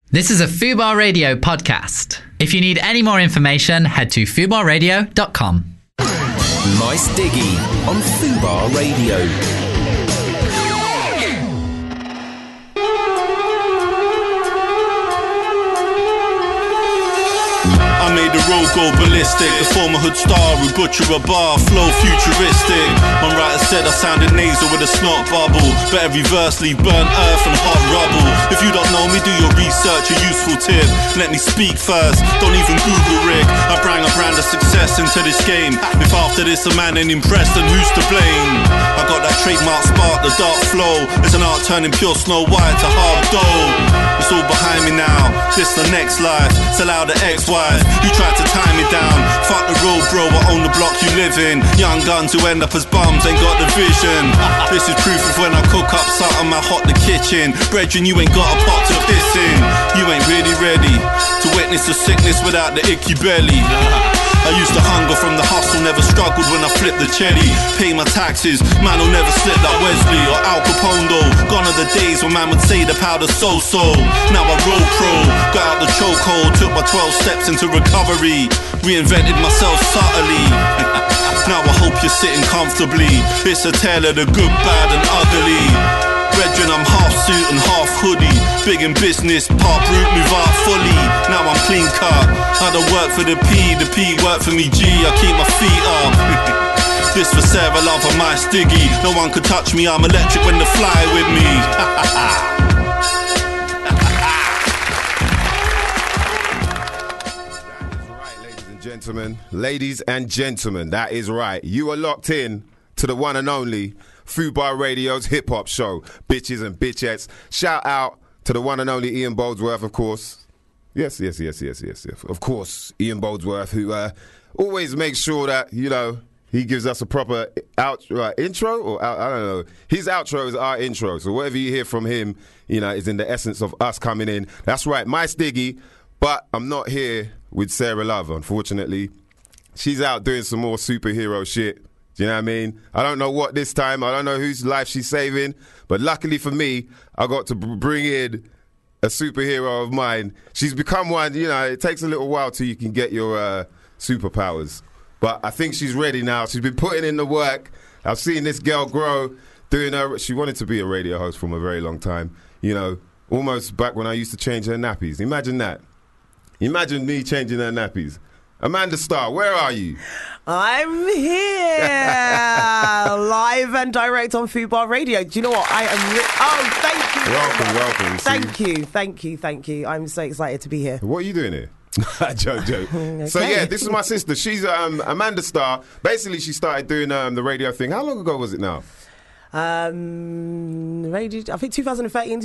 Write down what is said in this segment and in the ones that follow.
This is a Fubar Radio podcast. If you need any more information, head to fubarradio.com. Nice Diggy on Fubar Radio. I made the road go ballistic. The former hood star who butcher a bar, flow futuristic. One writer said I sounded nasal with a snot bubble, but every verse leave burnt earth and hot rubble. If you don't know me, do your research, a useful tip. Let me speak first, don't even Google Rick. I bring a brand of success into this game. If after this a man ain't impressed, then who's to blame? I got that trademark spark, the dark flow. It's an art turning pure Snow White to hard dough. It's all behind me now, this the next life. Sell out the ex-wife, you tried to tie me down. Fuck the road, bro, I own the block you live in. Young guns who end up as bums ain't got the vision. This is proof of when I cook up something, I hot the kitchen. Brethren, you ain't got a pot to piss in. You ain't really ready to witness the sickness without the icky belly. I used to hunger from the hustle, never struggled when I flipped the cherry. Pay my taxes, man will never slip like Wesley or Al Capone though. Gone are the days when man would say the powder's so-so. Now I roll pro, got out the chokehold, took my 12 steps into recovery, reinvented myself subtly. Now I hope you're sitting comfortably. It's a tale of the good, bad and ugly. Brethren, I'm half suit and half hoodie. Big in business, pop route, move out fully. Now I'm clean cut. I don't work for the P work for me G. I keep my feet up. This for Sarah Love and my Stiggy. No one could touch me, I'm electric when they fly with me. Ladies and gentlemen, that is right. You are locked in to the one and only Fubar Radio's hip hop show, bitches and bitchettes. Shout out to the one and only Ian Boldsworth, of course. Yes. Of course, Ian Boldsworth, who always makes sure that, you know, he gives us a proper intro, or I don't know. His outro is our intro. So whatever you hear from him, you know, is in the essence of us coming in. That's right, my Stiggy. But I'm not here with Sarah Love, unfortunately. She's out doing some more superhero shit. Do you know what I mean? I don't know what this time. I don't know whose life she's saving. But luckily for me, I got to bring in a superhero of mine. She's become one, you know, it takes a little while till you can get your superpowers. But I think she's ready now. She's been putting in the work. I've seen this girl grow, doing her. She wanted to be a radio host from a very long time. You know, almost back when I used to change her nappies. Imagine that. Imagine me changing her nappies. Amanda Starr, where are you? I'm here, live and direct on Fubar Radio. Do you know what? I am... thank you. Welcome. Thank you. I'm so excited to be here. What are you doing here? joke. Okay. So yeah, this is my sister. She's Amanda Starr. Basically, she started doing the radio thing. How long ago was it now? Radio, I think 2013,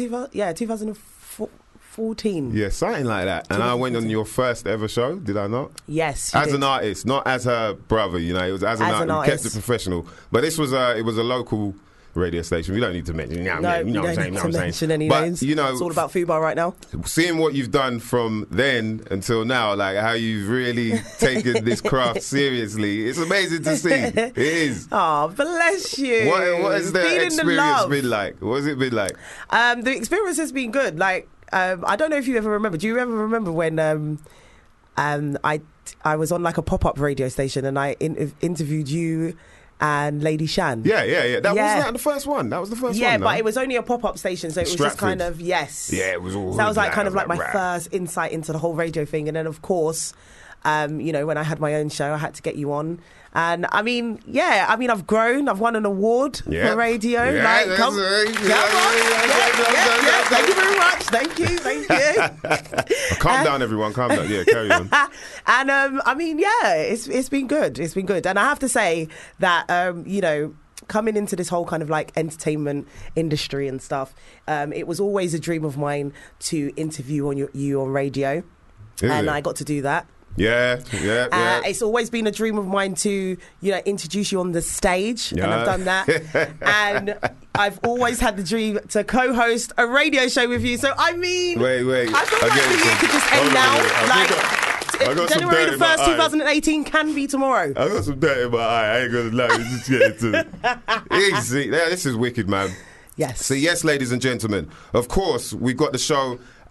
2014. Yeah, something like that. And I went on your first ever show, did I not? Yes, as an artist, not as her brother. You know, it was as an artist. We kept it professional. But this was it was a local radio station. We don't need to mention. You don't need to mention any names. You know, it's all about Fubar right now. Seeing what you've done from then until now, like how you've really taken this craft seriously, it's amazing to see. It is. Oh, bless you. What has the experience been like? What has it been like? The experience has been good. Like, I don't know if you ever remember. Do you ever remember when I was on like a pop-up radio station and I interviewed you and Lady Shan? Yeah. Wasn't that the first one? That was the first one. Yeah, but it was only a pop-up station, so it was just kind of, yes. Yeah, it was all. So that was like kind of like my first insight into the whole radio thing. And then, of course, you know, when I had my own show, I had to get you on. And I mean, I've grown. I've won an award for radio. Yeah, come on. Thank you very much. Thank you. Calm down, everyone. Calm down. Yeah, carry on. And I mean, it's been good. It's been good. And I have to say that, you know, coming into this whole kind of like entertainment industry and stuff, it was always a dream of mine to interview you on radio. I got to do that. Yeah. It's always been a dream of mine to, you know, introduce you on the stage, and I've done that. And I've always had the dream to co-host a radio show with you. So I mean, wait. I feel like the year could just end now. January the 1st, 2018 can be tomorrow. I got some dirt in my eye. I ain't gonna lie. Just get into it. Easy. This is wicked, man. Yes. So yes, ladies and gentlemen, of course we've got the show.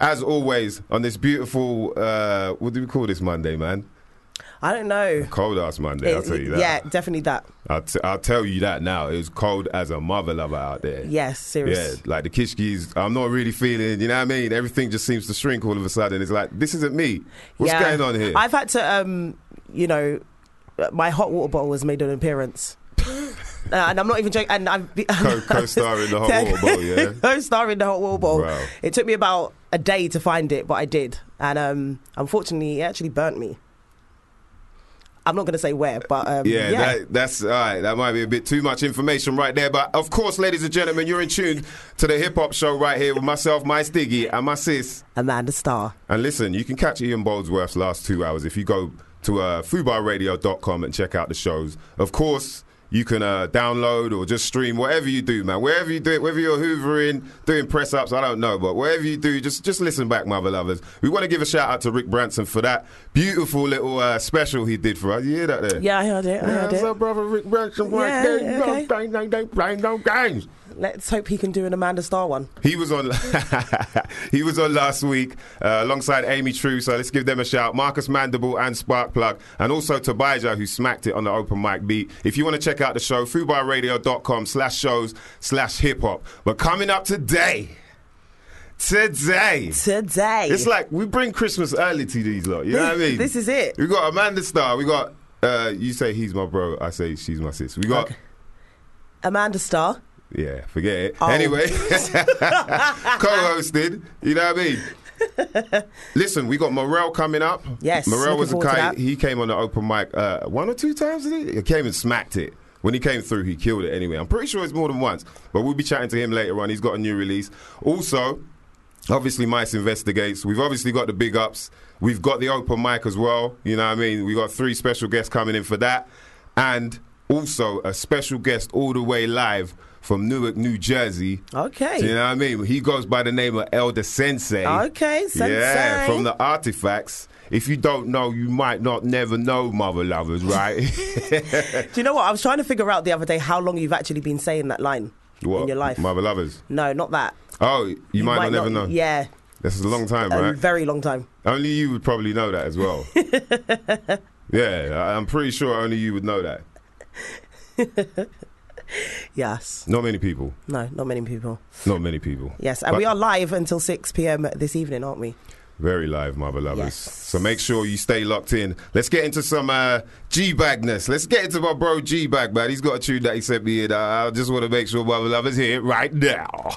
as always, on this beautiful, what do we call this Monday, man? I don't know. Cold ass Monday, I'll tell you that. Yeah, definitely that. I'll tell you that now. It was cold as a mother lover out there. Yes, serious. Yeah, like the kishkis, I'm not really feeling, you know what I mean? Everything just seems to shrink all of a sudden. It's like, this isn't me. What's going on here? I've had to, my hot water bottle has made an appearance. And I'm not even joking. And I'm co-star in the hot water bowl, yeah? Co-star in the hot water bowl. Wow. It took me about a day to find it, but I did. And unfortunately, it actually burnt me. I'm not going to say where, but that's all right. That might be a bit too much information right there. But of course, ladies and gentlemen, you're in tune to the Hip Hop Show right here with myself, Mice Diggy, and my sis, Amanda Starr. And listen, you can catch Ian Boldsworth's last 2 hours if you go to FubarRadio.com and check out the shows. Of course, you can download or just stream, whatever you do, man. Wherever you do it, whether you're hoovering, doing press-ups, I don't know. But whatever you do, just listen back, mother lovers. We want to give a shout-out to Rick Branson for that beautiful little special he did for us. You hear that there? Yeah, I heard it. What's up, brother Rick Branson? Okay. They playing no games. Let's hope he can do an Amanda Starr one. He was on last week alongside Amy True, so let's give them a shout. Marcus Mandible and Sparkplug, and also Tobaja, who smacked it on the open mic beat. If you want to check out the show, FubarRadio.com/shows/hip-hop. But coming up today, it's like we bring Christmas early to these lot. You know what I mean? This is it. We got Amanda Starr. We got you say he's my bro. I say she's my sis. We got Amanda Starr. Yeah, forget it. Oh. Anyway, co-hosted, you know what I mean? Listen, we got Morel coming up. Yes, Morel was a looking forward to guy, that. he came on the open mic 1 or 2 times, did he? He came and smacked it. When he came through, he killed it anyway. I'm pretty sure it's more than once, but we'll be chatting to him later on. He's got a new release. Also, obviously, Mice Investigates. We've obviously got the big ups. We've got the open mic as well. You know what I mean? We got 3 special guests coming in for that. And also a special guest all the way live from Newark, New Jersey. Okay. So you know what I mean? He goes by the name of Elder Sensei. Okay, Sensei. Yeah, from the Artifacts. If you don't know, you might not never know, mother lovers, right? Do you know what? I was trying to figure out the other day how long you've actually been saying that line in your life. Mother lovers? No, not that. Oh, you might not never know. Yeah. This is a long time, A right? very long time. Only you would probably know that as well. Yeah, I'm pretty sure only you would know that. Yes. Not many people. No, not many people. Not many people. Yes, and But we are live until 6 p.m. this evening, aren't we? very live, mother lovers. Yes. So make sure you stay locked in. Let's get into some G-Bagness. Let's get into my bro G-Bag, man. He's got a tune that he sent me in. I just want to make sure mother lovers hear it right now.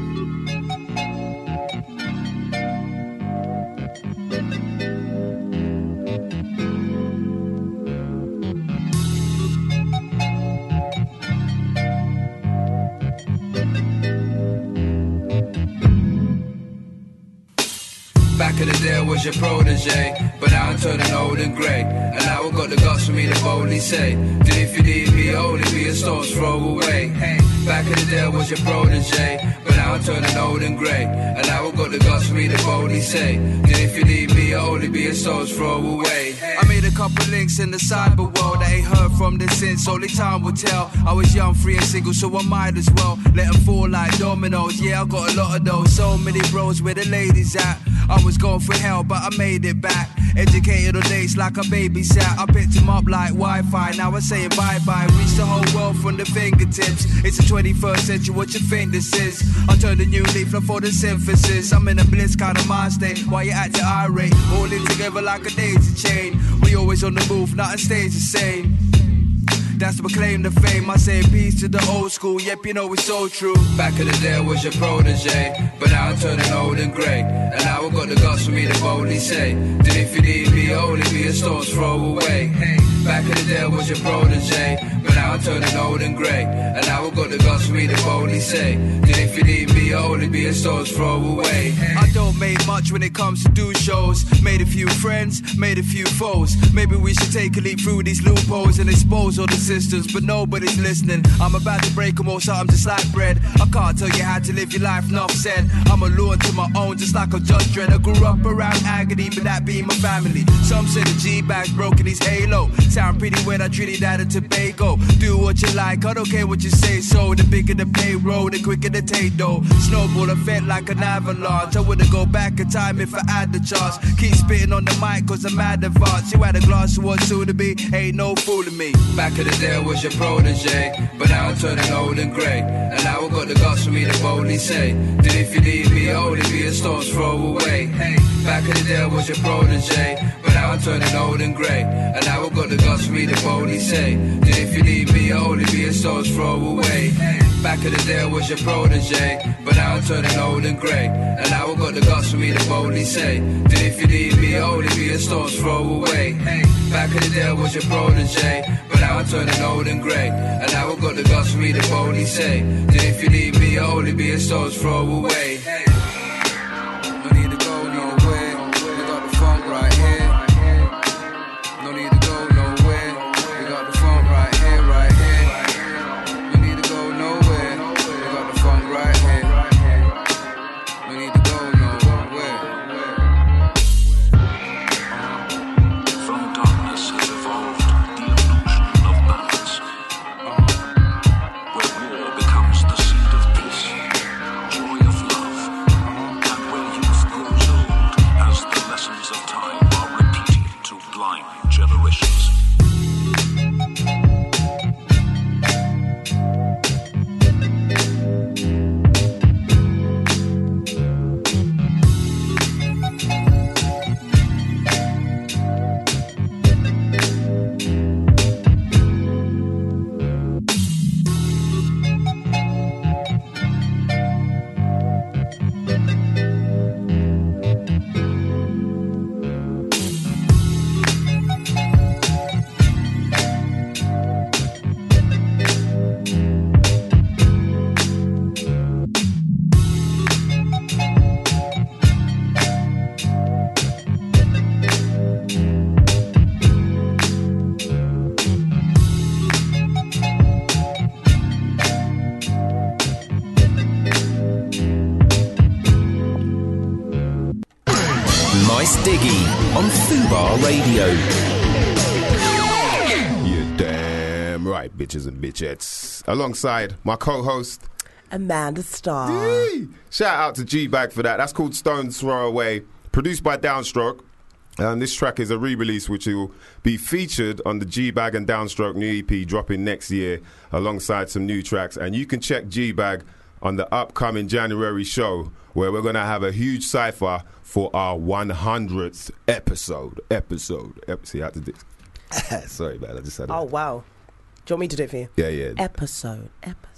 Back in the day I was your protege, but now I'm turning old and grey. And now I've got the guts for me to boldly say that if you need me, only be a stone's throw away. Hey, back in the day I was your protege, but now I'm turning old and grey. And now I've got the guts for me to boldly say that if you need me, only be a stone's throw away. I made a couple links in the cyber world I ain't heard from this since, only time will tell. I was young, free and single, so I might as well let them fall like dominoes. Yeah, I got a lot of those, so many bros where the ladies at. I was going for hell, but I made it back. Educated on days like I babysat. I picked him up like Wi-Fi. Now I'm saying bye-bye. Reach the whole world from the fingertips. It's the 21st century, what you think this is? I turn the new leaf like photosynthesis. I'm in a bliss kind of mind state. While you acting irate, all in together like a daisy chain. We always on the move, nothing stays the same. That's what claim the fame. I say peace to the old school. Yep, you know it's so true. Back in the day I was your protege, but now I'm turning old and grey. And now I've got the guts for me to boldly say that if you need me, only be a stone's throw away. Hey, back in the day I was your protege, but now I'm turning old and grey. And now I've got the guts for me to boldly say that if you need me, only be a stone's throw away. I don't make much when it comes to do shows. Made a few friends, made a few foes. Maybe we should take a leap through these loopholes and expose all the systems, but nobody's listening. I'm about to break them all, so I'm just like bread. I can't tell you how to live your life, enough said. I'm a lord to my own, just like a Judge Dredd. I grew up around agony, but that being my family. Some say the G-Bag's broken his halo. Sound pretty when I Trinidad and Tobago. Do what you like, I don't care what you say. So the bigger the payroll, the quicker the take though. Snowball effect like an avalanche. I wouldn't go back in time if I had the chance. Keep spitting on the mic cause I'm mad advanced. You had a glass of what soon to be, ain't no fooling me. Back in the day I was your protege, but now I'm turning old and grey. And now I got the guts for me to boldly say that if you leave me, I'll only be a stone's throw away. Hey, back in the day I was your protege, but now I'm turning old and grey. And now I got the guts for me to boldly say that if you leave me, I'll only be a stone's throw away. Hey, back in the day I was your protege, but now I'm turning old and grey. And now I got the guts for me to boldly say that if you leave me, I'll only be a stone's throw away. Hey, back in the day I was your protege, but now I'm turning old and grey. And now I got the guts for me to boldly say that if you leave me, I'll only be a stone's throw away. Hey, no need to go nowhere, we got the funk right here. No need to go nowhere, we got the funk right here, right here. No need to go nowhere, we got the funk right here. No need to go nowhere. From darkness has evolved the illusion of balance, where war becomes the seed of peace, joy of love, and where youth grows old as the lessons of time are repeated to blind generations. Nice Diggy on Fubar Radio. You're damn right, bitches and bitchettes. Alongside my co-host, Amanda Starr. Yee! Shout out to G-Bag for that. That's called Stone's Throw Away, produced by Downstroke. This track is a re-release which will be featured on the G-Bag and Downstroke new EP dropping next year alongside some new tracks. And you can check G-Bag on the upcoming January show where we're going to have a huge cypher for our 100th episode. See, I had to do... Sorry, man. I just had Oh, wow. Do you want me to do it for you? Yeah. Episode.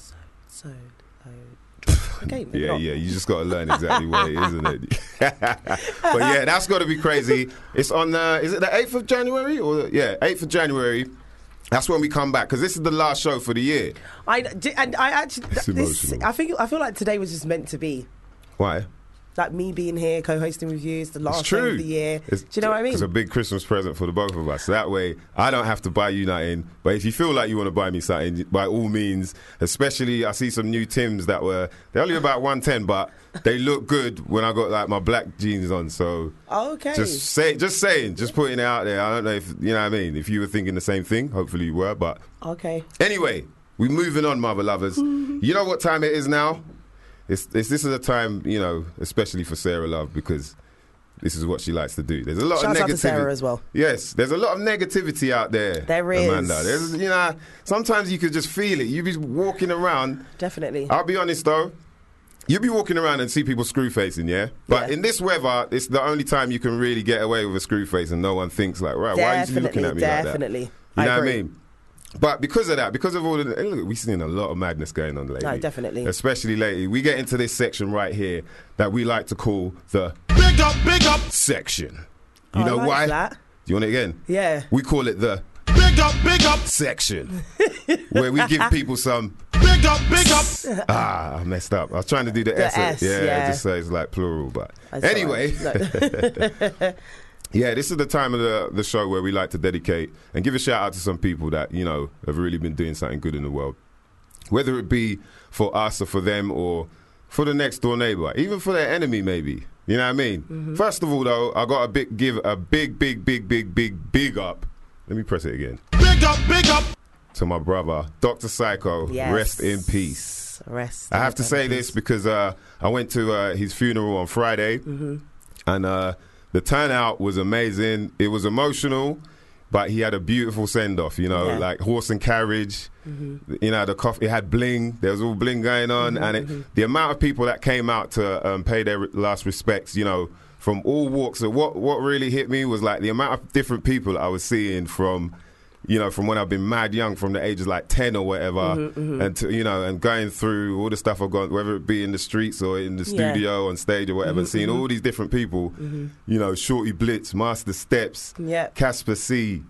Okay, maybe Yeah, not. you just got to learn exactly what it is, isn't it? But yeah, that's got to be crazy. It's on, is it the 8th of January? 8th of January. That's when we come back, because this is the last show for the year. I actually, It's emotional. I feel like today was just meant to be. Why? Like me being here, co-hosting with you, it's the last It's show true. of the year. Do It's, you know what I mean? It's a big Christmas present for the both of us. That way, I don't have to buy you nothing. But if you feel like you want to buy me something, by all means, especially I see some new Tims that they're only about 110, but they look good when I got like my black jeans on. So Okay. just saying, just putting it out there. I don't know if, you know what I mean, if you were thinking the same thing. Hopefully you were, but Okay. anyway, we're moving on, mother lovers. You know what time it is now? This is a time, you know, especially for Sarah Love, because this is what she likes to do. There's a lot Shouts of out to negativity. Sarah as well. Yes, there's a lot of negativity out there. There is. Amanda. There's, you know, sometimes you could just feel it. You be walking around. Definitely. I'll be honest though. You be walking around and see people screw facing, yeah? But Yeah. in this weather, it's the only time you can really get away with a screw face and no one thinks like, right, why are you looking at me like that? Definitely. You know I what I agree. mean? But because of that, because of all of the... Look, we've seen a lot of madness going on lately. No, definitely. Especially lately. We get into this section right here that we like to call the Big up section. You I know like why? that. Do you want it again? Yeah. We call it the big up, section. Where we give people some... big up. I messed up. I was trying to do the S. S, Yeah, yeah. just so it's like plural. But That's anyway... all right. Yeah, this is the time of the show where we like to dedicate and give a shout out to some people that, you know, have really been doing something good in the world. Whether it be for us or for them or for the next door neighbor, even for their enemy maybe. You know what I mean? Mm-hmm. First of all though, I got to give a big up. Let me press it again. Big up. to my brother, Dr. Psycho. Yes. Rest in peace. Rest. I have to say this because I went to his funeral on Friday, and the turnout was amazing. It was emotional, but he had a beautiful send-off, like horse and carriage. The coffee, it had bling. There was all bling going on, and the amount of people that came out to pay their last respects, from all walks. So what really hit me was like the amount of different people I was seeing from when I've been mad young, from the ages like 10 or whatever, and to, and going through all the stuff I've gone, whether it be in the streets or in the studio, on stage or whatever, seeing all these different people, Shorty Blitz, Master Steps, Casper C,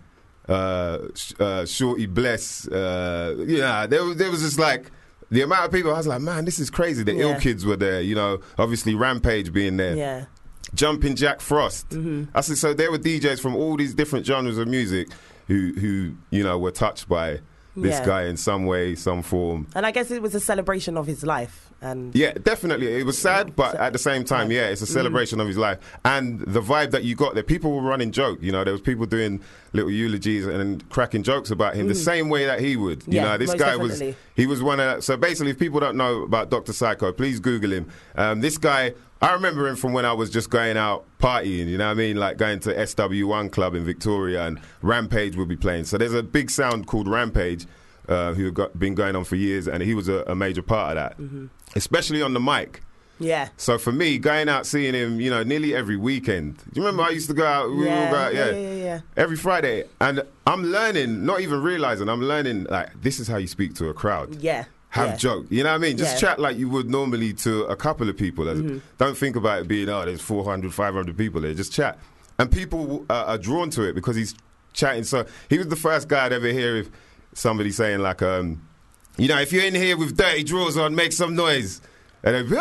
Shorty Bless, there was just like the amount of people. I was like, man, this is crazy. The Ill Kids were there, obviously Rampage being there. Yeah. Jumping Jack Frost. I said, so there were DJs from all these different genres of music who were touched by this guy in some way, some form. And I guess it was a celebration of his life. And yeah, definitely. It was sad, but at the same time, it's a celebration of his life. And the vibe that you got there, people were running joke. There was people doing little eulogies and cracking jokes about him the same way that he would. This guy was one of... So basically, if people don't know about Dr. Psycho, please Google him. This guy... I remember him from when I was just going out partying, like going to SW1 Club in Victoria, and Rampage would be playing. So there's a big sound called Rampage who have been going on for years, and he was a major part of that, especially on the mic. Yeah. So for me, going out seeing him, nearly every weekend. Do you remember I used to go out? We all go out, every Friday, and I'm learning, not even realizing, I'm learning like this is how you speak to a crowd. Yeah. Have joke, you know what I mean? Just chat like you would normally to a couple of people. Don't think about it being, there's 400, 500 people there. Just chat. And people are drawn to it because he's chatting. So he was the first guy I'd ever hear if somebody saying like, if you're in here with dirty drawers on, make some noise. And then,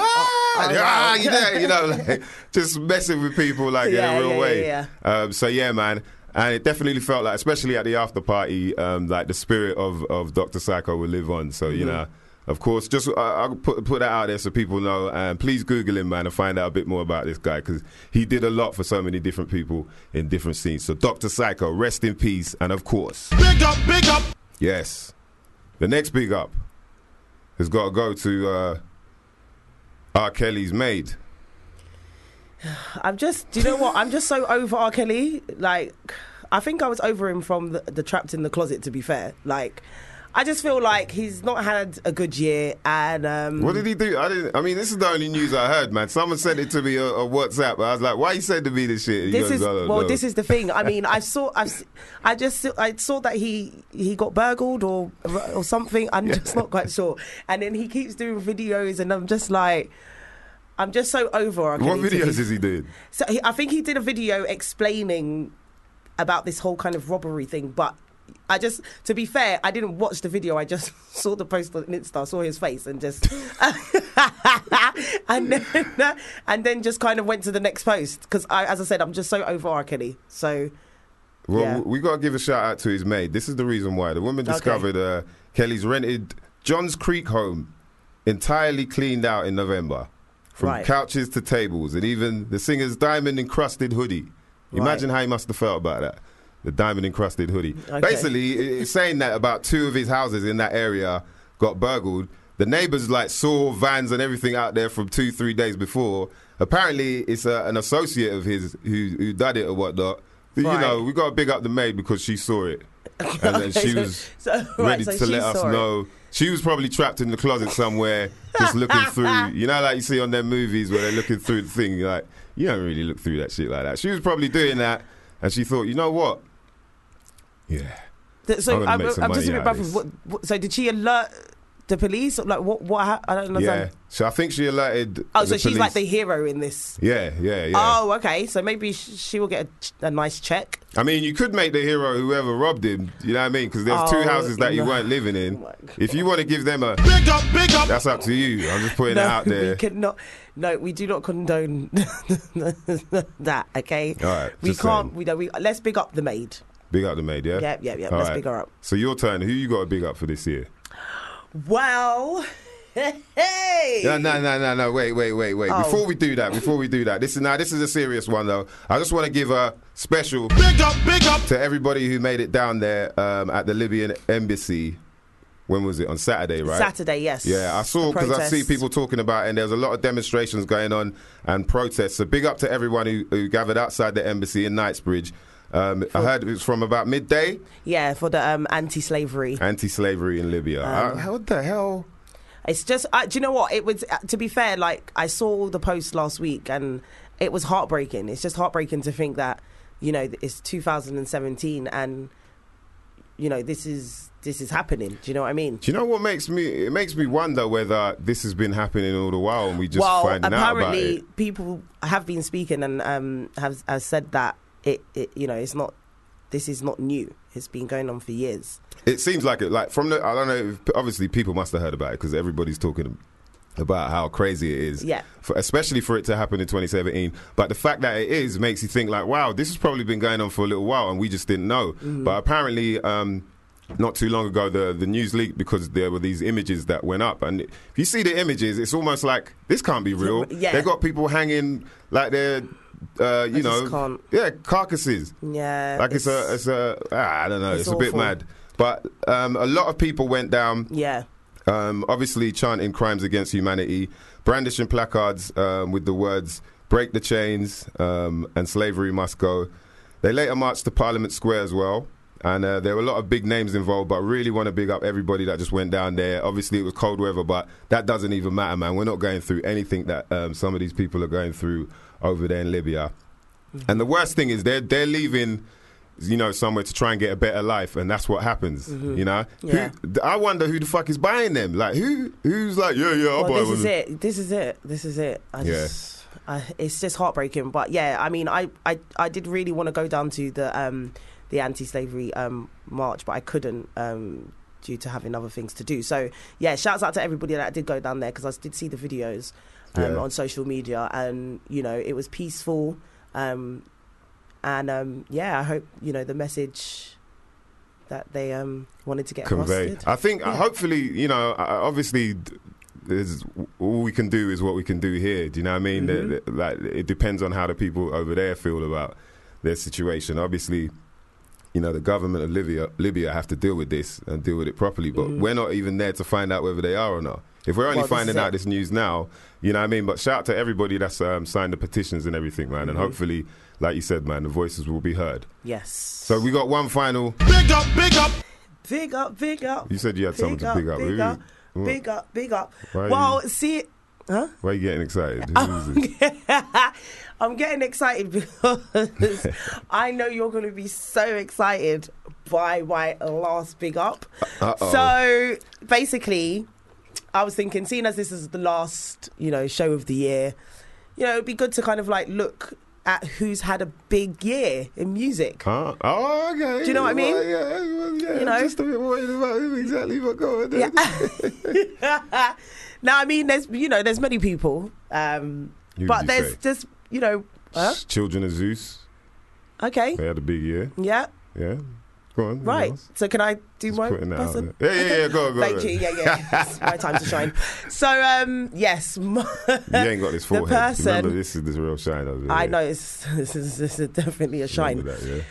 like, just messing with people like in a real way. So yeah, man. And it definitely felt like, especially at the after party, like the spirit of Dr. Psycho will live on. So, of course, just I'll put that out there so people know. And please Google him, man, and find out a bit more about this guy, because he did a lot for so many different people in different scenes. So Dr. Psycho, rest in peace. And of course... Big up, big up! Yes. The next big up has got to go to R. Kelly's maid. Do you know what? I'm just so over R. Kelly. Like, I think I was over him from the Trapped in the Closet, to be fair. Like, I just feel like he's not had a good year. And what did he do? This is the only news I heard, man. Someone sent it to me on WhatsApp. I was like, why you sending me this shit? This is the thing. I mean, I saw that he got burgled or something. I'm just not quite sure. And then he keeps doing videos, and I'm just like... I'm just so over R. Kelly. What videos is he doing? So I think he did a video explaining about this whole kind of robbery thing, but to be fair, I didn't watch the video. I just saw the post on Insta, saw his face, and just and then just kind of went to the next post, because as I said, I'm just so over R. Kelly. So we got to give a shout out to his maid. This is the reason why the woman discovered Kelly's rented Johns Creek home entirely cleaned out in November. From couches to tables, and even the singer's diamond-encrusted hoodie. Imagine how he must have felt about that. The diamond-encrusted hoodie. Okay. Basically, it's saying that about 2 of his houses in that area got burgled. The neighbours saw vans and everything out there from 2-3 days before. Apparently, it's an associate of his who did it or whatnot. But, we got to big up the maid because she saw it. And then she was ready to let us know. She was probably trapped in the closet somewhere, just looking through. Like you see on them movies where they're looking through the thing. You're like, you don't really look through that shit like that. She was probably doing that, and she thought, you know what? Yeah. So I'm just a bit baffled. So did she alert the police? Like what? I don't understand. Yeah. So I think she alerted. Oh, so she's like the hero in this. Yeah. Oh, okay. So maybe she will get a nice check. I mean, you could make the hero whoever robbed him. You know what I mean? Because there's 2 houses that you weren't living in. If you want to give them a big up, that's up to you. I'm just putting it out there. We cannot. No, we do not condone that. Okay. All right. We can't. Let's big up the maid. Big up the maid. Yeah. Yeah. Let's big her up. So your turn. Who you got to big up for this year? Well, Hey! No. Wait. Oh. Before we do that, this is a serious one though. I just want to give a special Big up. to everybody who made it down there at the Libyan embassy. When was it? On Saturday, right? Saturday, yes. Yeah, I saw, The because I see protests. people talking about it, and there was a lot of demonstrations going on and protests. So big up to everyone who gathered outside the embassy in Knightsbridge. I heard it was from about midday. Yeah, for the anti-slavery. Anti-slavery in Libya. What the hell? It's just, do you know what? It was, to be fair, like, I saw the post last week and it was heartbreaking. It's just heartbreaking to think that, you know, it's 2017 and, you know, this is happening. Do you know what I mean? Do you know what makes me wonder whether this has been happening all the while and we just finding out about apparently it? People have been speaking and have said that it you know, this is not new. It's been going on for years. It seems like it. Like I don't know. Obviously, people must have heard about it because everybody's talking about how crazy it is. Yeah. Especially for it to happen in 2017. But the fact that it is makes you think like, wow, this has probably been going on for a little while and we just didn't know. But apparently, not too long ago, the news leaked because there were these images that went up. And if you see the images, it's almost like this can't be real. Yeah. They've got people hanging like they're, can't. carcasses. Yeah. Like it's I don't know. It's a bit awful. mad. But a lot of people went down. Yeah. Obviously chanting crimes against humanity, brandishing placards with the words "break the chains" and "slavery must go." They later marched to Parliament Square as well, and there were a lot of big names involved, but I really want to big up everybody that just went down there. Obviously it was cold weather, but that doesn't even matter, man. We're not going through anything that some of these people are going through over there in Libya. And the worst thing is they're leaving, you know, somewhere to try and get a better life, and that's what happens. You know, Yeah. I wonder who the fuck is buying them. Like who's like, I'll buy Well, one. this is it. It's just heartbreaking. But yeah, I mean, I did really want to go down to the anti-slavery march, but I couldn't due to having other things to do. So yeah, shouts out to everybody that did go down there, because I did see the videos on social media, and you know, it was peaceful. And I hope, you know, the message that they wanted to get convey. across. I think hopefully, you know, obviously there's, all we can do is what we can do here. Do you know what I mean? Like, it depends on how the people over there feel about their situation. Obviously, you know, the government of Libya have to deal with this and deal with it properly, but we're not even there to find out whether they are or not. If we're only finding out this news now, you know what I mean? But shout out to everybody that's signed the petitions and everything, man. And hopefully, like you said, man, the voices will be heard. Yes. So we got one final. Big up. Big up. You said you had something to big up. Big up. Why are Well, you- see, huh? Why are you getting excited? Who is this? I'm getting excited because I know you're going to be so excited by my last big up. Uh-oh. So basically, I was thinking, seeing as this is the last, you know, show of the year, you know, it'd be good to kind of like look at who's had a big year in music. Huh? Oh, okay. Do you know what I mean? Well, yeah, You know? just a bit worried about who exactly. But go on. Yeah. Now, I mean, there's many people, Who but would you there's say? just, you know, Children of Zeus. okay, They had a big year. yeah, Yeah. Go on. who right. else? So can I do Just my putting that out person? there. Yeah. Go. Thank you. Yeah. It's my time to shine. So, yes. You ain't got this forehead. person- Remember, this is the real shine over there. I know this is definitely a shine. Remember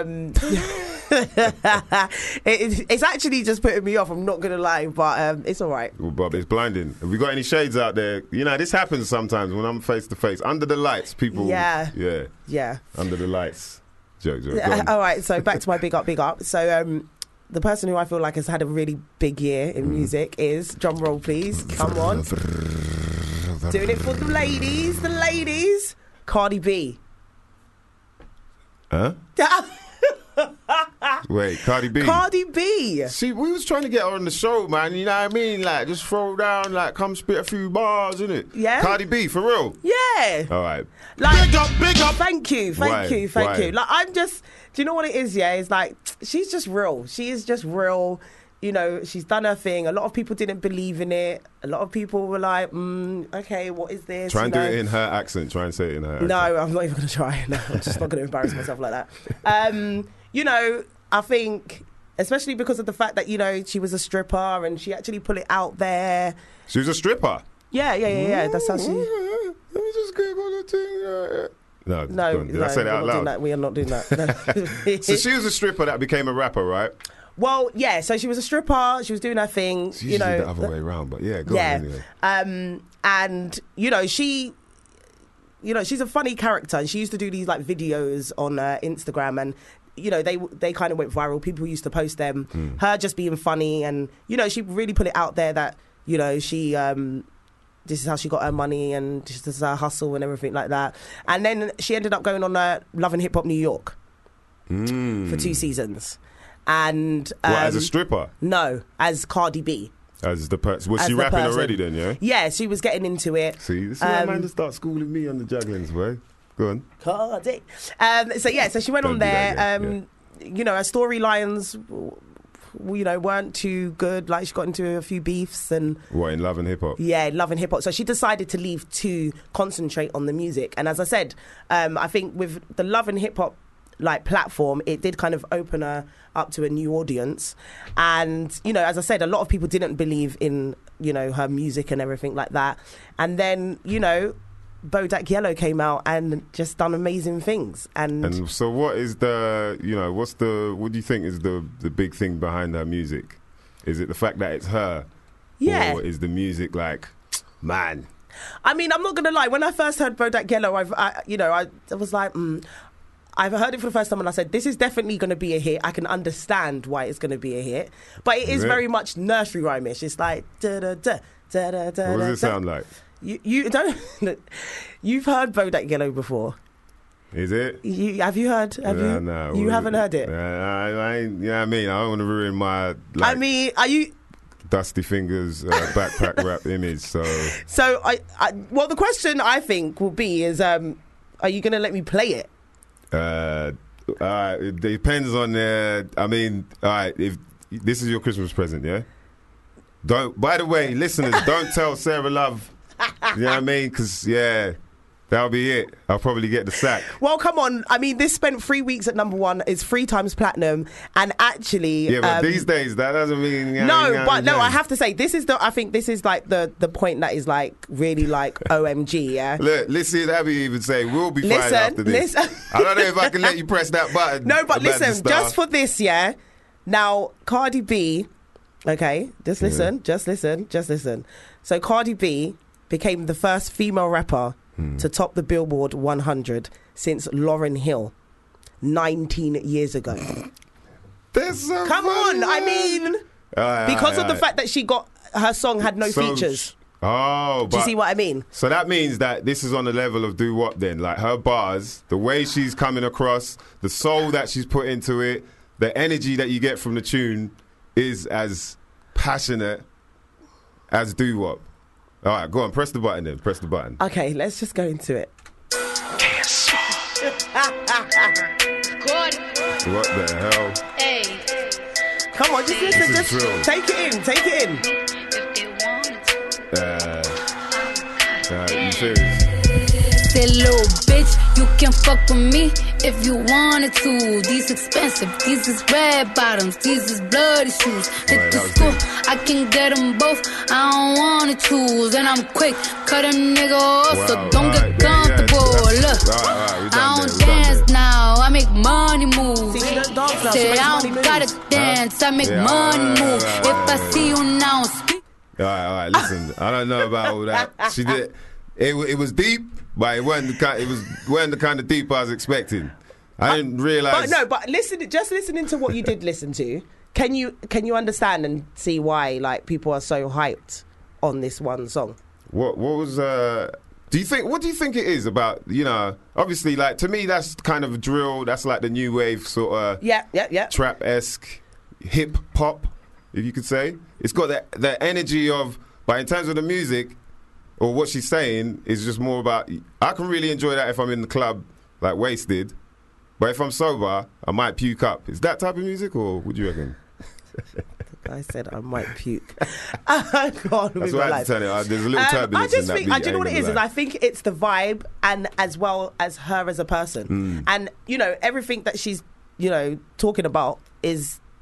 that, yeah? It's actually just putting me off. I'm not gonna lie, but it's all right. Well, Bob, it's blinding. Have we got any shades out there? You know, this happens sometimes when I'm face to face. Under the lights, people. Yeah. Yeah. Under the lights. Joke. Go on. All right. So back to my big up. So the person who I feel like has had a really big year in music is, drum roll please, come on, doing it for the ladies, Cardi B. Huh? Wait, Cardi B. Cardi B. See, we was trying to get her on the show, man. You know what I mean? Like, just throw down, like, come spit a few bars, innit? Yeah. Cardi B, for real. Yeah. All right. Like, Big up. Thank you. Why? Like, I'm just, do you know what it is? Yeah, it's like, she's just real. She is just real. You know, she's done her thing. A lot of people didn't believe in it. A lot of people were like, okay, what is this? Try and You do know? it in her accent. Try and say it in her accent. No, I'm not even going to try. No, I'm just not going to embarrass myself like that. You know, I think especially because of the fact that, you know, she was a stripper and she actually put it out there. She was a stripper. Yeah. That's how she. Let me just Google the thing. No, No, did I say that out loud? We are not doing that. No. So she was a stripper that became a rapper, right? Well, yeah. So she was a stripper. She was doing her thing. It's you usually know, the other way around, but yeah, go yeah. on anyway. And you know, she's a funny character, and she used to do these like videos on Instagram, and you know, they kind of went viral. People used to post them. Her just being funny, and you know, she really put it out there that, you know, she. This is how she got her money, and this is her hustle and everything like that. And then she ended up going on Love and Hip Hop New York for 2 seasons. And As a stripper? No, as Cardi B. As the person. Was As she the rapping person. already then, yeah? Yeah, she was getting into it. See, this is why man to start schooling me on the jugglings, boy. Go on. Cardi. So she went Don't on do there. that again, You know, her storylines, you know, weren't too good. Like, she got into a few beefs and. What, in Love and Hip Hop? Yeah, Love and Hip Hop. So she decided to leave to concentrate on the music. And as I said, I think with the Love and Hip Hop like platform, it did kind of open her up to a new audience. And, you know, as I said, a lot of people didn't believe in, you know, her music and everything like that. And then, you know, Bodak Yellow came out and just done amazing things. And so what is the, you know, what do you think is the big thing behind her music? Is it the fact that it's her? Yeah. Or is the music like, man? I mean, I'm not going to lie. When I first heard Bodak Yellow, I was like, I've heard it for the first time and I said, this is definitely going to be a hit. I can understand why it's going to be a hit. But it is very much nursery rhymish. It's like, da-da-da, da-da-da. What does it sound like? You don't. You've heard Bodak Yellow before. Is it? Have you heard? No. You haven't heard it? I ain't, you know what I mean? I don't want to ruin my, like, I mean, are you... Dusty Fingers backpack rap image, so... So, well, the question I think will be is, are you going to let me play it? It depends on I mean, all right, if this is your Christmas present, yeah? By the way, listeners, don't tell Sarah Love, you know what I mean? Because, yeah, that'll be it. I'll probably get the sack. Well, come on. I mean, this spent 3 weeks at #1. It's 3 times platinum. And actually... Yeah, but these days, that doesn't mean... I have to say, I think this is like the point that is like really like OMG, yeah? Look, listen, Abby even say, we'll be fine after this. Listen. I don't know if I can let you press that button. No, but Amanda listen, Starr. just for this, yeah? Now, Cardi B... Okay, just listen. So Cardi B became the first female rapper to top the Billboard 100 since Lauryn Hill 19 years ago. Come on, I mean, because of the fact that her song had no features. Oh, do you see what I mean? So that means that this is on the level of Do What then? Like her bars, the way she's coming across, the soul that she's put into it, the energy that you get from the tune is as passionate as Do What. All right, go on, press the button then. Press the button. Okay, let's just go into it. What the hell? Hey. Come on, just listen. This is Just drill. take it in. Take it in. You serious? Say, little bitch, you can fuck with me if you wanted to. These expensive, these is red bottoms, these is bloody shoes. Hit Right, the that was school, deep. I can get them both. I don't wanna choose, and I'm quick, cut a nigga off, so Wow, don't right, get comfortable. that's- Look, right, we done I there, don't we done dance there. now, I make money move. See, she don't dance now, she Say makes I money don't moves. gotta dance, I make Yeah, money right, move. right, If right, I right. see you now, speak. All right, listen. I don't know about all that. She did. It was deep, but it wasn't the kind of deep I was expecting. I didn't realize. But just listening to what you did listen to, can you understand and see why like people are so hyped on this one song? What was what do you think it is about, you know, obviously, like, to me that's kind of drill, that's like the new wave sort of Yeah. trap-esque hip hop, if you could say. It's got the energy of, but in terms of the music or what she's saying is just more about, I can really enjoy that if I'm in the club like wasted, but if I'm sober I might puke up. Is that type of music, or would you reckon? I said I might puke. That's That's what I had to tell you. There's a little turbulence I in just that think, beat, do you know what it is? I think it's the vibe and as well as her as a person. And, you know, everything that she's, you know, talking about is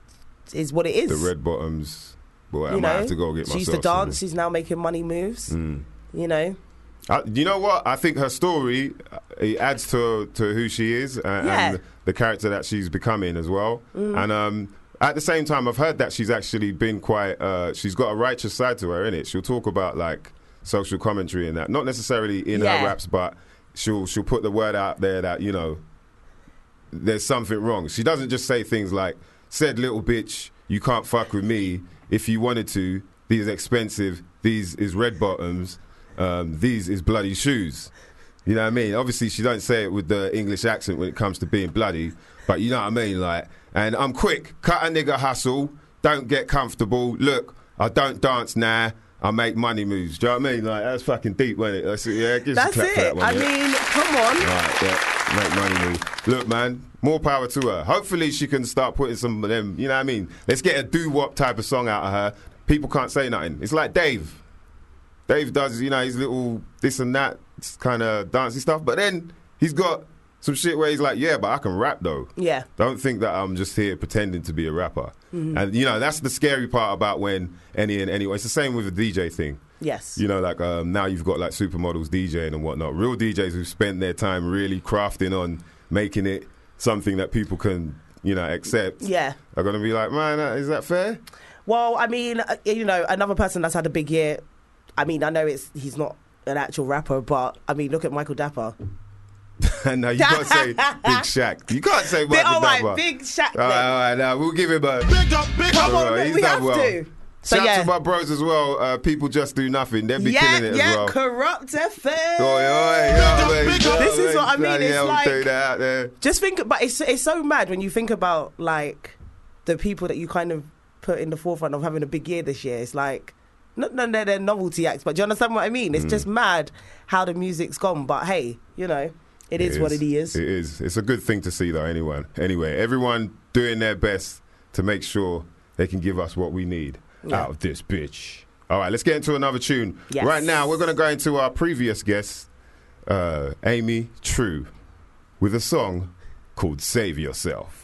is what it is. The red bottoms. Boy, I You might know, have to go get she myself used to dance. She's now making money moves. You know, You know what? I think her story it adds to who she is and the character that she's becoming as well. And at the same time, I've heard that she's actually been quite. She's got a righteous side to her, innit? She'll talk about like social commentary and that, not necessarily in her raps, but she'll put the word out there that, you know, there's something wrong. She doesn't just say things like, "Said little bitch, you can't fuck with me. If you wanted to, these are expensive. These is red bottoms. These is bloody shoes." You know what I mean? Obviously, she don't say it with the English accent when it comes to being bloody, but you know what I mean? Like, and I'm quick. Cut a nigga hustle. Don't get comfortable. Look, I don't dance now. I make money moves. Do you know what I mean? Like, that's fucking deep, wasn't it? That's it. That's it. For that one, I mean, come on. Right, yeah. Make money moves. Look, man, more power to her. Hopefully, she can start putting some of them, you know what I mean? Let's get a doo-wop type of song out of her. People can't say nothing. It's like Dave. Dave does, you know, his little this and that kind of dancey stuff, but then he's got some shit where he's like, yeah, but I can rap though. Yeah. Don't think that I'm just here pretending to be a rapper. And, you know, that's the scary part about when anyway, it's the same with the DJ thing. Yes. You know, like now you've got like supermodels DJing and whatnot. Real DJs who've spent their time really crafting on making it something that people can, you know, accept. Yeah. Are going to be like, man, is that fair? Well, I mean, you know, another person that's had a big year. I mean, I know he's not an actual rapper, but I mean, look at Michael Dapper. No, you can't say Big Shaq. You can't say Michael All right, Dapper. Big Shaq. All right, now we'll give him a Big up. Come on, Alright, he's we done have well. to. So Shout out yeah, to my bros as well. People just do nothing. They'll be killing it as well. Corrupt FM. This is what I mean, it's like- throw that out there. Just think, but it's so mad when you think about like the people that you kind of put in the forefront of having a big year this year. It's like not they're novelty acts, but do you understand what I mean? It's just mad how the music's gone. But hey, you know, it is what it is. It is. It's a good thing to see though. Anyway, everyone doing their best to make sure they can give us what we need out of this bitch. All right, let's get into another tune. Yes. Right now, we're going to go into our previous guest, Amy True, with a song called Save Yourself.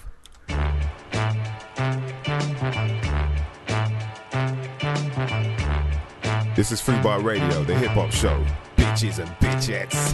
This is Fubar Radio, the hip-hop show. Bitches and bitchettes.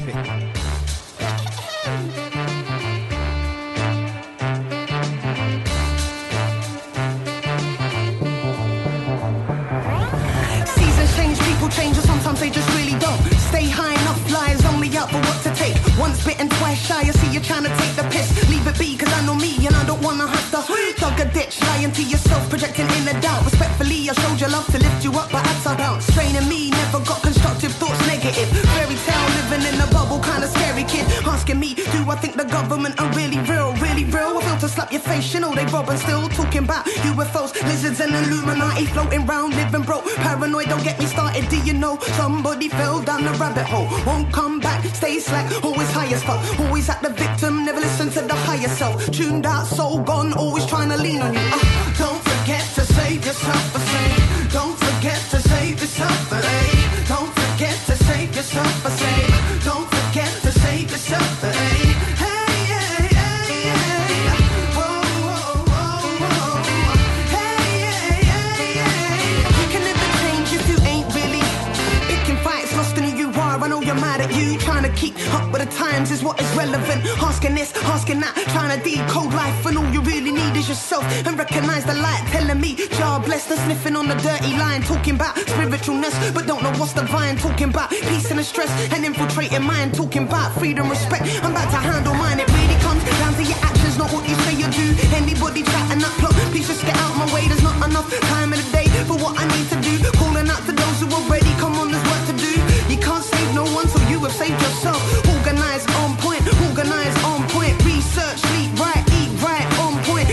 Seasons change, people change, or sometimes they just really don't. Stay high enough, flyers only out for what to take. Once bitten, twice shy, I see you trying to take the piss. Leave it be, cause I know me, and I don't wanna have to dug a ditch, lying to yourself, projecting inner doubt. Respectfully, I showed you love to lift you up, but I turned out. Straining me, never got constructive thoughts, negative. Fairy tale, living in a bubble, kinda scary kid. Asking me, do I think the government are really real? Really real? I feel to slap your face, you know they rob and still talking about UFOs, lizards and Illuminati floating round, living broke. Paranoid, don't get me started, do you know? Somebody fell down the rabbit hole, won't come back, stay slack, always high as fuck. Always at the victim, never listen to the higher self. Tuned out, soul gone, always trying to lean on you. Don't forget to save yourself, I say. Don't forget to save yourself, I say. Don't forget to save yourself, I say. Don't forget to save yourself, I say. Hey, hey, hey, hey. Oh, oh, oh, oh. Hey, hey, hey, hey. You can never change if you ain't really. It can fight, it's lost in who you are. I know you're mad at you. Trying to keep up with the times is what is relevant. Asking this, asking that, trying to decode life, and all you really need is yourself. And recognize the light, telling me you're blessed. And sniffing on the dirty line, talking about spiritualness, but don't know what's divine. Talking about peace and the stress, and infiltrating mind. Talking about freedom, respect. I'm about to handle mine. It really comes down to your actions, not what you say you do. Anybody chatting that plot, please just get out my way. There's not enough time in the day for what I need to do. Calling out to those who are ready, come on, there's work to do. You can't save no one, so you have saved yourself. Organize on point, organize on point. Research, sleep right, eat right, on point.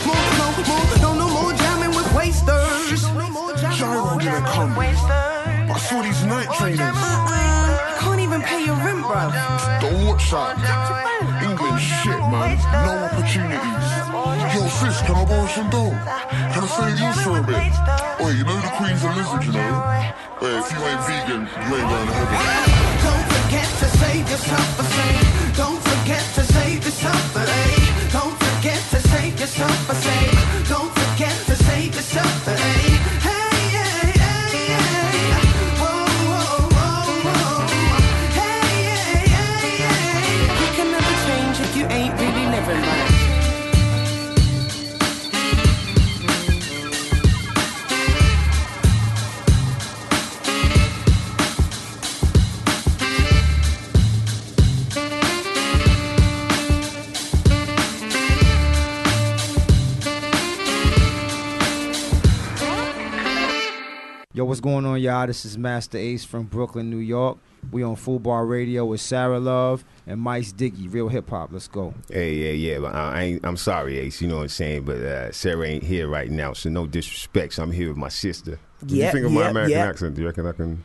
No more jamming with wasters. No more jamming Gyro didn't come. I saw these night trainers. You can't even pay your rent, bruv. Don't watch that. England shit, man. No opportunities. Yo, sis, can I borrow some dough? Can I save you for a bit? Wait, you know the Queen's a lizard, you know? Wait, if you ain't vegan, you ain't going to heaven. Don't forget to save yourself, I say. Don't forget to save yourself, I say. Don't forget to save yourself, I say. Don't forget to save what's going on, y'all? This is Master Ace from Brooklyn, New York. We on Fubar Radio with Sarah Love and Mice Diggy, real hip hop. Let's go. Yeah. But I'm sorry, Ace. You know what I'm saying? But Sarah ain't here right now, so no disrespect. So I'm here with my sister. What do you think of my American accent? Do you reckon I can?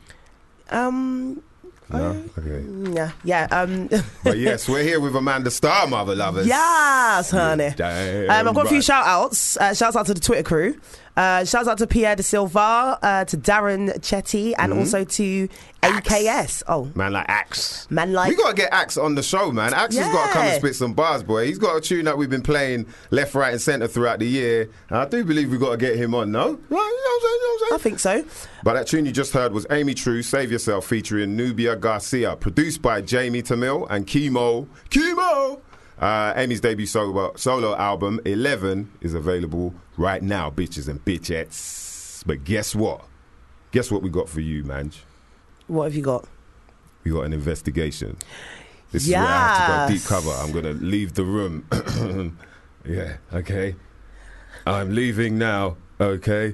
No? Okay. Yeah. But yes, we're here with Amanda Starr, mother lovers. Yes, honey. Damn I've got a few right. shout outs. Shouts out to the Twitter crew. Shouts out to Pierre De Silva, to Darren Chetty, and also to AKS. Oh, Man like Axe. We gotta get Axe on the show, man. Axe has got to come and spit some bars, boy. He's got a tune that we've been playing left, right, and centre throughout the year. And I do believe we got to get him on, no? Right, you know what I'm saying? I think so. But that tune you just heard was Amy True, Save Yourself, featuring Nubia Garcia, produced by Jamie Tamil and Chemo. Amy's debut solo album, 11, is available right now, bitches and bitchettes. But guess what? Guess what we got for you, Manj? What have you got? We got an investigation. This is where I have to go deep cover. I'm going to leave the room. Yeah, okay. I'm leaving now, okay?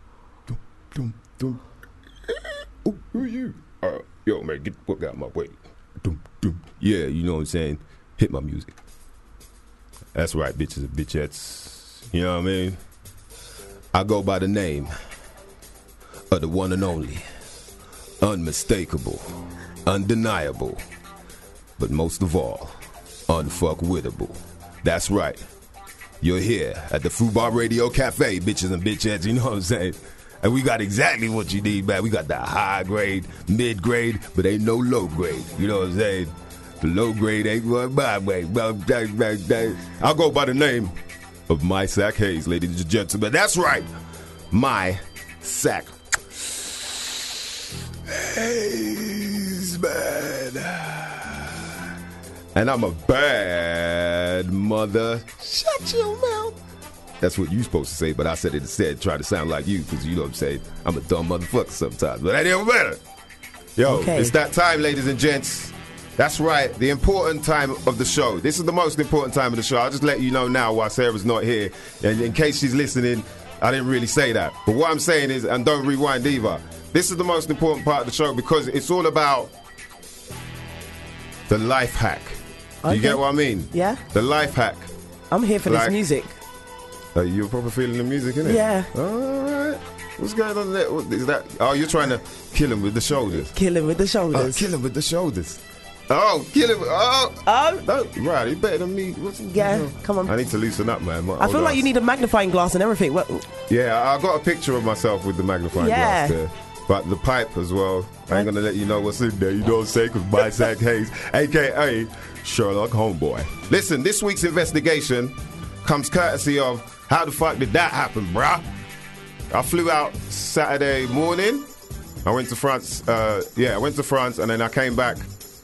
Oh, who are you? Yo, man, get the fuck out of my way. Yeah, you know what I'm saying? Hit my music. That's right, bitches and bitchettes. You know what I mean? I go by the name of the one and only, unmistakable, undeniable, but most of all, unfuckwittable. That's right. You're here at the Fubar Radio Cafe, bitches and bitchettes, you know what I'm saying? And we got exactly what you need, man. We got the high grade, mid grade, but ain't no low grade. You know what I'm saying? The low grade ain't going my way. I'll go by the name of My Sack Hayes, ladies and gentlemen. That's right. My Sack Hayes, man. And I'm a bad mother. Shut your mouth. That's what you supposed to say, but I said it instead, try to sound like you, because you know what I'm saying. I'm a dumb motherfucker sometimes, but that ain't better. Yo, It's that time, ladies and gents. That's right, the important time of the show. This is the most important time of the show. I'll just let you know now while Sarah's not here. And in case she's listening, I didn't really say that. But what I'm saying is, and don't rewind either, this is the most important part of the show because it's all about the life hack. Do you get what I mean? Yeah. The life hack. I'm here for this music. You're probably feeling the music, innit? Yeah. All right. What's going on there? What is that? Oh, you're trying to kill him with the shoulders. Kill him with the shoulders. Kill him with the shoulders. Oh, kill him. Oh. No, right, he's better than me. Come on. I need to loosen up, man. I feel like you need a magnifying glass and everything. Yeah, I got a picture of myself with the magnifying glass there. But the pipe as well. I ain't going to let you know what's in there. You know what I'm saying? Because My Sack Hayes, a.k.a. Sherlock Homeboy. Listen, this week's investigation comes courtesy of how the fuck did that happen, bruh? I flew out Saturday morning. I went to France. I went to France and then I came back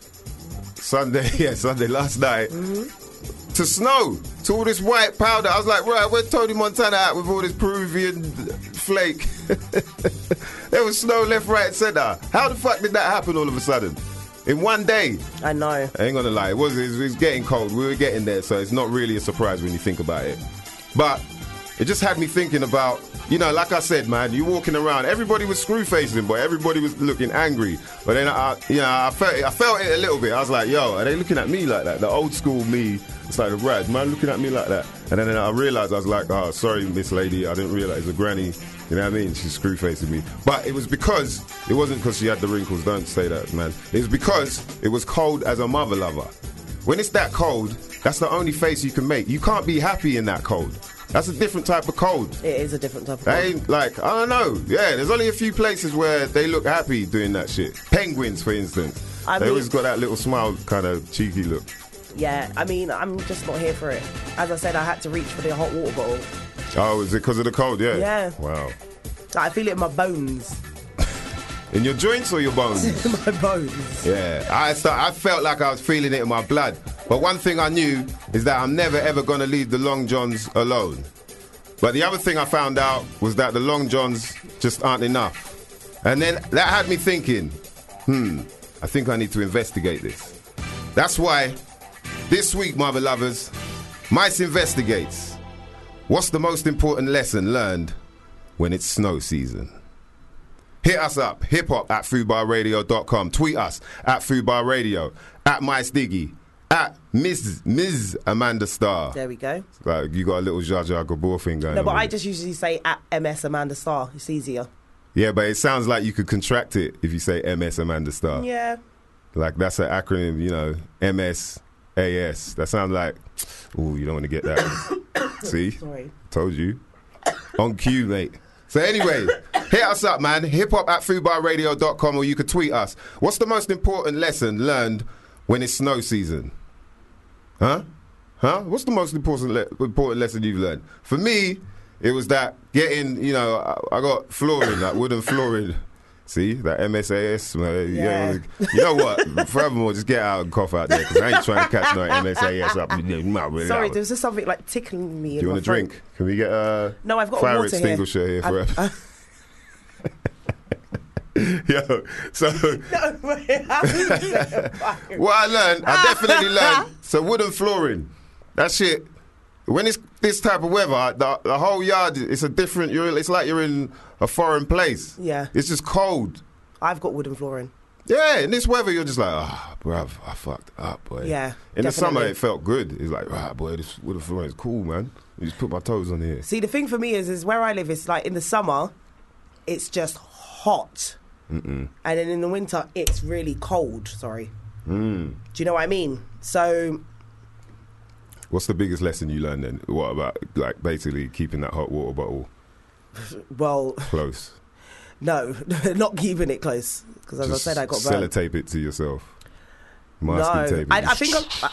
Sunday last night to snow, to all this white powder. I was like, right, where's Tony Montana at with all this Peruvian flake? There was snow left, right, and centre. How the fuck did that happen all of a sudden? In one day. I know. I ain't gonna lie, it was getting cold. We were getting there, so it's not really a surprise when you think about it. But it just had me thinking about, you know, like I said, man, you walking around, everybody was screw facing, but everybody was looking angry. But then I felt it a little bit. I was like, yo, are they looking at me like that? The old school me, it's like the Brad, man, looking at me like that. And then I realized, I was like, oh, sorry, Miss Lady, I didn't realize the granny. You know what I mean? She's screw facing me. But it wasn't because she had the wrinkles. Don't say that, man. It was because it was cold as a mother lover. When it's that cold, that's the only face you can make. You can't be happy in that cold. That's a different type of cold. It is a different type of cold. They ain't like, I don't know. Yeah, there's only a few places where they look happy doing that shit. Penguins, for instance. They always got that little smile, kind of cheeky look. Yeah, I mean, I'm just not here for it. As I said, I had to reach for the hot water bottle. Oh, is it because of the cold? Yeah. Yeah. Wow. I feel it in my bones. In your joints or your bones? In my bones. Yeah. I felt like I was feeling it in my blood. But one thing I knew is that I'm never ever going to leave the Long Johns alone. But the other thing I found out was that the Long Johns just aren't enough. And then that had me thinking, I think I need to investigate this. That's why this week, mother lovers, Mice Investigates. What's the most important lesson learned when it's snow season? Hit us up, hiphop@foodbarradio.com. Tweet us at foodbarradio, at Mice Diggy, at Ms. Amanda Starr. There we go. Like, you got a little Jar Jar Gabor thing going on. No, but with I it. just usually say at MS Amanda Starr. It's easier. Yeah, but it sounds like you could contract it if you say MS Amanda Starr. Yeah. Like, that's an acronym, you know, MSAS. That sounds like, ooh, you don't want to get that. See? Sorry. Told you. On cue, mate. So anyway, hit us up, man. hiphop@foodbarradio.com, or you could tweet us. What's the most important lesson learned when it's snow season? Huh? What's the most important lesson you've learned? For me, it was that getting, you know, I got flooring, like wooden flooring. See, that MSAS. Yeah. You know what? Furthermore, just get out and cough out there, because I ain't trying to catch no MSAS up. Sorry, there was just something like tickling me. Do you want a drink? Can we get a No, I've got fire a water extinguisher here for Yo, so what I learned, I definitely learned. So wooden flooring, that shit. When it's this type of weather, the whole yard, it's a different. It's like you're in a foreign place. Yeah, it's just cold. I've got wooden flooring. Yeah, in this weather, you're just like, bruv, I fucked up, boy. Yeah, in the summer, definitely. it felt good. It's like, boy, this wooden flooring is cool, man. You just put my toes on here. See, the thing for me is where I live, it's like in the summer, it's just hot. Mm-mm. And then in the winter, it's really cold. Sorry. Mm. Do you know what I mean? So, what's the biggest lesson you learned then? What about, like, basically keeping that hot water bottle well, close? No, not keeping it close. Because as Just I said, I got burnt. sellotape it to yourself. No, Masking tape it. I think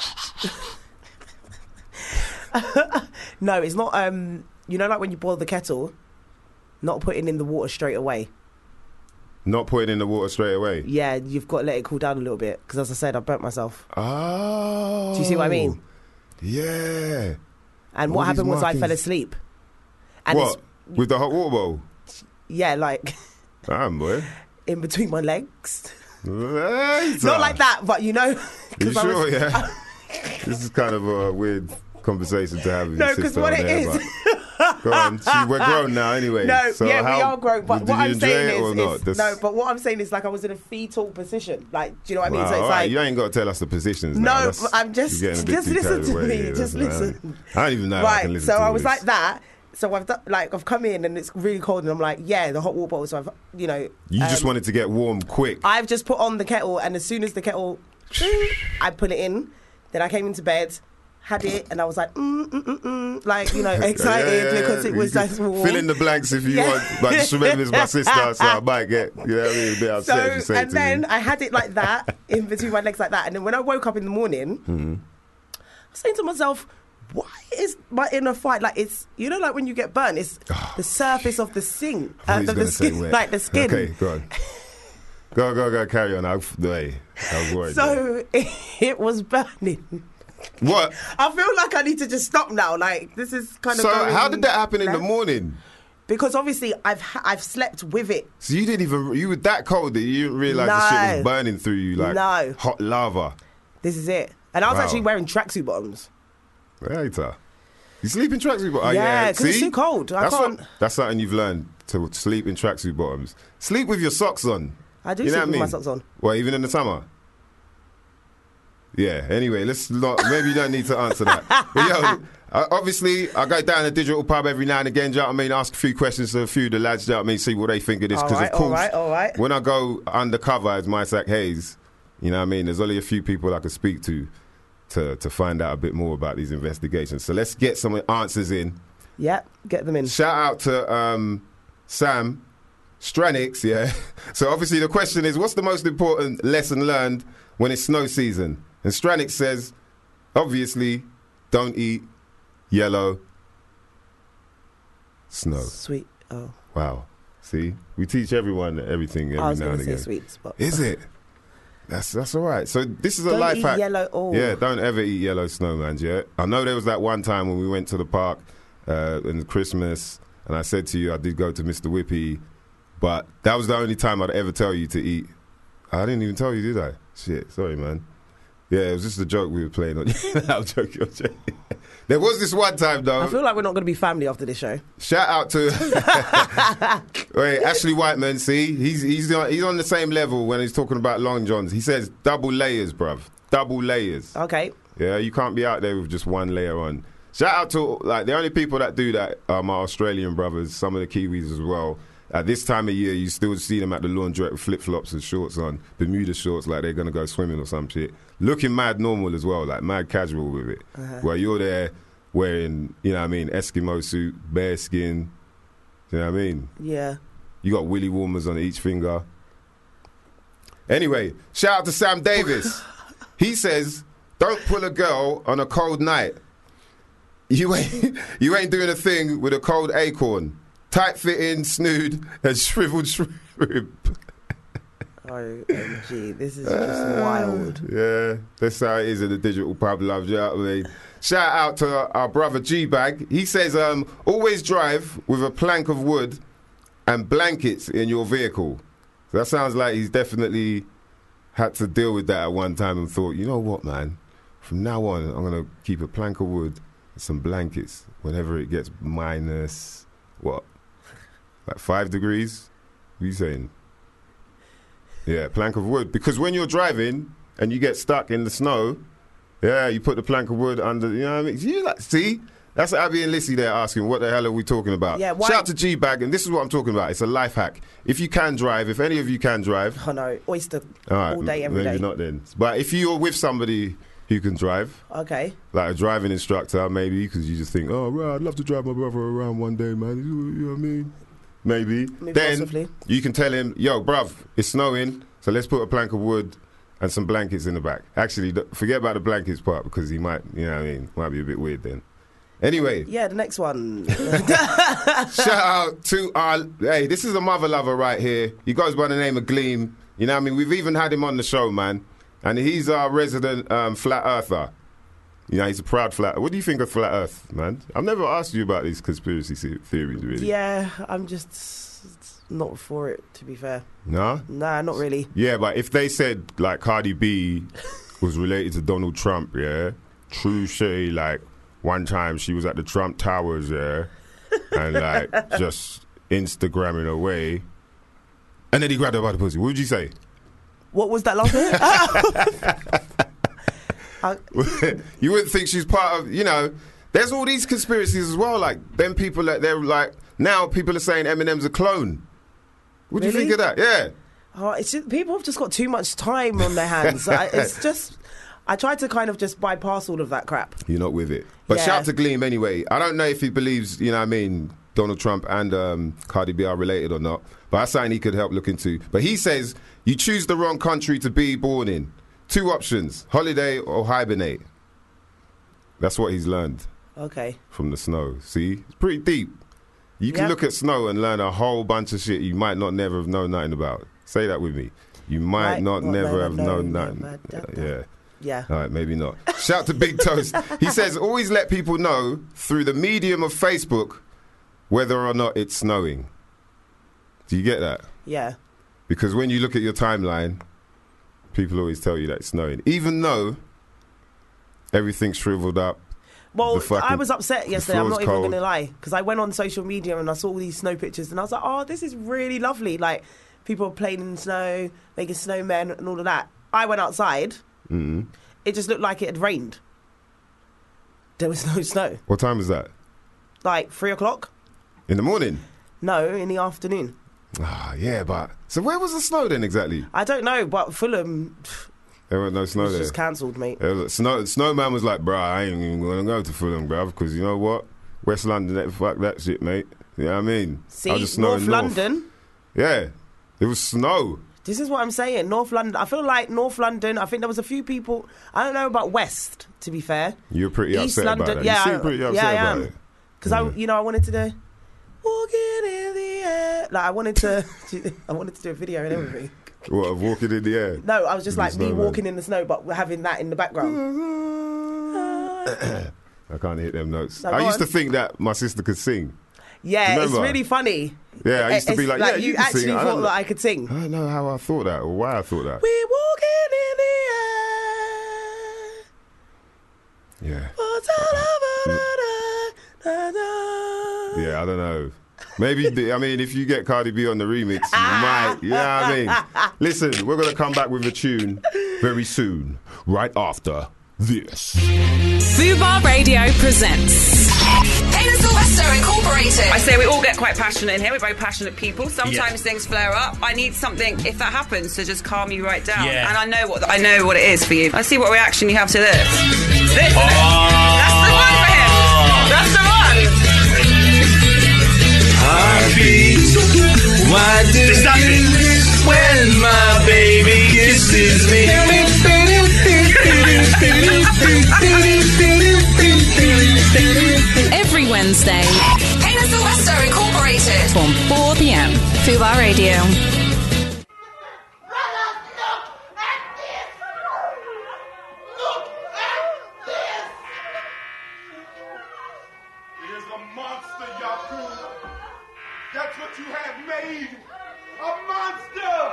no, it's not. You know, like when you boil the kettle, not putting in the water straight away. Not putting in the water straight away. Yeah, you've got to let it cool down a little bit. Because as I said, I burnt myself. Oh. Do you see what I mean? Yeah. And All what happened these was I fell markings. asleep. And What? With the hot water bowl? yeah, like Damn, boy. in between my legs. Later. Not like that, but you know. Are you 'cause I sure, was- yeah? This is kind of a weird conversation to have with No, your 'cause sister what on it there, is- but go on. We're grown now anyway. No, so yeah, how, we are grown. But did what you I'm enjoy saying it or is not? That's- no. But what I'm saying is like I was in a fetal position. Like, do you know what I mean? Wow, So it's all right, like you ain't got to tell us the positions. No, now. That's- but I'm just you're getting a bit too listen carried to away me. here, Just man. listen. I don't even know if I can Right. listen So to I all was this. like that. So I've come in and it's really cold and I'm like, yeah, the hot water bottle. So I've, you know, You just wanted to get warm quick. I've just put on the kettle and as soon as the kettle, I put it in. Then I came into bed, had it, and I was like, like, you know, excited because it was You nice can warm. fill in the blanks if you Yeah. want. But just remember it's my sister, so I might get, you know what I mean, a bit upset if you say it And to then me. I had it like that, in between my legs like that. And then when I woke up in the morning, Mm-hmm. I was saying to myself, why is my inner fight like it's, you know, like when you get burnt, it's the surface of the skin, I thought he was of the gonna say skin, wet. like the skin. Okay, go on. Go, carry on. I was worried. there. So it was burning. What? I feel like I need to just stop now. Like this is kind of. So going how did that happen in the left. morning? Because obviously I've slept with it. So you were that cold that you didn't realise the shit No. was burning through you like No. hot lava. This is it. And I was Wow. actually wearing tracksuit bottoms. Later. You sleep in tracksuit bottoms? Yeah, 'cause it's see? too cold. I can't- That's something you've learned, to sleep in tracksuit bottoms. Sleep with your socks on. I do You know sleep what I with my mean? socks on. Well, even in the summer? Yeah, anyway, let's not, maybe you don't need to answer that. But yo, obviously, I go down to Digital Pub every now and again, do you know what I mean? Ask a few questions to a few of the lads, do you know what I mean? See what they think of this. Because, of course, all right. when I go undercover as Mysak Hayes, you know what I mean? There's only a few people I can speak to find out a bit more about these investigations. So let's get some answers in. Yeah, get them in. Shout out to Sam Stranix, yeah. So obviously the question is, what's the most important lesson learned when it's snow season? And Stranix says, obviously, don't eat yellow snow. Sweet. Oh. Wow. See, we teach everyone everything every I was now going and to say again. sweets, but Is it? That's all right. So this is a Don't life eat hack. yellow. Oh. Yeah, don't ever eat yellow snowmans. Yeah, I know there was that one time when we went to the park in Christmas, and I said to you I did go to Mr. Whippy, but that was the only time I'd ever tell you to eat. I didn't even tell you, did I? Shit, sorry, man. Yeah, it was just a joke we were playing on. I'm joking. There was this one time, though. I feel like we're not going to be family after this show. Shout out to wait, Ashley Whiteman. See, he's on the same level when he's talking about long johns. He says double layers, bruv. Double layers. Okay. Yeah, you can't be out there with just one layer on. Shout out to like the only people that do that are my Australian brothers, some of the Kiwis as well. At this time of year, you still see them at the laundrette with flip-flops and shorts on, Bermuda shorts, like they're going to go swimming or some shit. Looking mad normal as well, like mad casual with it. Where you're there wearing, you know what I mean, Eskimo suit, bare skin, you know what I mean? Yeah. You got willy warmers on each finger. Anyway, shout out to Sam Davis. He says, don't pull a girl on a cold night. You ain't doing a thing with a cold acorn. Tight-fitting, snood, and shriveled shrimp. OMG, this is just wild. Yeah, that's how it is in the digital pub love, you know what I mean? Shout out to our brother G-Bag. He says, always drive with a plank of wood and blankets in your vehicle. So that sounds like he's definitely had to deal with that at one time and thought, you know what, man? From now on, I'm going to keep a plank of wood and some blankets whenever it gets minus, what? Like 5 degrees? What are you saying? Yeah, plank of wood. Because when you're driving and you get stuck in the snow, yeah, you put the plank of wood under, you know what I mean? You like, see? That's Abby and Lissy there asking, what the hell are we talking about? Yeah, shout out to G-Bag, and this is what I'm talking about. It's a life hack. If you can drive, if any of you can drive. Oh, no, oyster all day, every day. Maybe not then. But if you're with somebody who can drive. Okay. Like a driving instructor, maybe, because you just think, oh, right, I'd love to drive my brother around one day, man. You know what I mean? Maybe. Then possibly. You can tell him, yo, bruv, it's snowing, so let's put a plank of wood and some blankets in the back. Actually, forget about the blankets part, because he might, you know what I mean, might be a bit weird then. Anyway. Yeah, the next one. Shout out to our, hey, this is a mother lover right here. He goes by the name of Gleam. You know what I mean? We've even had him on the show, man. And he's our resident flat earther. You know, he's a proud flat. What do you think of flat Earth, man? I've never asked you about these conspiracy theories, really. Yeah, I'm just not for it, to be fair. No? Nah, not really. Yeah, but if they said, like, Cardi B was related to Donald Trump, yeah? True shit, like, one time she was at the Trump Towers, yeah? And, like, just Instagramming away. And then he grabbed her by the pussy. What would you say? What was that last bit? You wouldn't think she's part of, you know, there's all these conspiracies as well. Like, them people, they're like, now people are saying Eminem's a clone. What do you think of that? Yeah. Oh, it's just, people have just got too much time on their hands. It's just, I try to kind of just bypass all of that crap. You're not with it. But shout out to Gleam anyway. I don't know if he believes, you know what I mean, Donald Trump and Cardi B are related or not. But that's something he could help look into. But he says, you choose the wrong country to be born in. 2 options, holiday or hibernate. That's what he's learned. Okay. From the snow. See? It's pretty deep. You can look at snow and learn a whole bunch of shit you might not never have known nothing about. Say that with me. You might not never have known nothing. Yeah. Yeah. All right, maybe not. Shout to Big Toast. He says, always let people know through the medium of Facebook whether or not it's snowing. Do you get that? Yeah. Because when you look at your timeline, people always tell you that it's snowing. Even though everything's shriveled up. Well, I was upset yesterday, I'm not even going to lie. Because I went on social media and I saw all these snow pictures and I was like, oh, this is really lovely. Like, people are playing in the snow, making snowmen and all of that. I went outside. Mm-hmm. It just looked like it had rained. There was no snow. What time was that? Like 3 o'clock. In the morning? No, in the afternoon. Ah, yeah, but... So where was the snow then exactly? I don't know, but Fulham... There was no snow there. It was just cancelled, mate. Snowman was like, bruh, I ain't even going to go to Fulham, bruv, because you know what? West London, fuck that shit, mate. You know what I mean? See, North London... Yeah, there was snow. This is what I'm saying. North London. I feel like North London, I think there was a few people... I don't know about West, to be fair. You're pretty East upset London, about that. Yeah, you seem pretty upset about it. Because I wanted to do... Walking in the air. Like, I wanted to do a video and everything. What, of walking in the air? No, I was just like me walking in the snow, but having that in the background. I can't hit them notes. No, I used to think that my sister could sing. Yeah, it's really funny. Yeah, I used to be like, yeah, you can actually sing. thought that I could sing. I don't know how I thought that or why I thought that. We're walking Yeah. Yeah, I don't know. Maybe, I mean, if you get Cardi B on the remix, you might. You know what I mean? Listen, we're going to come back with a tune very soon, right after this. Fubar Radio presents Taylor Sylvester Incorporated. I say we all get quite passionate in here. We're very passionate people. Sometimes things flare up. I need something, if that happens, to just calm you right down. Yeah. And I know what it is for you. Let's see what reaction you have to this. That's the one for him. That's the one. Heartbeat, why do you when my baby kisses me? every Wednesday. Taylor Sylvester Incorporated. From 4 p.m. Fubar Radio. That's what you have made, a monster.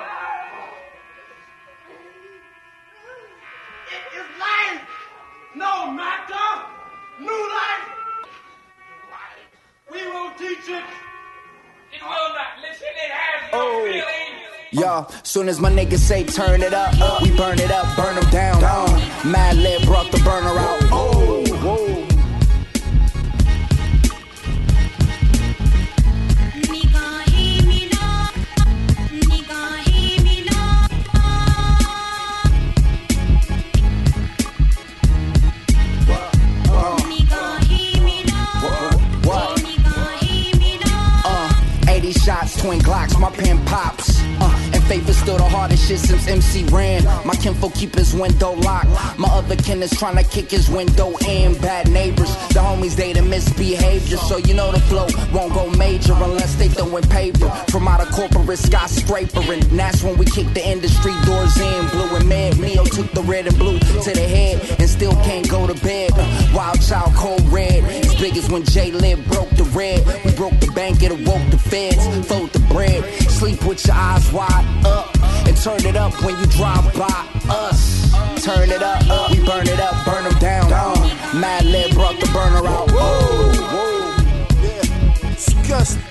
It is life, no matter, new life. We will teach it. It will not listen, it has no feelings. Yo, soon as my niggas say turn it up, we burn it up, burn them down. Mad Lib brought the burner out. Oh, whoa. Shots, twin Glocks, my pen pops. And faith is still the hardest shit since MC ran. My kinfolk keep his window locked. My other kin is trying to kick his window in. Bad neighbors, the homies they the misbehavior. So you know the flow won't go major unless they throwin' paper from out of corporate skyscraper. And that's when we kick the industry doors in. Blue and mad, Neo took the red and blue to the head and still can't go to bed. Wild child, cold red, as big as when J-Lib broke the red. We broke the bank, it awoke the feds. Fold the bread, sleep with your eyes wide up, and turn it up when you drive by us. Turn it up, we burn it up, burn them down. Mad Lib brought the burner out. Whoa, whoa, yeah, disgusting.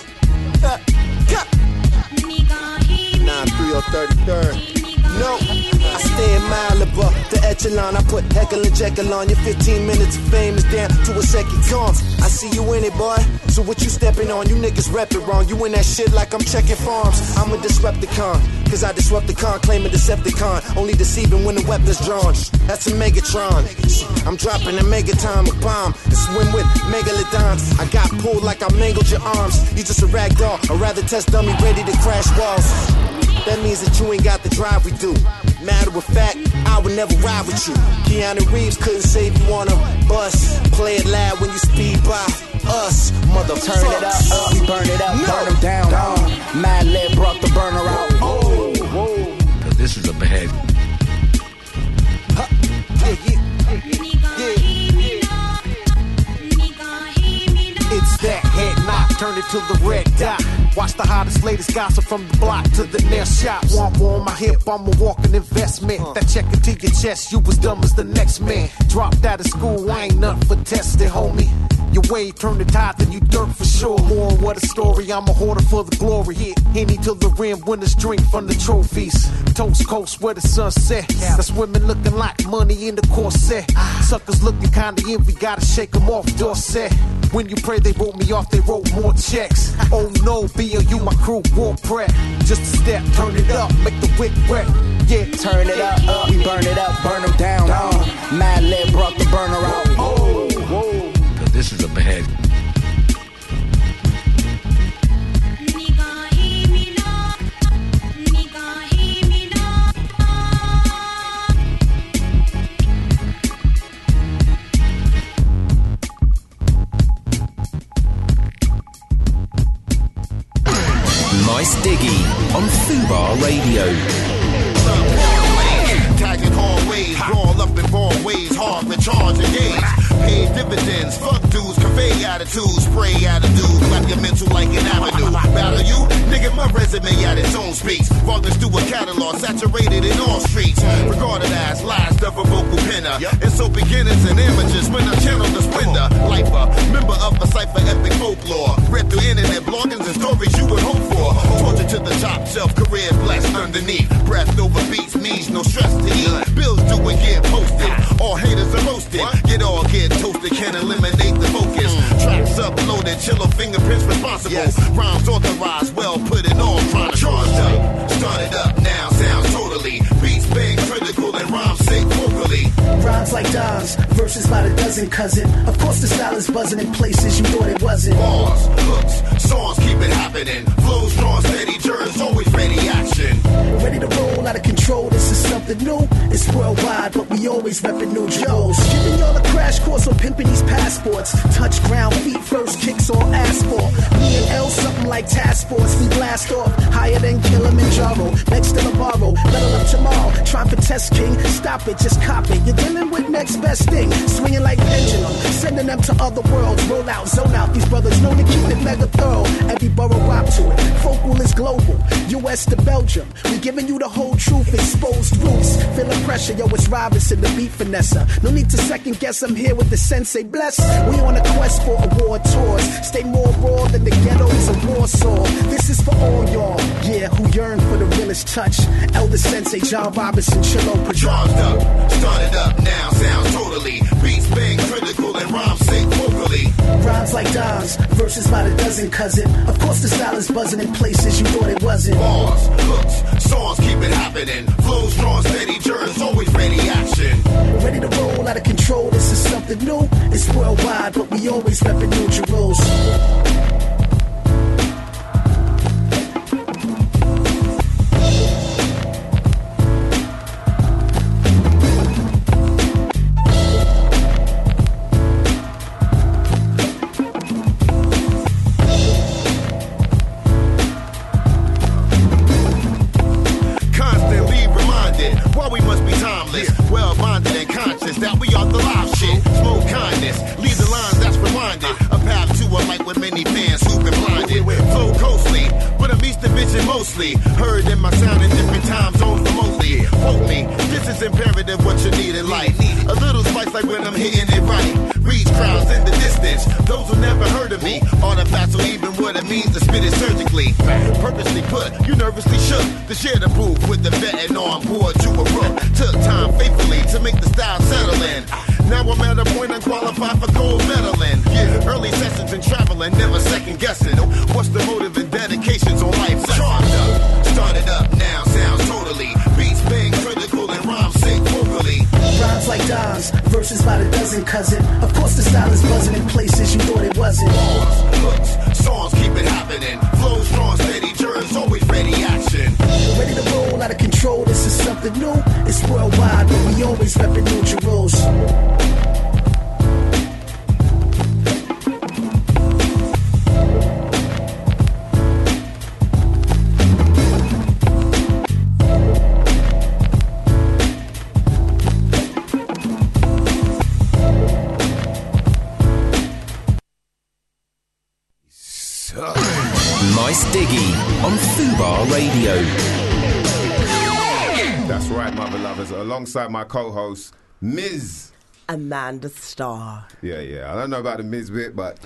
93033. No, I stay in Malibu, the echelon. I put Heckle and Jekyll on. Your 15 minutes of fame is down to a second comes. I see you in it, boy. So what you stepping on? You niggas rep it wrong. You in that shit like I'm checking farms. I'm a Disrupticon, cause I disrupt the con, claim a Decepticon. Only deceiving when the weapon's drawn. That's a Megatron. I'm dropping a Megaton, a bomb, and swim with Megalodons. I got pulled like I mangled your arms. You just a rag doll, or rather test dummy ready to crash walls. That means that you ain't got the drive we do. Matter of fact, I would never ride with you. Keanu Reeves couldn't save you on a bus. Play it loud when you speed by us, motherfucker. Turn it up, we burn it up, burn them down. Mad Lib brought the burner out. Oh, whoa. This is a bad. It's that head knock, turn it to the red dot. Watch the hottest, latest gossip from the block to the nail shop. Want war on my hip, I'm a walking investment. That check into your chest, you was dumb as the next man. Dropped out of school, I ain't nothing for testing, homie. Your wave turned the tide, then you dirt for sure. More what a story, I'm a hoarder for the glory. Hit Henny to the rim, winners drink from the trophies. Toast coast where the sun set. That's women looking like money in the corset. Suckers looking kinda envy, gotta shake them off, Dorset. When you pray they wrote me off, they wrote more checks. Oh no, B.O.U. my crew, war prep. Just a step, turn it up, make the wick wet. Yeah, turn it up, we burn it up, burn them down. Mad Lib brought the burner out. Oh, whoa. This is a bad. Nice Diggy on Fubar Radio. Tagging hallways, brawl up in wrong ways, hard with charge and gauge. Paid dividends, fuck dudes, convey attitudes, spray attitudes, clap your mental like an avenue. Battle you, nigga, my resume at its own speaks. Volumes through a catalog, saturated in all streets. Regarded as last of a vocal penner. And so beginners and amateurs when I channel the splendor. Lifer, member of a cipher epic folklore. Read through internet bloggings and stories you would hope for. Torture to the top shelf, career blessed underneath. Breath over beats means no stress to eat. Bills do and get posted. All haters are roasted. Get all get toasted, can eliminate the focus. Tracks uploaded, chiller fingerprints responsible. Rhymes authorized, well put in all chronicles. Charged up, started up, now sounds totally. Beats bang critical and rhymes sick vocally. Rhymes like dimes, verses by the dozen, cousin. Of course the style is buzzing in places you thought it wasn't. Bars, hooks, songs keep it happening. Flows strong, steady, turns, always ready action. Ready to roll out of control, this is something new. It's worldwide, but we always reppin' New Joes. Giving y'all a crash course on pimping these passports. Touch ground, feet first, kicks on asphalt. Me and L, something like task force. We blast off, higher than Kilimanjaro. Next to Navarro, battle up tomorrow. Trying for test king, stop it, just cop it. You're dealing with next best thing. Swinging like pendulum, sending them to other worlds. Roll out, zone out, these brothers know to keep it mega thorough. Every borough rock to it, focal is global. US to Belgium, we giving you the whole truth, exposed roots. Feel the pressure, yo, it's Robinson, the beat finesser. No need to second guess, I'm here with the sensei bless. We on a quest for award tours. Stay more raw than the ghettos of Warsaw. This is for all y'all, yeah, who yearn for the realest touch. Elder Sensei, John Robinson, Chilo Charged up, started up, now sounds totally. Beats bang critical and rhymes sick vocally. Rhymes like dimes, verses by the dozen, cousin. Of course the style is buzzing in places you thought it wasn't. Bars, hooks, songs keep it happening. Flows strong, steady, turns, always ready action. Ready to roll out of control, this is something new. It's worldwide, but we always reppin' New Jerusalem. Heard in my sound in different time zones remotely. Quote me, this is imperative what you need in life. A little spice like when I'm hitting it right. Reach crowds in the distance, those who never heard of me. Artifacts or even what it means to spit it surgically. Purposely put, you nervously shook to share the booth with the vet and on board to a rook. Took time faithfully to make the style settle in. Now I'm at a point I'm qualified for gold medaling. Yeah, early sessions and traveling, never second guessing. What's the motive and dedications on life? Charged up, started up, now sounds totally. Beats bang critical and rhymes sick vocally. Rhymes like dimes, verses by the dozen, cousin. Of course the style is buzzing in places you thought it wasn't. Bars, hooks, songs keep it happening. Flows strong, steady, turns, always ready action. Ready to roll out of control, this is something new. It's worldwide, but we always reppin' New Jerusalem. Nice Diggy on Fubar Radio. That's right, my beloveds. Alongside my co-host, Ms. Amanda Starr. Yeah. I don't know about the Ms. bit, but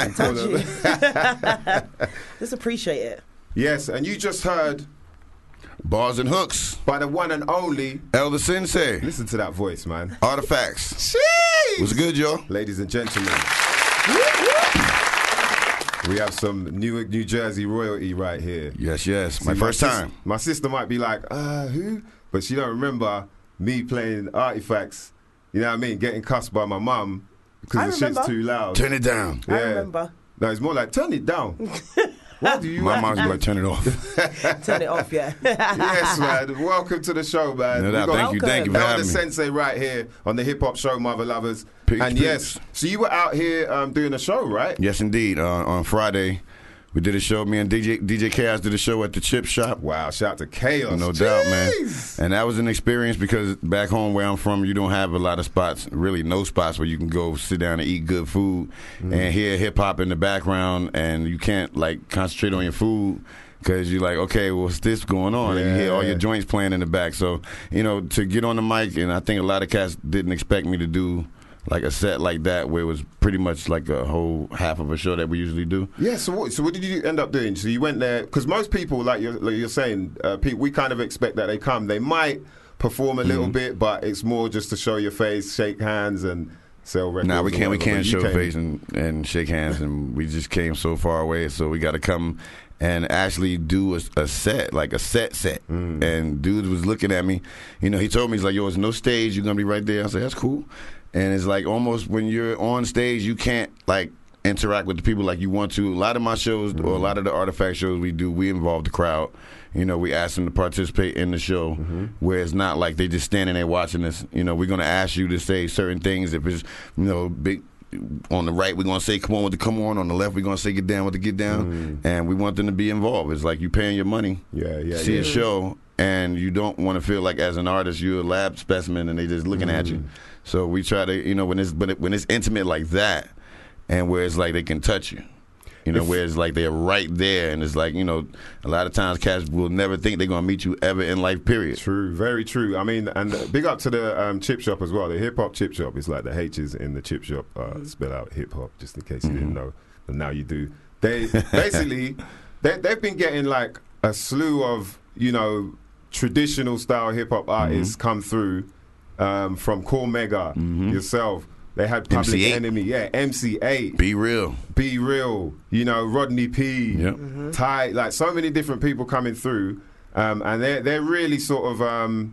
just appreciate it. Yes, and you just heard Bars and Hooks by the one and only Elder Sensei. Listen to that voice, man. Artifacts. Jeez. What's good, y'all? Ladies and gentlemen. We have some Newark, New Jersey royalty right here. Yes. My first time. My sister might be like, who? But she don't remember me playing Artifacts, you know what I mean, getting cussed by my mum because the shit's too loud. Turn it down. Yeah. I remember. No, it's more like, turn it down. What do you My mom's like, turn it off. Turn it off, yeah. Yes, man. Welcome to the show, man. Thank you for having Elder me. Sensei right here on the Hip Hop Show, Mother Lovers. Peace. Yes, so you were out here doing a show, right? Yes, indeed. On Friday, We did a show. Me and DJ Chaos did a show at the Chip Shop. Wow, shout out to Chaos. No doubt, man. And that was an experience because back home where I'm from, you don't have a lot of spots, really no spots where you can go sit down and eat good food and hear hip hop in the background, and you can't like concentrate on your food because you're like, okay, what's this going on? And you hear all your joints playing in the back. So, you know, to get on the mic, and I think a lot of cats didn't expect me to do like a set like that where it was pretty much like a whole half of a show that we usually do. Yeah, so what did you end up doing? So you went there, because most people, like you're saying, people, we kind of expect that they come. They might perform a little bit, but it's more just to show your face, shake hands, and sell records. Nah, we can't show face and shake hands, and we just came so far away, so we got to come and actually do a set, like a set. And dude was looking at me. You know, he told me, he's like, yo, there's no stage. You're going to be right there. I said, that's cool. And it's like almost when you're on stage, you can't like interact with the people like you want to. A lot of my shows or a lot of the Artifact shows we do, we involve the crowd. You know, we ask them to participate in the show where it's not like they just standing there watching us. You know, we're going to ask you to say certain things. If it's, you know, big on the right, we're going to say come on with the come on. On the left, we're going to say get down with the get down. And we want them to be involved. It's like you paying your money to see a show, and you don't want to feel like as an artist you're a lab specimen and they just looking at you. So we try to, you know, when it's intimate like that, and where it's like they can touch you, you know, where it's like they're right there, and it's like, you know, a lot of times cats will never think they're gonna meet you ever in life. Period. True, very true. I mean, and big up to the Chip Shop as well. The Hip Hop Chip Shop is like the H's in the Chip Shop spell out hip hop, just in case you didn't know. But now you do. They basically they've been getting like a slew of, you know, traditional style hip hop artists come through. From Cormega, yourself, they had Public MC8. Enemy, MC8, Be Real, you know, Rodney P, Ty, like so many different people coming through, and they're really sort of,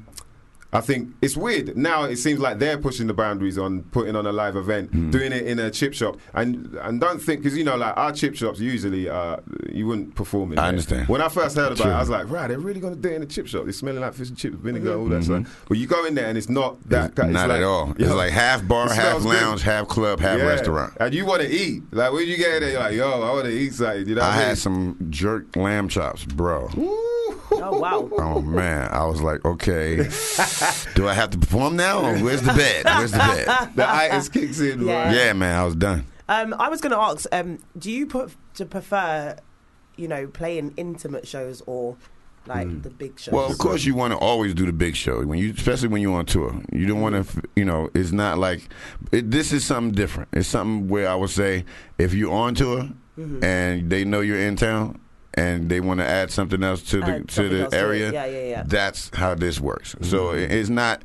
I think it's weird now. It seems like they're pushing the boundaries on putting on a live event, doing it in a chip shop, and don't think, because you know, like our chip shops usually you wouldn't perform in. I understand. When I first heard about it, I was like, right, they're really going to do it in a chip shop. They're smelling like fish and chips, vinegar, all that stuff. But you go in there and it's not that. It's not like, at all. It's like half bar, half lounge, half club, half restaurant. And you want to eat. Like when you get in there, you're like, yo, I want to eat something. You know what I mean? had some jerk lamb chops, bro. Oh, wow. Oh, man. I was like, okay, do I have to perform now? Or where's the bed? The itis kicks in, right? Yeah, man, I was done. I was going to ask, do you prefer, you know, playing intimate shows or like the big shows? Well, of course, you want to always do the big show, especially when you're on tour. You don't want to, you know, it's not like this is something different. It's something where I would say if you're on tour and they know you're in town, and they want to add something else to the area, that's how this works. So it's not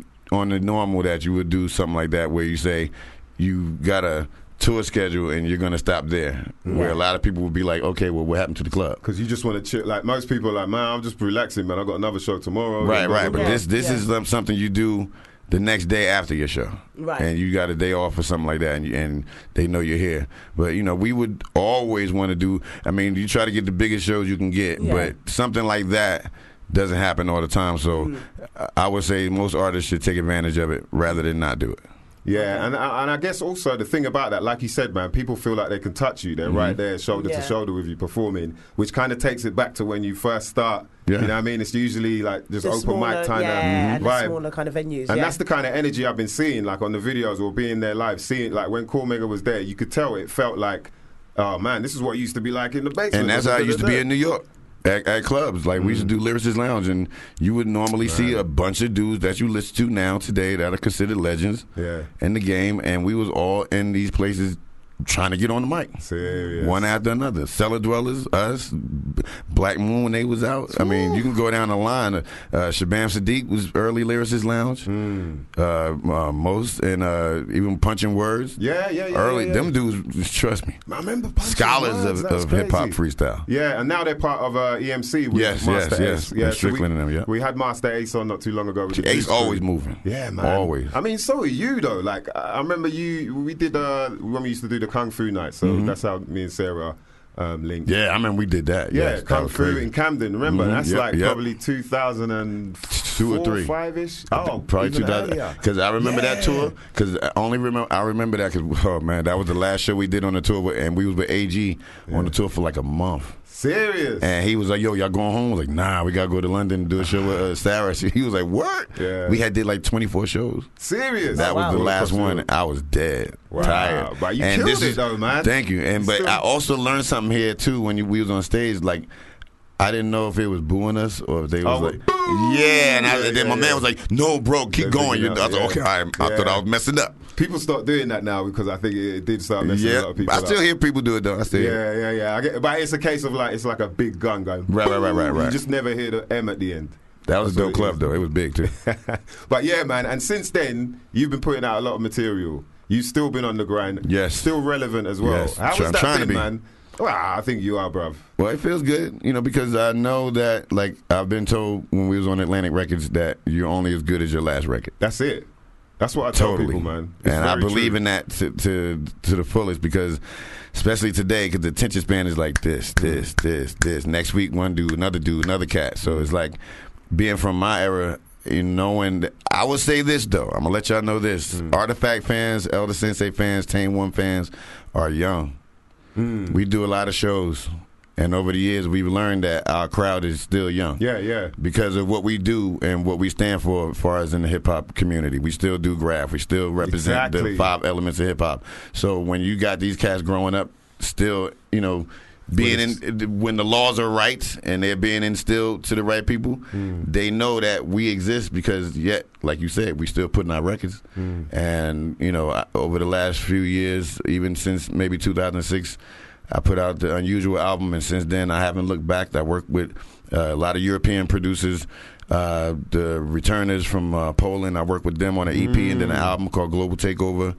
on the normal that you would do something like that where you say you got a tour schedule and you're going to stop there, where a lot of people would be like, okay, well, what happened to the club? Because you just want to chill. Like most people are like, man, I'm just relaxing, man. I got another show tomorrow. Right. But this is something you do the next day after your show, and you got a day off or something like that, and they know you're here. But you know, we would always want to do. I mean, you try to get the biggest shows you can get, but something like that doesn't happen all the time. So I would say most artists should take advantage of it rather than not do it. Yeah, and I guess also the thing about that, like you said, man, people feel like they can touch you. They're right there, shoulder to shoulder with you performing, which kind of takes it back to when you first start. You know what I mean? It's usually like just open smaller, mic kind of vibe. Smaller kind of venues. And that's the kind of energy I've been seeing, like on the videos or being there live, seeing like when Cormega was there, you could tell it felt like, oh man, this is what it used to be like in the basement. And that's how it used to be in New York. At clubs, like we used to do Lyricist Lounge, and you would normally see a bunch of dudes that you listen to now today that are considered legends in the game, and we was all in these places trying to get on the mic. Serious. One after another. Cellar Dwellers, us, Black Moon when they was out. I mean, you can go down the line. Shabam Sadiq was early Lyricist Lounge. Most, and even Punching Words. Yeah. Early, them dudes, trust me. I remember Punching Scholars Words, of hip-hop freestyle. Yeah, and now they're part of EMC with Master Ace. Yeah, Strickland and them, We had Master Ace on not too long ago. With Ace always moving. Yeah, man. Always. I mean, so are you, though. Like, I remember we did, when we used to do the Kung Fu night, so that's how me and Sarah link. Yeah, I remember we did that. Yeah, Yes, that come was through crazy. in Camden. Remember, Mhm. that's Yep, like yep. probably 2002 or 3, 5-ish. probably even 2000. earlier. Because I remember that tour. Because I remember that because oh man, that was the last show we did on the tour, and we was with AG on the tour for like a month. Serious. And he was like, "Yo, y'all going home?" I was like, "Nah, we gotta go to London and do a show with Sarah." He was like, "What?" Yeah. We had did like 24 shows. Serious. That was the last Wow. one. I was dead, Wow. tired. But you and killed this it is, though, man. Thank you. And but Still- I also learned something here too when we was on stage. Like, I didn't know if it was booing us or if they was like, yeah. And then my man was like, "No, bro, keep going." I was like, "Okay, I thought I was messing up." People start doing that now because I think it did start messing a lot of people I still up. hear people do it though. I still hear. Yeah. I get, but it's a case of like it's like a big gun going. Right. You just never hear the M at the end. That was a That's dope what it club though. It was big too. But yeah, man. And since then, you've been putting out a lot of material. You've still been on the grind. Yes. Still relevant as well. Yes. How I'm was that trying to been, be. man? Well, I think you are, bruv. Well, it feels good, because I know that, like, I've been told when we was on Atlantic Records that you're only as good as your last record. That's it. That's what I tell people, man. It's And I very believe true. in that to the fullest because, especially today, because the attention span is like this. Next week, one dude, another cat. So it's like being from my era, knowing that, I will say this, though. I'm going to let y'all know this. Artifact fans, Elder Sensei fans, Tame One fans are young. We do a lot of shows, and over the years we've learned that our crowd is still young. Yeah. Because of what we do and what we stand for as far as in the hip-hop community. We still do graph. We still represent Exactly. the 5 elements of hip-hop. So when you got these cats growing up still, being in, when the laws are right and they're being instilled to the right people, they know that we exist because yet, like you said, we still putting out records. And, over the last few years, even since maybe 2006, I put out the Unusual album, and since then I haven't looked back. I worked with a lot of European producers, the Returners from Poland. I worked with them on an EP and then an album called Global Takeover.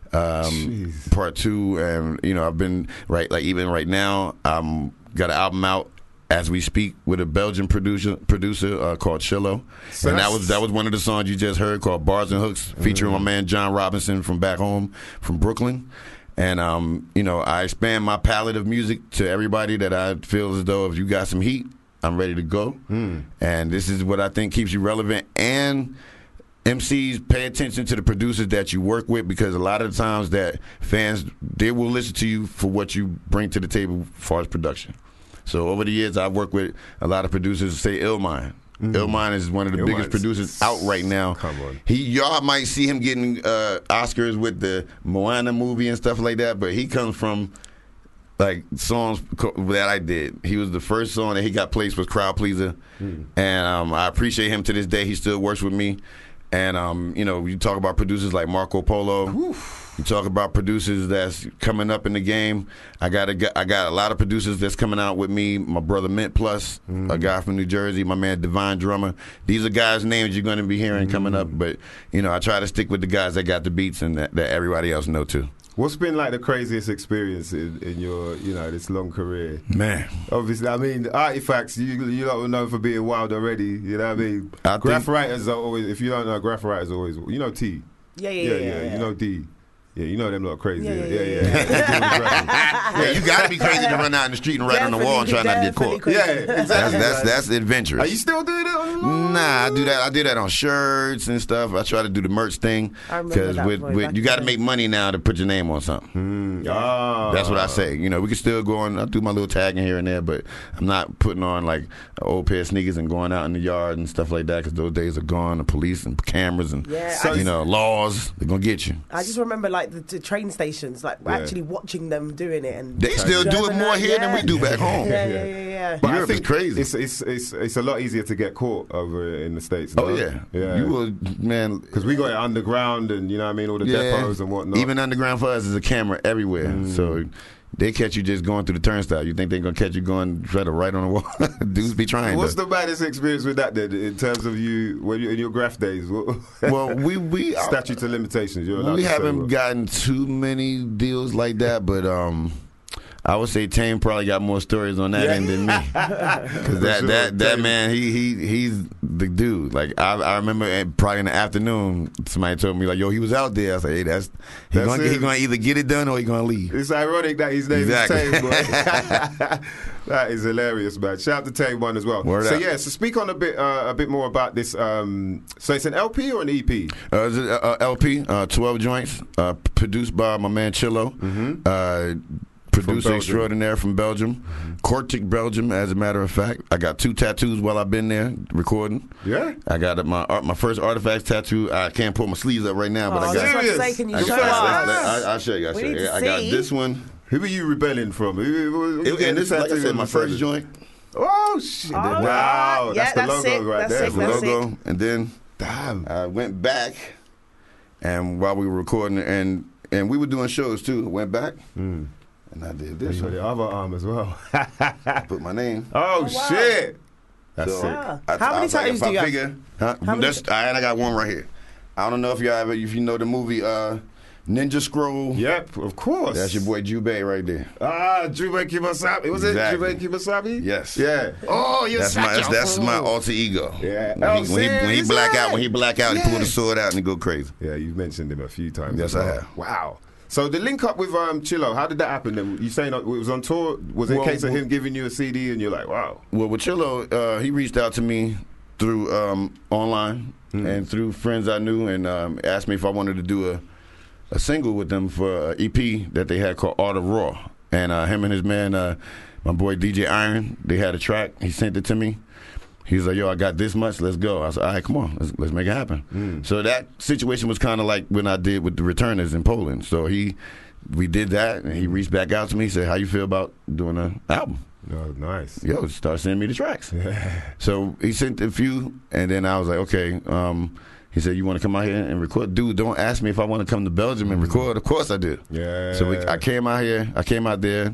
Part 2, and I've been even right now got an album out as we speak with a Belgian producer called Chillo, and that was one of the songs you just heard called Bars and Hooks, featuring my man John Robinson from back home from Brooklyn. And I expand my palette of music to everybody that I feel as though if you got some heat, I'm ready to go. And this is what I think keeps you relevant. And MCs, pay attention to the producers that you work with, because a lot of the times that fans, they will listen to you for what you bring to the table as far as production. So over the years, I've worked with a lot of producers, say Illmind. Illmind is one of the biggest producers out right now. Come on. Y'all might see him getting Oscars with the Moana movie and stuff like that, but he comes from like songs that I did. He was the first song that he got placed was Crowd Pleaser, and I appreciate him to this day. He still works with me. And, you talk about producers like Marco Polo. You talk about producers that's coming up in the game. I got a lot of producers that's coming out with me. My brother Mint Plus, a guy from New Jersey, my man Divine Drummer. These are guys' names you're going to be hearing coming up. But, I try to stick with the guys that got the beats and that everybody else know too. What's been like the craziest experience in your, this long career? Man. Obviously, I mean, Artifacts, you lot were known for being wild already, you know what I mean? Graph writers are always, if you don't know, graph writers are always, T. Yeah. You know D. Yeah, you know them lot crazy. Yeah. Yeah, you got to be crazy to run out in the street and write on the wall and try not to get caught. Yeah, exactly. That's adventurous. Are you still doing it? Nah, I do that. I do that on shirts and stuff. I try to do the merch thing because you got to make money now to put your name on something. That's what I say. We can still go on. I do my little tagging here and there, but I'm not putting on like an old pair of sneakers and going out in the yard and stuff like that because those days are gone. The police and cameras and laws, they're gonna get you. I just remember like the train stations, like actually watching them doing it, and they still do it more here than we do back home. Yeah. But Europe I think is crazy. It's a lot easier to get caught over in the States. Oh no? yeah. You will, man, because we got it underground and all the depots and whatnot. Even underground for us is a camera everywhere, so they catch you just going through the turnstile. You think they're gonna catch you going try to write on the wall? Dudes be trying. What's the baddest experience with that then, in terms of you when you in your graph days? Well, we statute of limitations. We haven't gotten too many deals like that, but I would say Tame probably got more stories on that end than me. Because that man, he's the dude. Like I remember probably in the afternoon, somebody told me like, "Yo, he was out there." I said, "Hey, he's gonna either get it done or he's gonna leave." It's ironic that his name is Tame, boy. That is hilarious, man. Shout out to Tame One as well. So speak on a bit more about this. So it's an LP or an EP? It's an LP, 12 joints, produced by my man Chillo. Producer extraordinaire from Belgium, Kortrijk, Belgium, as a matter of fact. I got 2 tattoos while I've been there recording. Yeah? I got my first Artifacts tattoo. I can't pull my sleeves up right now, but I got it. Say, can you show us? I'll show you. I got this one. Who are you rebelling from? And this, like I said, my first joint. Oh, shit. Wow. That's the logo right there. That's the logo. And then I went back, and while we were recording, and we were doing shows too, went back. And I did this. The other arm as well. Put my name. Oh, shit. That's sick. How many tattoos do you have? I got one right here. I don't know if you know the movie Ninja Scroll. Yep, of course. That's your boy Jubei right there. Jubei Kimasabi. Was it Jubei Kimasabi? Yes. Yeah. Oh, that's my alter ego. Yeah. When he black out, he pull the sword out and he go crazy. Yeah, you've mentioned him a few times. Yes, I have. Wow. So the link up with Chillo, how did that happen? Then you saying it was on tour? Was it a case of him giving you a CD and you're like, wow? Well, with Chillo, he reached out to me through online and through friends I knew, and asked me if I wanted to do a single with them for an EP that they had called Art of Raw. And him and his man, my boy DJ Iron, they had a track. He sent it to me. He was like, "Yo, I got this much. Let's go." I said, "All right, come on, let's make it happen." So that situation was kind of like when I did with the Returners in Poland. So we did that, and he reached back out to me, said, "How you feel about doing an album?" Oh, nice. Yo, start sending me the tracks. So he sent a few, and then I was like, "Okay." He said, "You want to come out here and record?" Dude, don't ask me if I want to come to Belgium and record. Of course I did. Yeah. So I came out here. I came out there.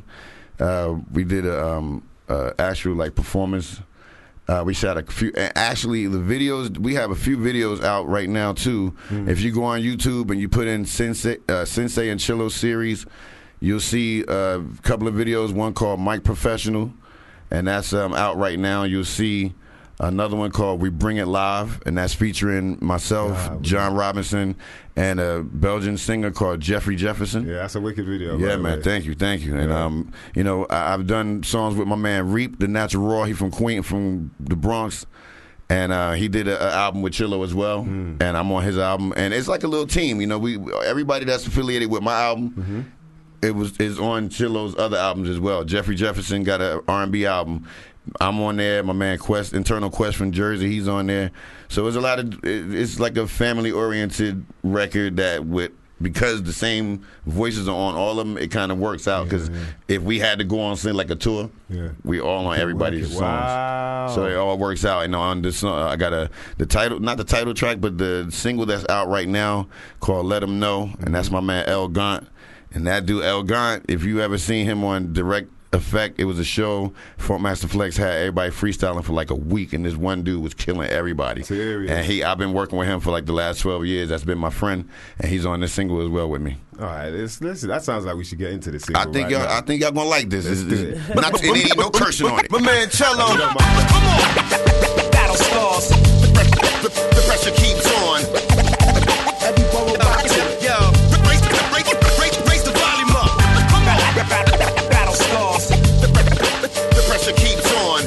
We did a actual like performance. We shot a few. Actually, the videos, we have a few videos out right now too. If you go on YouTube and you put in Sensei and Chillo series, you'll see a couple of videos. One called Mike Professional, and that's out right now. You'll see another one called We Bring It Live, and that's featuring myself, John Robinson, and a Belgian singer called Jeffrey Jefferson. Yeah, that's a wicked video. Yeah, man. Thank you. And I've done songs with my man Reap, the Natural Raw. He from the Bronx, and he did an album with Chillo as well. And I'm on his album, and it's like a little team. You know, everybody that's affiliated with my album. Is on Chillo's other albums as well. Jeffrey Jefferson got an R&B album. I'm on there. My man Internal Quest from Jersey, he's on there. So it's like a family-oriented record because the same voices are on all of them, it kind of works out. Because if we had to go on like a tour, we all on everybody's songs. Wow. So it all works out. And on this song, I got the title, not the title track, but the single that's out right now called Let 'Em Know, and that's my man El Gaunt. And that dude El Gaunt, if you ever seen him on Direct Effect, it was a show Funkmaster Flex had everybody freestyling for like a week, and this one dude was killing everybody. Serious. And I've been working with him for like the last 12 years. That's been my friend, and he's on this single as well with me. All right, listen, that sounds like we should get into this single. I think y'all gonna like this. But it ain't no cursing on it. My man Chillo. Come on. Battle scars. The pressure keeps on. Every borough box. Yo. Raise the volume up. Come on. Battle scars. The pressure keeps on.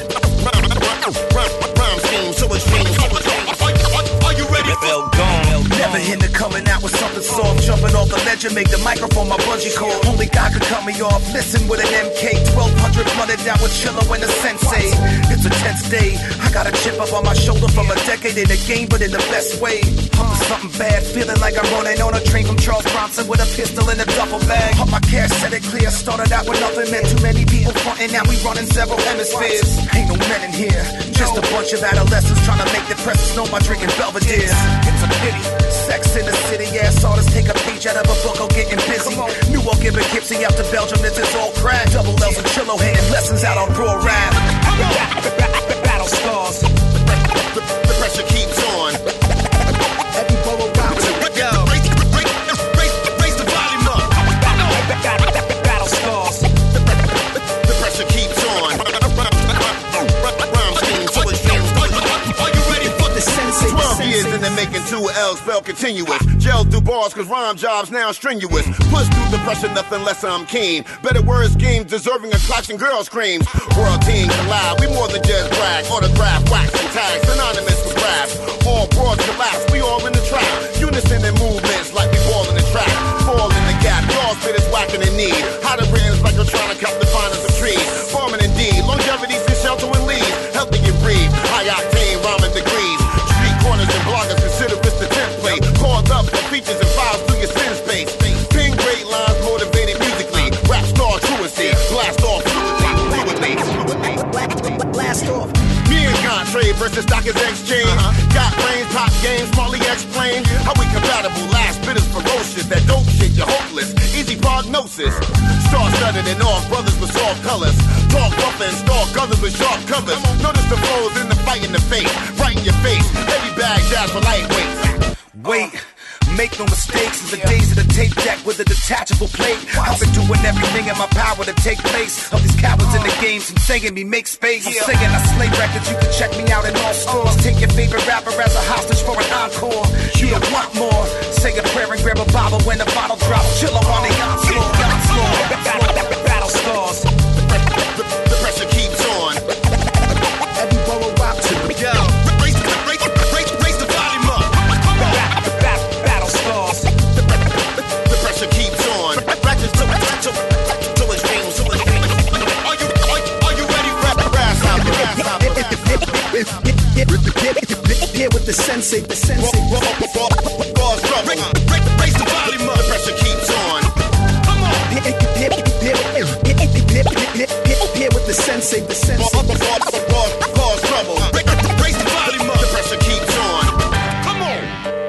Rhyme scheme, so extreme. Are you ready? Never hinter coming out with something soft. Jumping off the ledge and make the microphone my bungee cord. Only God could cut me off. Listen with an MK 1200 flooded down with Chillo and the Sensei. It's a tense day. I got a chip up on my shoulder from a decade in the game, but in the best way. Up to something bad, feeling like I'm running on a train from Charles Bronson with a pistol in a duffel bag. Up my cash, set it clear. Started out with nothing, meant too many people fronting. Now we running several hemispheres. Ain't no men in here, just a bunch of adolescents trying to make the presses known by drinking Belvedere's. It's a pity. Sex in the city, ass artists take a page out of a book, or getting busy. New York giving Gypsy out to Belgium, this is all crap. Double L's and Chillo handing lessons out on raw rap. Battle scars. The pressure keeps on. Every borough bounce. Raise the volume up. Battle scars. L's fell continuous. Gel through bars cause rhyme jobs now strenuous. Push through the pressure, nothing less I'm keen. Better word schemes deserving of clocks and girl screams. World team collide, we more than just brag. Autograph, wax and tags, synonymous with raps. All broads collapse, we all in the trap. Unison in movements like we ball in the track. Fall in the gap, y'all spit is whacking in need. Hotter brands like I'm trying to cut the finest of trees. Farming indeed, longevity's in shelter and leaves. Healthy and breathe, high octane rhyming degrees. Street corners and bloggers consider this the template. Called up for features and files through your sin space. Ping great lines motivated musically. Rap star truancy, blast off fluidly. Blast off. Me and Contrae versus Stockers Exchange. Got brains, pop games, smartly explain how we compatible. Last bit is ferocious. That dope shit, you're hopeless. Easy prognosis. Star-studded and off, brothers with soft colors. Talk rough and stalk others with sharp covers. Notice the flows in the fight in the face. Right in your face. Heavy bag, jazz for lightweights. Wait. Make no mistakes, it's the days of the tape deck with a detachable plate. I've been doing everything in my power to take place. Of these cowards in the game, some saying me make space. I'm saying I slay records, you can check me out in all stores. Take your favorite rapper as a hostage for an encore. You don't want more. Say a prayer and grab a Bible when the bottle drops. Chill up on the onslaught. Battle scars. The pressure keeps on. Every borough rock to the yo. Raise the volume up. Battle scars. The pressure keeps on. Ratchets to extremes, to extremes. Are you ready? Grasshopper. Here with the sensei, the sensei. Bars trouble. Raise the volume up. The pressure keeps on. Come on. Here with the sensei, the sensei. Bars trouble. Raise the volume up. The pressure keeps on. Come on.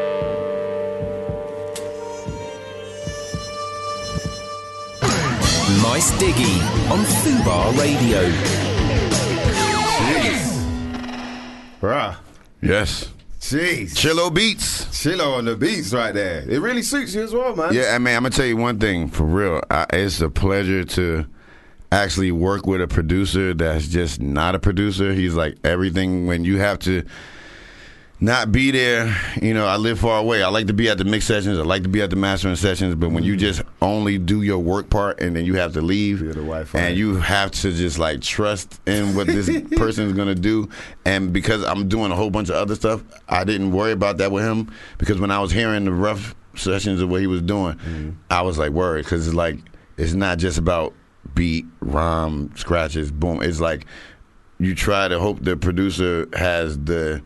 Mice Diggy on Fubar Radio. Bruh. Yes. Jeez. Chillo beats. Chillo on the beats right there. It really suits you as well, man. Yeah, I mean, I'm going to tell you one thing, for real. It's a pleasure to actually work with a producer that's just not a producer. He's like everything when you have to not be there. You know, I live far away. I like to be at the mix sessions. I like to be at the mastering sessions. But when you just only do your work part and then you have to leave and you have to just like trust in what this person is going to do. And because I'm doing a whole bunch of other stuff, I didn't worry about that with him because when I was hearing the rough sessions of what he was doing, I was like worried because it's like it's not just about beat, rhyme, scratches, boom. It's like you try to hope the producer has the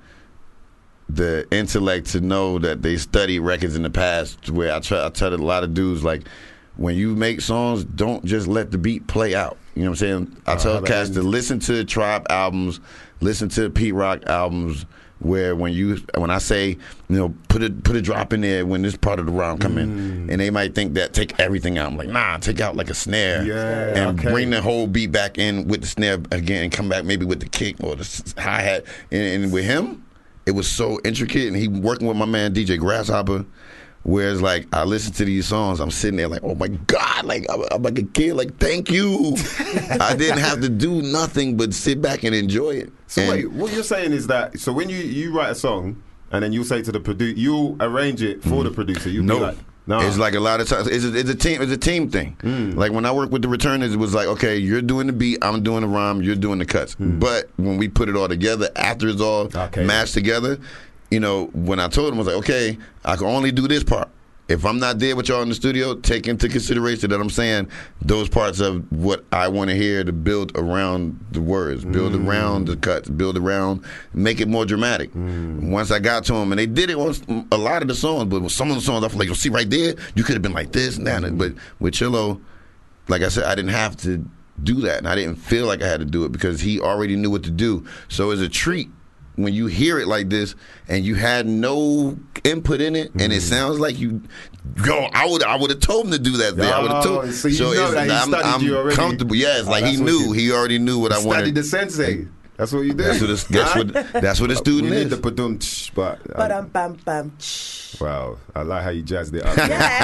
intellect to know that they study records in the past. Where I tell a lot of dudes, like, when you make songs, don't just let the beat play out. You know what I'm saying? I tell cats to listen to Tribe albums, listen to Pete Rock albums, where when I say, you know, put a drop in there when this part of the rhyme come in, and they might think that take everything out. I'm like, nah, take out like a snare and bring the whole beat back in with the snare again and come back maybe with the kick or the hi-hat. And with him, it was so intricate, and he working with my man DJ Grasshopper, whereas like I listen to these songs, I'm sitting there like, oh my God, like I'm like a kid, like thank you. I didn't have to do nothing but sit back and enjoy it. So wait, what you're saying is that so when you write a song and then you'll say to the producer, you'll arrange it for the producer. You'll be like, no. It's like a lot of times it's a team thing. Like when I work with the Returners, it was like, okay, you're doing the beat, I'm doing the rhyme, you're doing the cuts. But when we put it all together, after it's all mashed together, you know, when I told him, I was like, okay, I can only do this part. If I'm not there with y'all in the studio, take into consideration that I'm saying those parts of what I want to hear to build around the words, build around the cuts, build around, make it more dramatic. Once I got to him, and they did it on a lot of the songs, but with some of the songs, I feel like, you'll see right there, you could have been like this and that. But with Chillo, like I said, I didn't have to do that, and I didn't feel like I had to do it because he already knew what to do. So it's a treat when you hear it like this and you had no input in it and it sounds like I would have told him to do that there. I would have told. So you know that he studied you already. Comfortable. Yeah, it's like he knew. He already knew what I wanted. Studied the sensei. That's what you did. That's what a student we is. Need the badum, but bam. Wow, I like how you jazzed it up.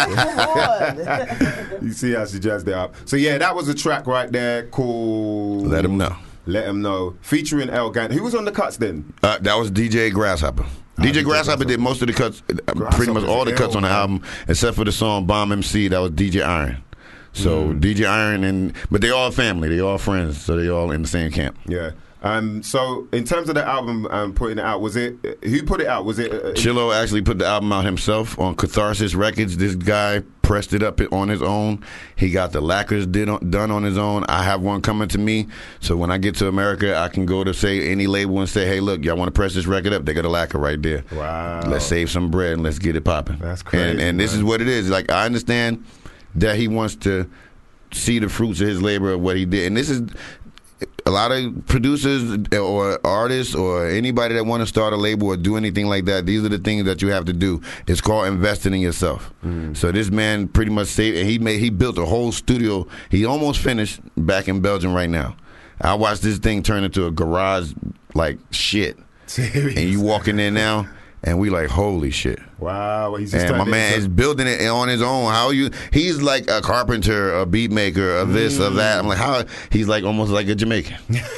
Yeah, come on. You see how she jazzed it up. So yeah, that was a track right there called Let 'Em Know. Let 'Em Know, featuring El Gan. Who was on the cuts then? That was DJ Grasshopper. DJ Grasshopper did most of the cuts, pretty much all the cuts on the album, except for the song Bomb MC. That was DJ Iron. So DJ Iron but they all family, they all friends, so they all in the same camp. Yeah. So in terms of the album putting it out, was it who put it out? Was it Chillo actually put the album out himself on Catharsis Records. This guy pressed it up on his own. He got the lacquers done on his own. I have one coming to me, so when I get to America, I can go to say any label and say, hey, look, y'all want to press this record up? They got a lacquer right there. Wow. Let's save some bread and let's get it popping. That's crazy. And this is what it is. Like, I understand that he wants to see the fruits of his labor of what he did, and this is a lot of producers or artists or anybody that want to start a label or do anything like that. These are the things that you have to do. It's called investing in yourself. So this man pretty much saved, and he built a whole studio. He almost finished back in Belgium right now. I watched this thing turn into a garage like shit. Serious? And you walk in there now, and we like, holy shit. Wow, he's just and my man is building it on his own. How you? He's like a carpenter, a beat maker, of this, of that. I'm like, how? He's like almost like a Jamaican.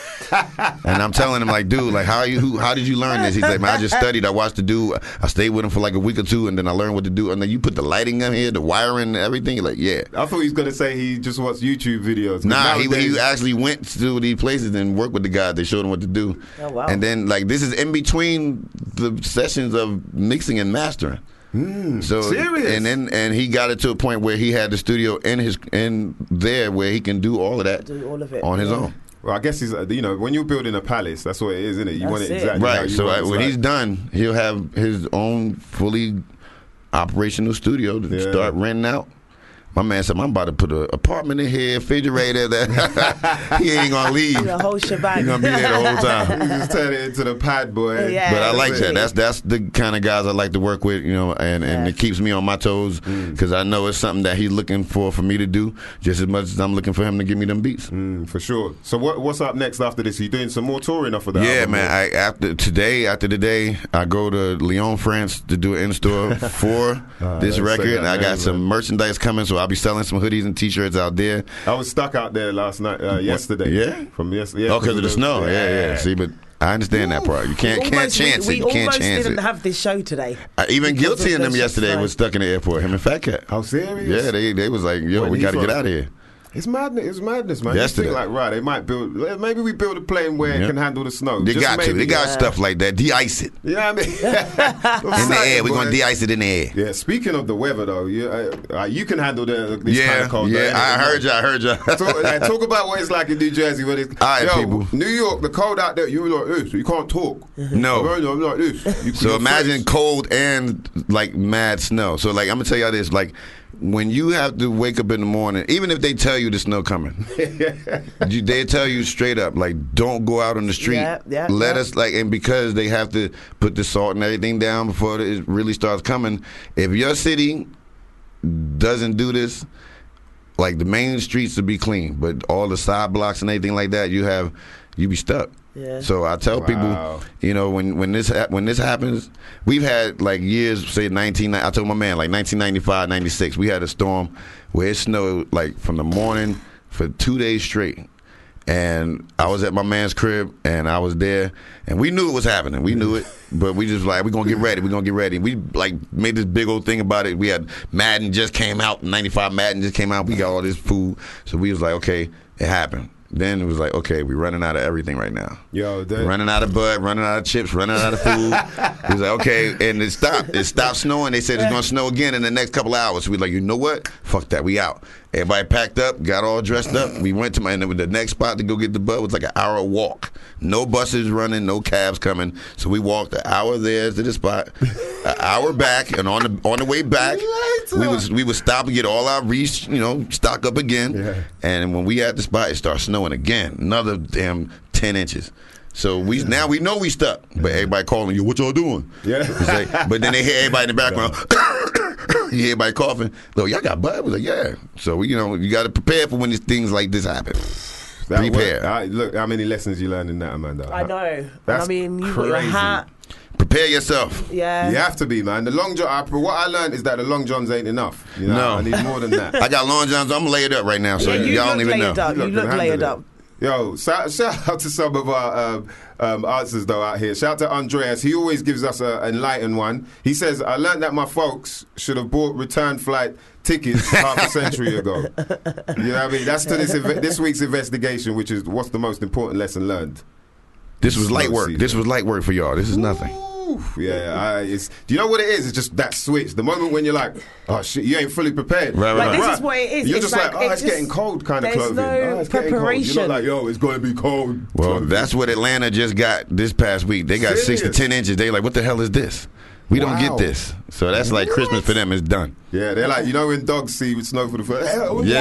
And I'm telling him, like, dude, like, how did you learn this? He's like, man, I just studied. I watched the dude. I stayed with him for like a week or two, and then I learned what to do. And then you put the lighting in here, the wiring, and everything. You're like, yeah. I thought he was gonna say he just watched YouTube videos. Nah, he actually went to these places and worked with the guys. They showed him what to do. Oh wow! And then like this is in between the sessions of mixing and mastering. So serious? And he got it to a point where he had the studio in there where he can do all of that on his own. Well, I guess he's when you're building a palace, that's what it is, isn't it? You want it exactly how right. you So want it. when he's done, he'll have his own fully operational studio to start renting out. My man said, I'm about to put an apartment in here, refrigerator. That he ain't going to leave. The whole shebang. He's going to be there the whole time. He just turn it into the pad boy. Yeah, but I like that. That's the kind of guys I like to work with, and it keeps me on my toes because I know it's something that he's looking for me to do just as much as I'm looking for him to give me them beats. For sure. So what's up next after this? Are you doing some more touring off of that? Yeah, man. After the day, I go to Lyon, France to do an in-store for this record. I got some merchandise coming, so I'll be selling some hoodies and T-shirts out there. I was stuck out there last night, yesterday. Yeah? From yesterday. Oh, because of the snow. Yeah. See, but I understand that part. You can't chance it. We You can't almost chance didn't it. have this show today. Even because Guilty of and them the yesterday snow. was stuck in the airport. Him and Fat Cat. How serious? Yeah, they was like, yo, we got to get out of here. It's madness, man. Yesterday. You think like, right, they might maybe we build a plane where it can handle the snow. They Just got maybe. to. They got stuff like that. De-ice it. You know what I mean? In the air. We're going to de-ice it in the air. Yeah, speaking of the weather, though, you can handle this kind of cold. Yeah, I heard you. Talk about what it's like in New Jersey. When it's, all right, people. New York, the cold out there, you're like this. You can't talk. No. I'm like this. So imagine cold and, like, mad snow. So, like, I'm going to tell y'all this. Like, when you have to wake up in the morning, even if they tell you the snow coming, they tell you straight up, like, don't go out on the street. Let us, like, and because they have to put the salt and everything down before it really starts coming, if your city doesn't do this, like, the main streets will be clean, but all the side blocks and anything like that, you be stuck. Yeah. So I tell people, when this happens, we've had like years, say I told my man, like 1995, 96, we had a storm where it snowed like from the morning for 2 days straight. And I was at my man's crib, and I was there, and we knew it was happening. We knew it, but we just like, we're going to get ready. We're going to get ready. We like made this big old thing about it. We had Madden just came out, 95 Madden just came out. We got all this food. So we was like, okay, it happened. Then it was like, okay, we're running out of everything right now. Running out of bud, running out of chips, running out of food. It was like, okay, and it stopped. It stopped snowing. They said it's going to snow again in the next couple of hours. So we were like, you know what? Fuck that. We out. Everybody packed up, got all dressed up. We went to the next spot to go get the bud was like an hour walk. No buses running, no cabs coming. So we walked an hour there to the spot, an hour back, and on the way back, we would stop and get all our stock up again. Yeah. And when we at the spot, it started snowing again, another damn 10 inches. So we know we stuck, but everybody calling you, what y'all doing? Yeah. Like, but then they hear everybody in the background. You hear everybody coughing. Look, y'all got bud? I was like, yeah. So you got to prepare for when these things like this happen. Prepare. Look, how many lessons you learned in that, Amanda? I know. That's you got your hat. Prepare yourself. Yeah. You have to be, man. The long john. What I learned is that the long johns ain't enough. No. I need more than that. I got long johns. I'm laid up right now, so y'all don't even know. You look layered up. Yo, shout out to some of our answers though out here. Shout out to Andreas. He always gives us an enlightened one. He says, I learned that my folks should have bought return flight tickets half a century ago. You know what I mean? That's to this week's investigation, which is what's the most important lesson learned. This was light work. This was light work for y'all. This is nothing. Yeah, do you know what it is? It's just that switch. The moment when you're like, oh shit, you ain't fully prepared. Right. This is what it is. You're it's just like, oh, it's getting cold kind of clothing. No it's preparation. You're not like, yo, it's going to be cold. Well, clothing. that's what Atlanta just got this past week. They got 6 to 10 inches. They like, what the hell is this? We don't get this. So that's like Christmas for them. It's done. Yeah, they're like, you know when dogs see with snow for the first time? All the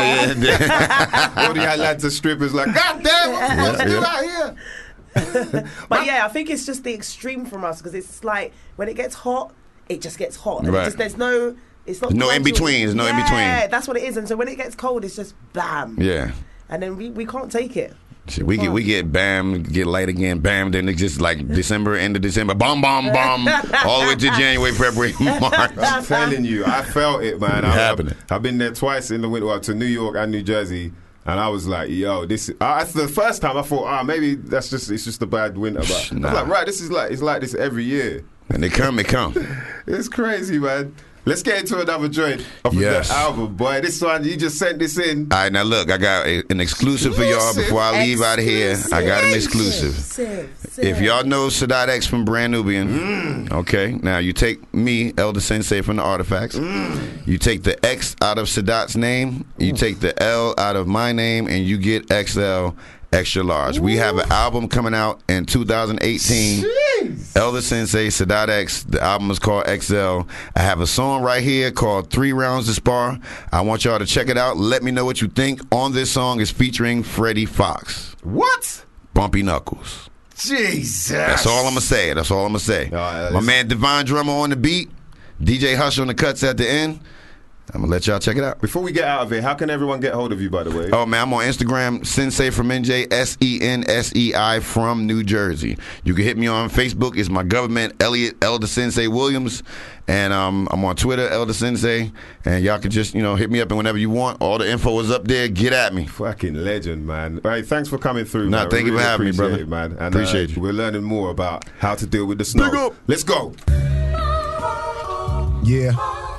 Atlanta strippers like, God damn, what the fuck's you out here? But yeah, I think it's just the extreme from us because it's like when it gets hot, it just gets hot. Right. There's no, it's not no in between. There's no in between. Yeah, that's what it is. And so when it gets cold, it's just bam. Yeah. And then we can't take it. Shit, we get bam, get light again, bam. Then it's just like December, end of December, bomb, bomb, bomb, all the way to January, February, March. I'm telling you, I felt it, man. Happening. I've been there twice in the winter, to New York and New Jersey. And I was like, yo, this. The first time I thought, maybe it's just a bad winter. But I was like, right, it's like this every year. And they come. It's crazy, man. Let's get into another joint off of that album, boy. This one, you just sent this in. All right, now look, I got an exclusive for y'all before I leave out of here. I got an exclusive. If y'all know Sadat X from Brand Nubian, okay, now you take me, Elder Sensei from the Artifacts. You take the X out of Sadat's name, you take the L out of my name, and you get XL Extra Large. We have an album coming out in 2018. Jeez. Elder Sensei, Sadat X. The album is called XL. I have a song right here called 3 Rounds to Spar. I want y'all to check it out. Let me know what you think. On this song is featuring Freddie Fox. What? Bumpy Knuckles. Jesus. That's all I'm going to say. My man Divine Drummer on the beat. DJ Hush on the cuts at the end. I'm going to let y'all check it out. Before we get out of it, how can everyone get hold of you, by the way? Oh, man, I'm on Instagram, Sensei from NJ, SENSEI from New Jersey. You can hit me on Facebook. It's my government, Elliot Elder Sensei Williams. And I'm on Twitter, Elder Sensei. And y'all can just, hit me up and whenever you want. All the info is up there. Get at me. Fucking legend, man. All right, thanks for coming through, man. Thank you for having me, brother. It, man. And, appreciate you. We're learning more about how to deal with the snow. Big up. Let's go. Yeah.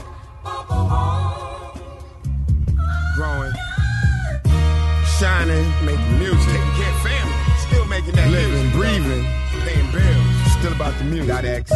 Growing, shining, making music, taking care of family, still making that living, music, breathing, paying bills, still about the music. Got X.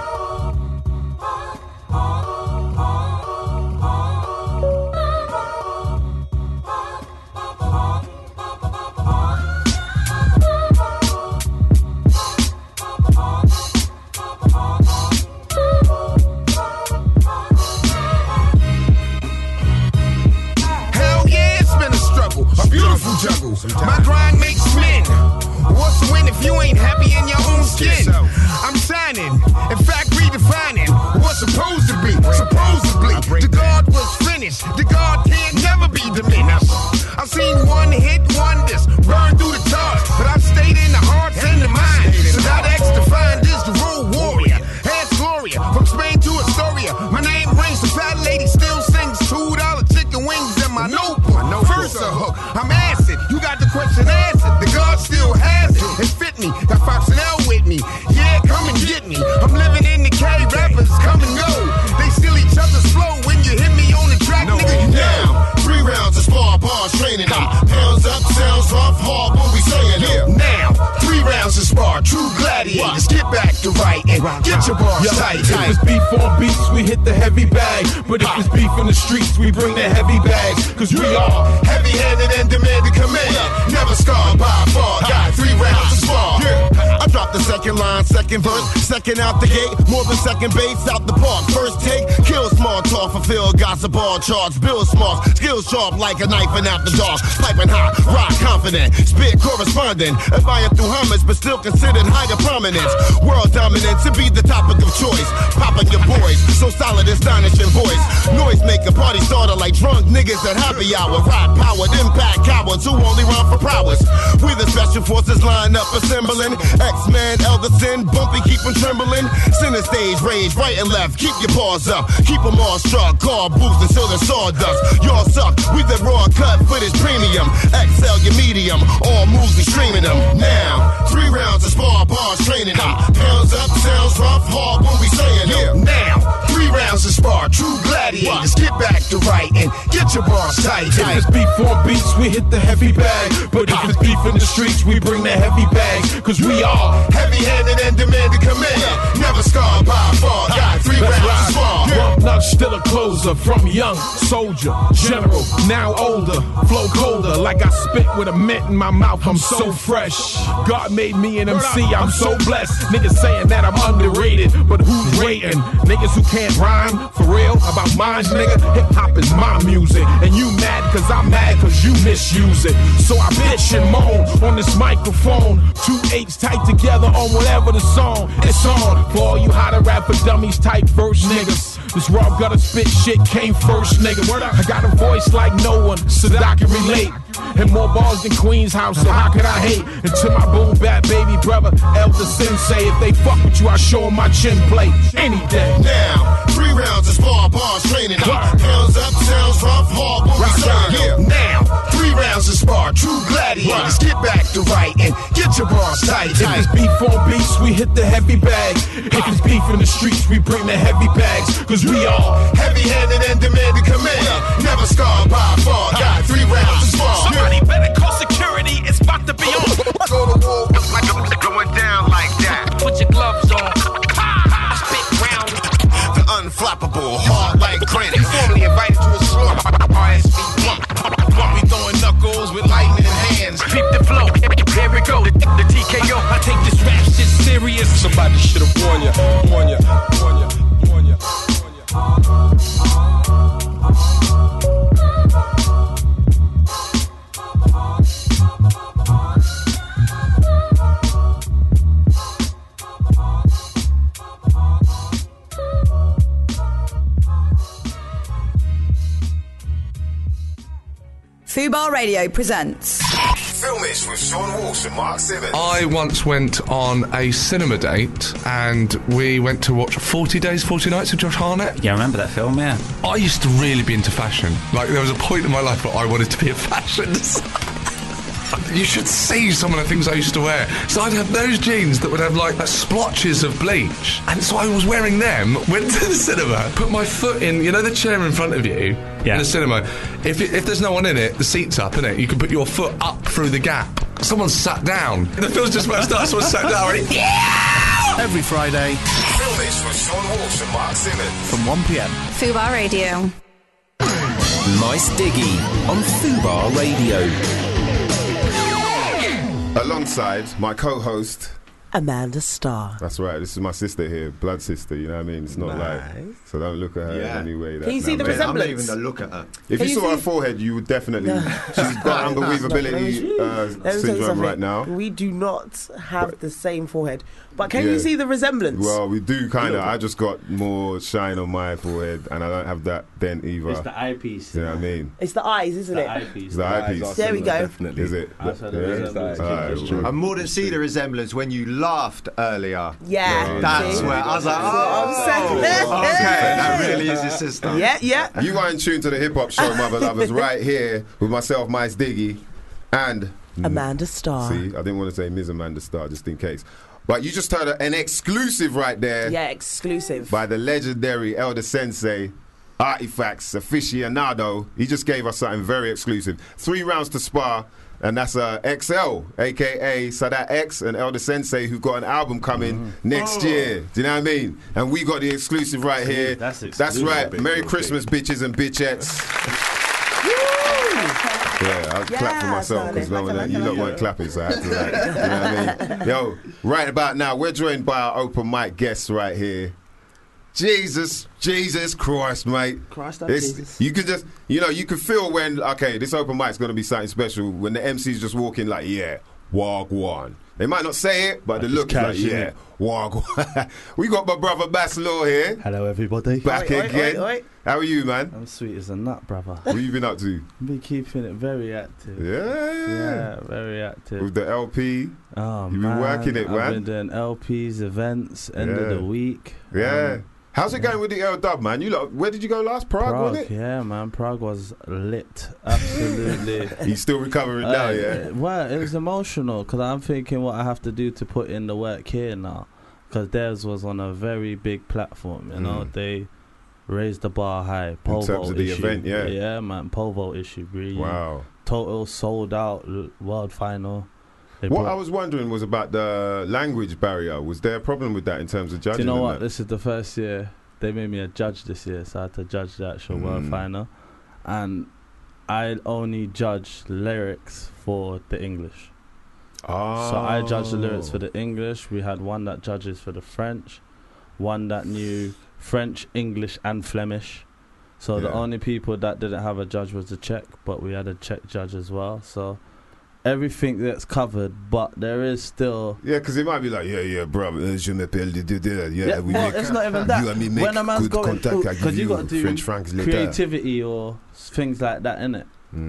A beautiful juggle. My grind makes men. What's the win if you ain't happy in your own skin? I'm shining, in fact redefining what's supposed to be. Supposedly, the God was finished. The God can't never be diminished. I've seen one hit wonders burn through the tar, but I've stayed in the hearts and the minds. Sadat X defined as the road warrior. Hands Gloria, from Spain to Astoria. My name rings, the fat lady still sings $2 chicken wings in my notebook. First a hook, I'm acid. You got the question answered. The God still has it. It fit me. Got Fox and L with me. Yeah, come and get me. I'm living in the K. Rappers come and go. They steal each other's flow when you hit me on the track. No, nigga, you down. 3 rounds of spar bars training them. Pounds up, sounds off, hard when we saying them. Now, 3 rounds of spar, true gladiators. Get back to right and get your bars tight. If it's beef on beats, we hit the heavy bag. But if it's beef in the streets, we bring the heavy bags. Cause we are heavy-handed and demand to command. Never scarred by far. Got 3 rounds of spar. I dropped the second line, second verse, second out the gate. More than second base out the park. First take, kill small talk, fulfill gossip all charts. Build small, skills sharp like a knife and after dark. Piping high, rock confident, spit correspondent. Admire through homage, but still considered higher prominence. World dominance to be the topic of choice. Popping your boys, so solid, astonishing voice. Noise maker, party starter like drunk niggas at happy hour. Rock powered, impact cowards who only run for prowess. We the special Special forces line up, assembling. X-Men, Elderson, Bumpy, keep them trembling. Center stage, rage, right and left. Keep your paws up. Keep them all struck. Car boots until the sawdust. Y'all suck. We the raw cut footage premium. XL, your medium. All moves, we streaming them. Now, 3 rounds of spar bars training them. Pounds up, sounds rough, hard when we saying them. Now, 3 rounds of spar, true gladiators. Get back to right and get your bars tight. If it's beef on beats, we hit the heavy bag. But if it's beef in the streets, we bring the heavy bags. Cause we are heavy-handed and demanding command. Never scarred by a fall. Got 3 rounds of spar. One nut, still a closer. From young soldier, general, now older. Flow colder, like I spit with a mint in my mouth. I'm so fresh. God made me an MC, I'm so blessed. Niggas saying that I'm underrated, but who's rating? Niggas who can't rhyme, for real, about mine, nigga. Hip-hop is my music. And you mad cause I'm mad cause you misuse it. So I bitch and moan on this microphone. 2 H's tight together on whatever the song it's on. For all you how to rap for dummies type verse niggas. This raw gutter spit shit came first, nigga. I got a voice like no one, so that I can relate. And more balls than Queen's House, so how could I hate? Until my boom bap baby brother, Elder Sensei. If they fuck with you, I show them my chin plate any day. Now, 3 rounds of spar bars training them. Pounds up, sounds rough, hard when we saying them. Now, 3 rounds of spar, true gladiators. Get back to right and get your bars tight. If it's beef on beats, we hit the heavy bag. If it's beef in the streets, we bring the heavy bags. Cause we all heavy-handed and demanding command. Never scarred by a fall. Got 3 rounds of spar. Somebody better call security, it's about to be on. Go to war, like going down like that. Put your gloves on. Spit round. The unflappable, hard like granite. Formally invited to a slaughter. RSV blunt. We throwing knuckles with lightning in hands. Peep the flow, here we go. The TKO, I take this rap shit serious. Somebody should have warned ya, warned ya, warned ya, warned ya, warned ya. Fubar Radio presents Filmish with Sean Walsh and Mark Simmons. I once went on a cinema date and we went to watch 40 Days, 40 Nights with Josh Hartnett. Yeah, I remember that film, yeah. I used to really be into fashion. Like, there was a point in my life where I wanted to be a fashion designer. You should see some of the things I used to wear. So I'd have those jeans that would have like splotches of bleach. And so I was wearing them, went to the cinema, put my foot in, you know the chair in front of you in the cinema? If there's no one in it, the seat's up, innit? You can put your foot up through the gap. Someone sat down. The film's just about to start, someone sat down already. Yeah! Every Friday. Filmish with Sean Walsh and Mark Simmons. From 1pm. Fubar Radio. Nice Diggy on Fubar Radio. Alongside my co-host Amanda Starr. That's right, this is my sister here, blood sister, you know what I mean? It's not like, so don't look at her in any way. Can you see the resemblance? I'm not even going to look at her. If you saw her forehead, you would definitely, she's got unbelievability syndrome right now. We do not have the same forehead. But can you see the resemblance? Well, we do kind of. I just got more shine on my forehead, and I don't have that dent either. It's the eyepiece. You know what I mean? It's the eyes, isn't it? Eyepiece. The eyepiece. There we go. Definitely. Is it? I more than see the resemblance when you laughed earlier. Yeah. That's where I was like, okay, that really is your sister. Yeah. You are in tune to the Hip Hop Show, mother lovers, right here with myself, Mice Diggy, and Amanda Starr. See, I didn't want to say Ms. Amanda Starr, just in case. But you just heard an exclusive right there. Yeah, exclusive. By the legendary Elder Sensei, Artifacts Aficionado. He just gave us something very exclusive. 3 rounds to spar, and that's XL, a.k.a. Sadat X and Elder Sensei, who've got an album coming next year. Do you know what I mean? And we got the exclusive right here. That's right. Merry Christmas, bitches and bitchettes. Yeah, I'll clap for myself because you lot weren't clapping, so I had to, you know what I mean? Yo, right about now, we're joined by our open mic guests right here. Jesus Christ, mate. Jesus. You could just, you could feel when, okay, this open mic's going to be something special when the MC's just walking like, yeah, Wagwan. They might not say it, but the look is like, yeah. Wow. We got my brother Baslaw here. Hello, everybody. Back again. How are you, man? I'm sweet as a nut, brother. What you been up to? Been keeping it very active. Yeah, very active. With the LP. Oh, You've been working it, man. I've been doing LPs, events, end of the week. Yeah. How's it going with the L-Dub, man? Where did you go last? Prague, wasn't it? Yeah, man. Prague was lit. Absolutely. He's still recovering now, yeah? Well, it was emotional because I'm thinking what I have to do to put in the work here now. Because theirs was on a very big platform, you know. They raised the bar high. In terms of the event, yeah. Yeah, man. Pole vault issue, really. Wow. Total sold out world final. What I was wondering was about the language barrier. Was there a problem with that in terms of judging? Do you know what? This is the first year they made me a judge this year, so I had to judge the actual world final. And I only judge lyrics for the English. Oh. So I judged the lyrics for the English. We had one that judges for the French, one that knew French, English, and Flemish. So the only people that didn't have a judge was the Czech, but we had a Czech judge as well. So everything that's covered, but there is still... Yeah, because it might be like, bro, je m'appelle, we make... It's not even that. You and me make when a man's good going, contact, because you got to do French francs creativity or things like that, innit?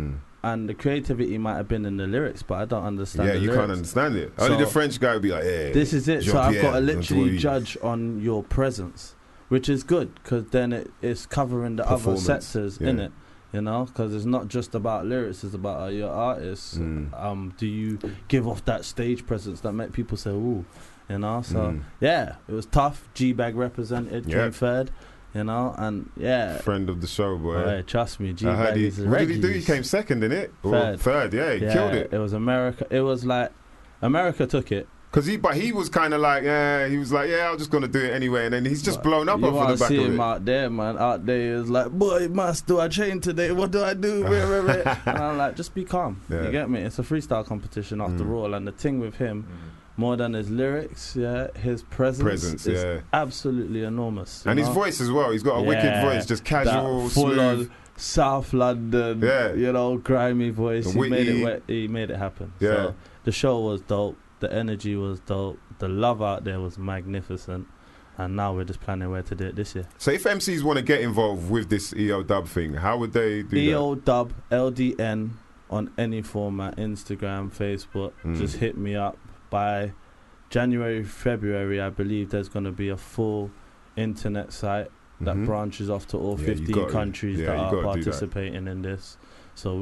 And the creativity might have been in the lyrics, but I don't understand the lyrics. Yeah, you can't understand it. Only the French guy would be like, this is it. So I've got to literally judge on your presence, which is good, because then it's covering the other sectors, innit? You know, because it's not just about lyrics, it's about your artists. Do you give off that stage presence that make people say, ooh, you know? So, yeah, it was tough. G-Bag represented, came third, you know, and Friend of the show, boy. Oh, yeah, trust me, G-Bag is What did he do? He came second, didn't it? Third, yeah, he killed it. It was America. It was like, America took it. Because he was kind of like, he was like, I'm just going to do it anyway. And then he's just blown up off the back of it. You want to see him out there, man. Out there is like, boy, must do I train today? What do I do? And I'm like, just be calm. You get me? It's a freestyle competition after all. And the thing with him, more than his lyrics, his presence is absolutely enormous. And his voice as well. He's got a wicked voice, just casual, full smooth. on South London, you know, grimy voice. He made it happen. Yeah. So the show was dope. The energy was dope. The love out there was magnificent. And now we're just planning where to do it this year. So if MCs want to get involved with this EO Dub thing, how would they do EO Dub, LDN, on any format, Instagram, Facebook. Just hit me up. By January, February, I believe there's going to be a full internet site that branches off to all 15 countries that are participating in this. So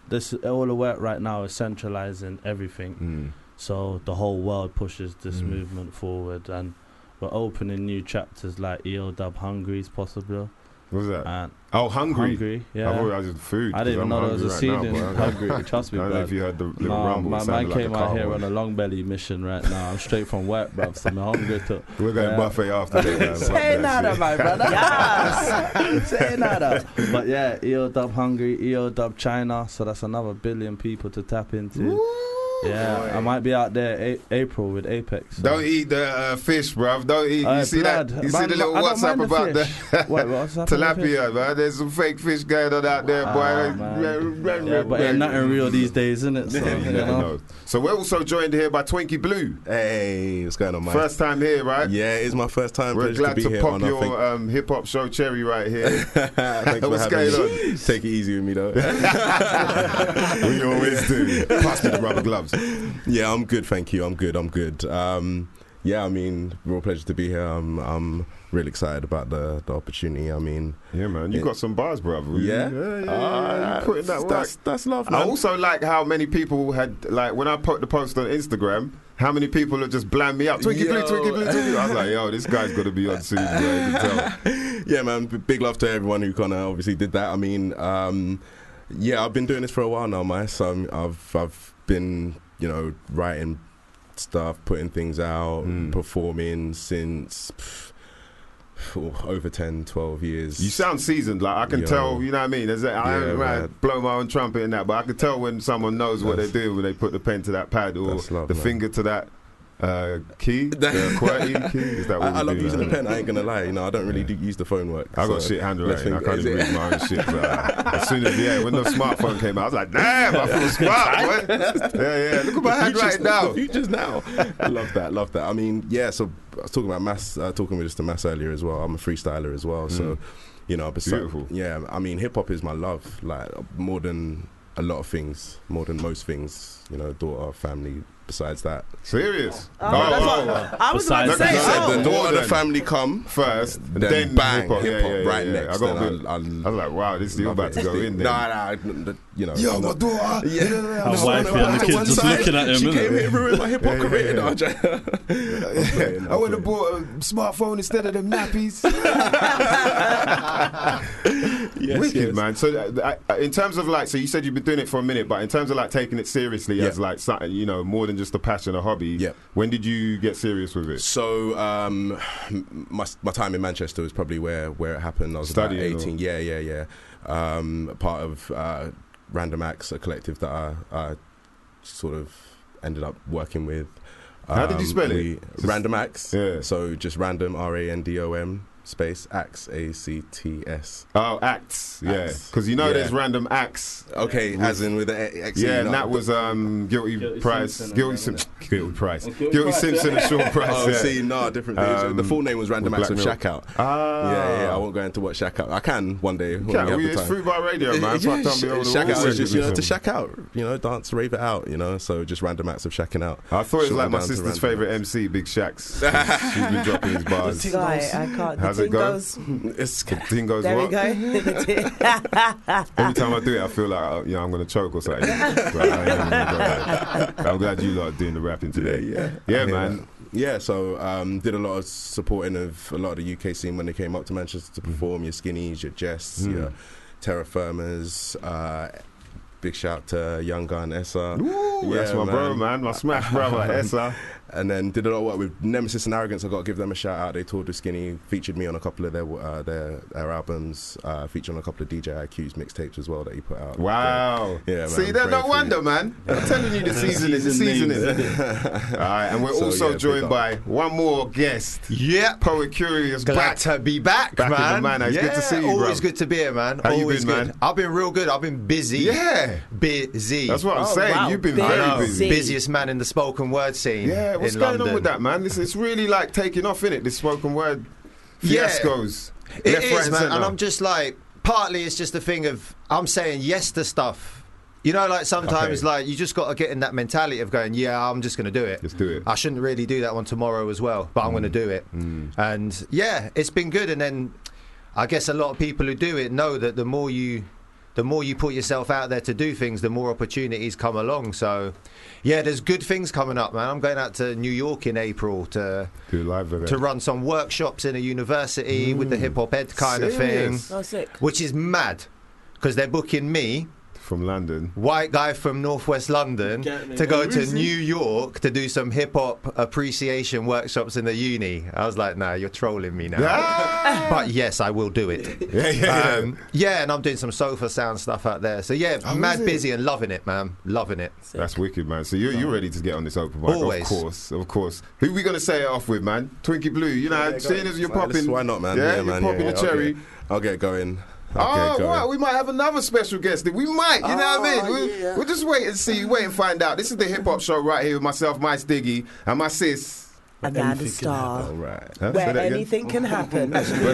all the work right now is centralizing everything. So the whole world pushes this movement forward, and we're opening new chapters like EO Dub Hungary is possible. What was that? And Hungry, yeah. I thought I was in food. I didn't even know there was a scene in Hungary. Trust me, I don't know if you heard the little rumble. My man came out here on a long belly mission right now. I'm straight from work, bruv, so I'm hungry too. We're going buffet after this. Say nada, my brother. Yes. Say nada. But yeah, EO Dub Hungary, EO Dub China, so that's another 1 billion people to tap into. Woo! Yeah, I might be out there April with Apex. So. Don't eat the fish, bruv. Don't eat. You see that? You see the little WhatsApp about the tilapia, man? There's some fake fish going on out there, boy. But ain't nothing real these days, isn't it? So, you never know. So we're also joined here by Twinkie Blue. Hey, what's going on, man? First time here, right? Yeah, it's my first time. We're glad to pop your hip hop show cherry right here. Thanks What's going on? Take it easy with me, though. We always do. Pass me the rubber gloves. Yeah, I'm good, thank you. I'm good. Yeah, I mean, real pleasure to be here. I'm really excited about the opportunity. I mean, yeah, man, you got some bars, brother. Yeah. You putting that work. That's love, man. I also like how many people had, like, when I put the post on Instagram, how many people have just blammed me up. Twinkie Blue, Twinkie Blue, Twinkie Blue. I was like, yo, this guy's got to be on soon, bro. You can tell. Yeah, man, big love to everyone who kind of obviously did that. I mean, yeah, I've been doing this for a while now, man. So I've been, you know, writing stuff, putting things out, performing since over 10, 12 years. You sound seasoned, like I can tell, you know what I mean? I blow my own trumpet in that, but I can tell when someone knows what they're doing when they put the pen to that pad or the finger to that Key? QWERTY key? Is that what I love do using now? a pen, I ain't gonna lie. You know, I don't really use the phone work. I got shit handwriting. I can't even read my own shit. So, as soon as, when the smartphone came out, I was like, damn, I feel smart, boy. Yeah. Look at my handwriting now. The future's now. I love that. I mean, yeah, so I was talking about Mass, talking with Mr. Mass earlier as well. I'm a freestyler as well, so, you know, Beautiful. Yeah, I mean, hip-hop is my love, like, more than a lot of things, more than most things, you know, daughter, family. Besides that, serious. That's what I was about to say. The daughter of the family come first, then bang, hip-hop right yeah. next. I was like, wow, this is about to go in there. Nah, you know. Yo, my daughter. Her wife and the kids just looking at him. She came here, ruined my hip-hop career. I would have bought a smartphone instead of them nappies. Wicked, man. So, in terms of like, so you said you've been doing it for a minute, but in terms of like taking it seriously as like something, you know, more than just a passion, a hobby. Yeah. When did you get serious with it? So, my time in Manchester was probably where it happened. I was Studying about 18. Yeah. Part of Random Acts, a collective that I sort of ended up working with. How did you spell it? Random Acts. Yeah. So just random, RANDOM. Space Acts, ACTS. Oh, Acts, yeah. Because you know there's Random Acts. Okay, as in with the X. Yeah, and that was Guilty Price. Guilty Simpson and Sean Price. Oh, see, no, different things. The full name was Random Acts of Shack Out. Yeah, I won't go into what Shack Out. I can one day. When we have the time. Food Bar Radio, man. Shack Out is just, to shack out, dance, rave it out, so just Random Acts of shacking out. I thought it was like my sister's favourite MC, Big Shacks. She's been dropping his bars. Guy, I can't. How's it go? Thing goes there what? we go. Every time I do it, I feel like I'm going to choke or something. I'm glad you lot are doing the rapping today. Yeah, man. Yeah, so did a lot of supporting of a lot of the UK scene when they came up to Manchester to perform. Your Skinnies, your Jests, your Terra Firmas. Big shout to Young Gun, Essa. That's my bro, man. My smash brother, Essa. And then did a lot of work with Nemesis and Arrogance. I got to give them a shout out. They toured with Skinny, featured me on a couple of their albums, featured on a couple of DJ IQ's mixtapes as well that he put out. Wow. Yeah, man. See, there's no wonder, man. I'm telling you, the season is. All right, and we're also joined by one more guest. Yeah. Poet Curious. Glad to be back, man. In the manor. It's good to see you, bro. Always good to be here, man. How always you been, good. man? I've been real good. I've been busy. Yeah. Busy. That's what I'm saying. Wow. You've been very busy. Busiest man in the spoken word scene. Yeah, what's in going London. on with that, man? It's really like taking off, innit? This spoken word fiascos. It left, is, right, and man. centre. And I'm just like, partly it's just a thing of I'm saying yes to stuff. You know, like sometimes like you just got to get in that mentality of going, yeah, I'm just going to do it. Just do it. I shouldn't really do that one tomorrow as well, but I'm going to do it. And yeah, it's been good. And then I guess a lot of people who do it know that the more you put yourself out there to do things, the more opportunities come along. So, yeah, there's good things coming up, man. I'm going out to New York in April to run some workshops in a university with the hip hop ed kind of thing, which is mad because they're booking me. From London. White guy from northwest London to go to New York to do some hip-hop appreciation workshops in the uni. I was like, nah, you're trolling me now. But yes, I will do it. Yeah, and I'm doing some sofa sound stuff out there. So yeah, mad busy and loving it, man. Loving it. That's wicked, man. So you're ready to get on this open mic. Always. Of course. Who we going to say it off with, man? Twinkie Blue. You know, seeing as you're popping. Why not, man? Yeah, man. You're popping the cherry. I'll get going. Wow, we might have another special guest. We might, you know what I mean? We'll just wait and see, wait and find out. This is the hip hop show right here with myself, Mice Diggy, and my sis. Amanda Starr. All right. Where anything can happen.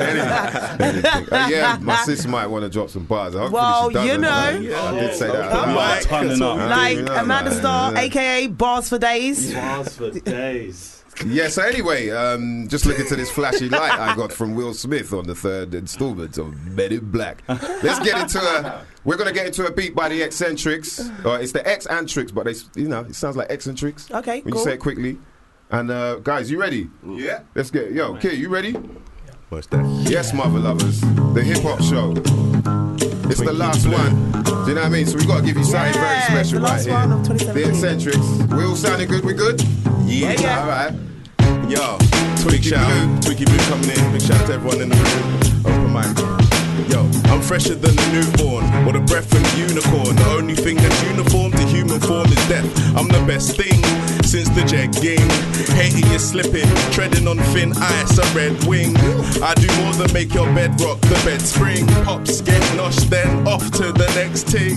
Yeah, my sis might want to drop some bars. Well, you know. I did say that. Like Amanda Starr, a.k.a. Bars for Days. Bars for Days. Yeah, so anyway, just looking to this flashy light I got from Will Smith on the third installment of Men in Black. Let's get into we're going to get into a beat by the Eccentrics. It's the X-Antrics, but it sounds like Eccentrics. Okay, when you say it quickly. And guys, you ready? Yeah. Let's get, Kid, you ready? Most definitely. Yes, mother lovers. The hip hop show. It's the last one. Do you know what I mean? So we got to give you something very special right here. The Eccentrics. We all sounding good? We good? Yeah. All right. Yo, Twinkie Blue coming in. Big shout out to everyone in the room. Open mic. Yo, I'm fresher than a newborn, or the breath of a unicorn. The only thing that's uniform to human form is death. I'm the best thing since the jegging. Hating is slipping, treading on thin ice, a red wing. I do more than make your bed rock, the bed spring. Pops get noshed, then off to the next thing.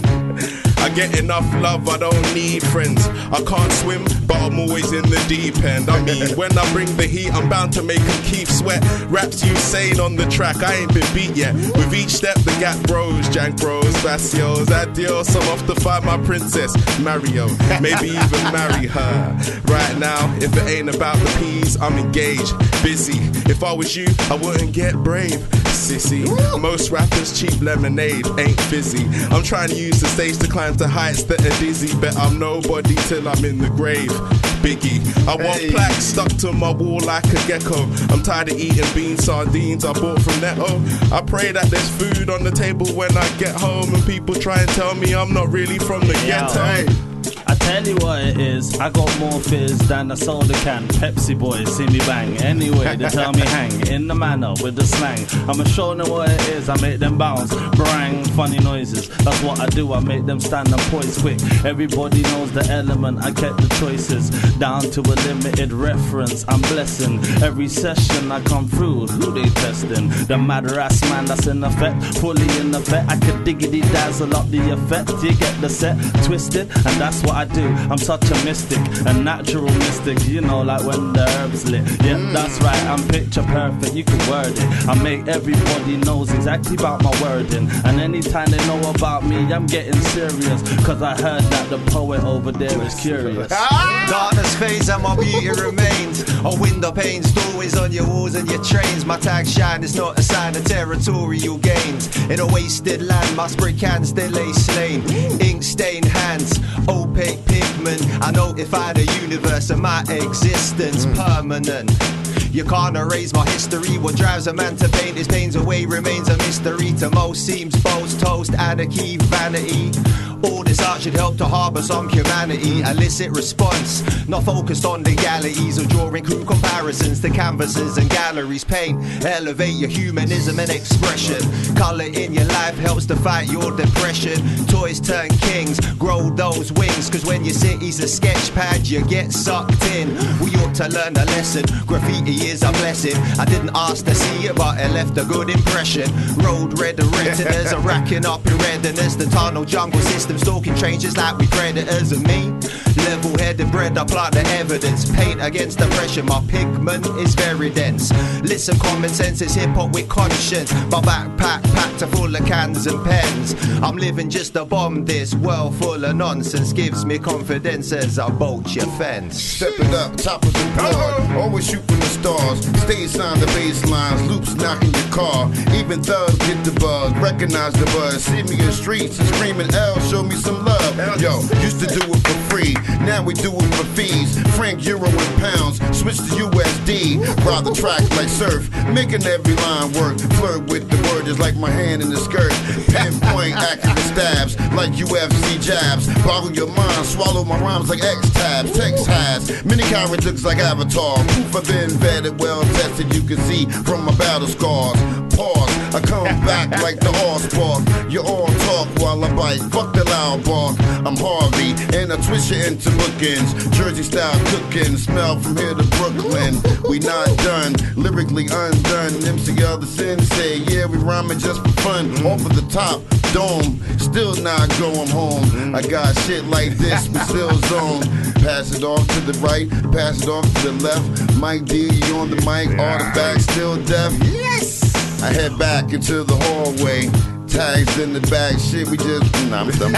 I get enough love, I don't need friends. I can't swim, but I'm always in the deep end. I mean, when I bring the heat, I'm bound to make them keep sweat. Raps you saying on the track, I ain't been beat yet. With each step, the gap grows. Jank bros, Vacios, adios. I'm off to find my princess, Mario. Maybe even marry her. Right now, if it ain't about the peas, I'm engaged, busy. If I was you, I wouldn't get brave, sissy. Most rappers cheap lemonade, ain't fizzy. I'm trying to use the stage to climb to heights that are dizzy. Bet I'm nobody till I'm in the grave. Biggie, I want plaques stuck to my wall like a gecko. I'm tired of eating bean sardines I bought from Netto. I pray that there's food on the table when I get home, and people try and tell me I'm not really from the ghetto. I tell you what it is, I got more fizz than a soda can. Pepsi boys see me bang. Anyway, they tell me hang in the manner with the slang. I'ma show them what it is, I make them bounce, brang, funny noises. That's what I do, I make them stand and poise quick. Everybody knows the element, I kept the choices down to a limited reference. I'm blessing every session I come through. Who they testing? The mad ass man that's in effect, fully in effect. I could diggity dazzle up the effect. You get the set twisted, and that's what I do. I'm such a mystic, a natural mystic. You know, like when the herbs lit. Yeah, that's right, I'm picture perfect. You can word it. I make everybody knows exactly about my wording. And anytime they know about me, I'm getting serious. Cause I heard that the poet over there is curious. Darkness fades and my beauty remains. On window panes, doorways on your walls and your trains. My tag shine is not a sign of territorial gains. In a wasted land, my spray can still lay slain. Ink stained hands, opaque pigment. I notify the universe of my existence, permanent. You can't erase my history. What drives a man to paint his pains away remains a mystery. To most seems boast, toast, anarchy, vanity. All this art should help to harbour some humanity. Illicit response, not focused on legalities or drawing crude comparisons to canvases and galleries. Paint, elevate your humanism and expression. Colour in your life helps to fight your depression. Toys turn kings, grow those wings. Cause when your city's a sketch pad, you get sucked in. We ought to learn a lesson. Graffiti is a blessing. I didn't ask to see it, but it left a good impression. Road red retinas are racking up in readiness. The tunnel jungle system stalking changes like we predators. And me, level-headed bred, I plot the evidence. Paint against the pressure, my pigment is very dense. Listen, common sense is hip-hop with conscience. My backpack packed full of cans and pens. I'm living just a bomb, this world full of nonsense. Gives me confidence as I bolt your fence. Step it up, top of the board. Always shoot from the stars. Stay sign the bass lines, loops knocking your car. Even thugs get the buzz, recognize the buzz. See me in the streets and screaming L, show me some love. Yo, used to do it for free, now we do it for fees. Frank, euro and pounds, switch to USD. Ride the track like surf, making every line work. Flirt with the word just like my hand in the skirt. Pinpoint accurate stabs like UFC jabs. Boggle your mind, swallow my rhymes like X-tabs. Text has many characters like Avatar. Proof I've been vetted, well tested, you can see from my battle scars. Pause, I come back like the all-spark. You all talk while I bite, fuck the loud bark. I'm Harvey, and I twist you into bookends. Jersey style cooking, smell from here to Brooklyn. We not done, lyrically undone. MC Other Sensei, yeah, we rhyming just for fun. Off of the top, dome, still not going home. I got shit like this, we still zone. Pass it off to the right, pass it off to the left. Mike D, you on the mic, artifact still deaf. Yes! I head back into the hallway. Tags in the back, shit, we just, nah, I'm done.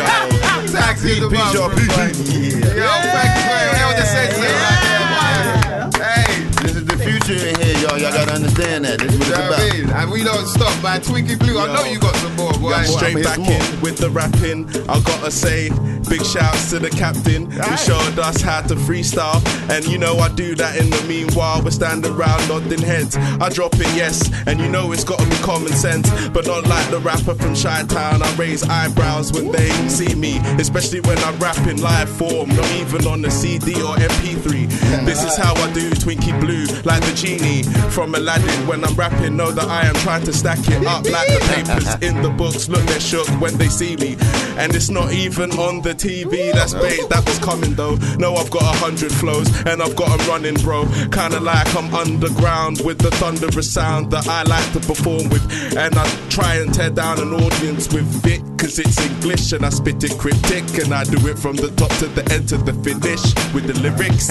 Yo, tags in the back. Yo, back to Hey, this is the future in here, y'all. Y'all gotta understand that. This is what it's about. And we don't stop, man. Twinkie Blue, I know you got some more, boy. Straight back in with the rapping. I gotta say, big shouts to the captain who showed us how to freestyle. And you know I do that in the meanwhile. We're standing around nodding heads. I drop it, yes, and you know it's gotta be common sense. But not like the rapper from Chi-Town. I raise eyebrows when they see me, especially when I'm rapping live form, not even on the CD or MP3. This is how I do. Twinkie blue, like the genie from Aladdin. When I'm rapping, know that I am trying to stack it up like the papers in the books. Look, they're shook when they see me. And it's not even on the TV. That's bait, that was coming though. No, I've got 100 flows and I've got them running, bro. Kinda like I'm underground with the thunderous sound that I like to perform with. And I try and tear down an audience with it, cause it's English and I spit it cryptic. And I do it from the top to the end to the finish with the lyrics.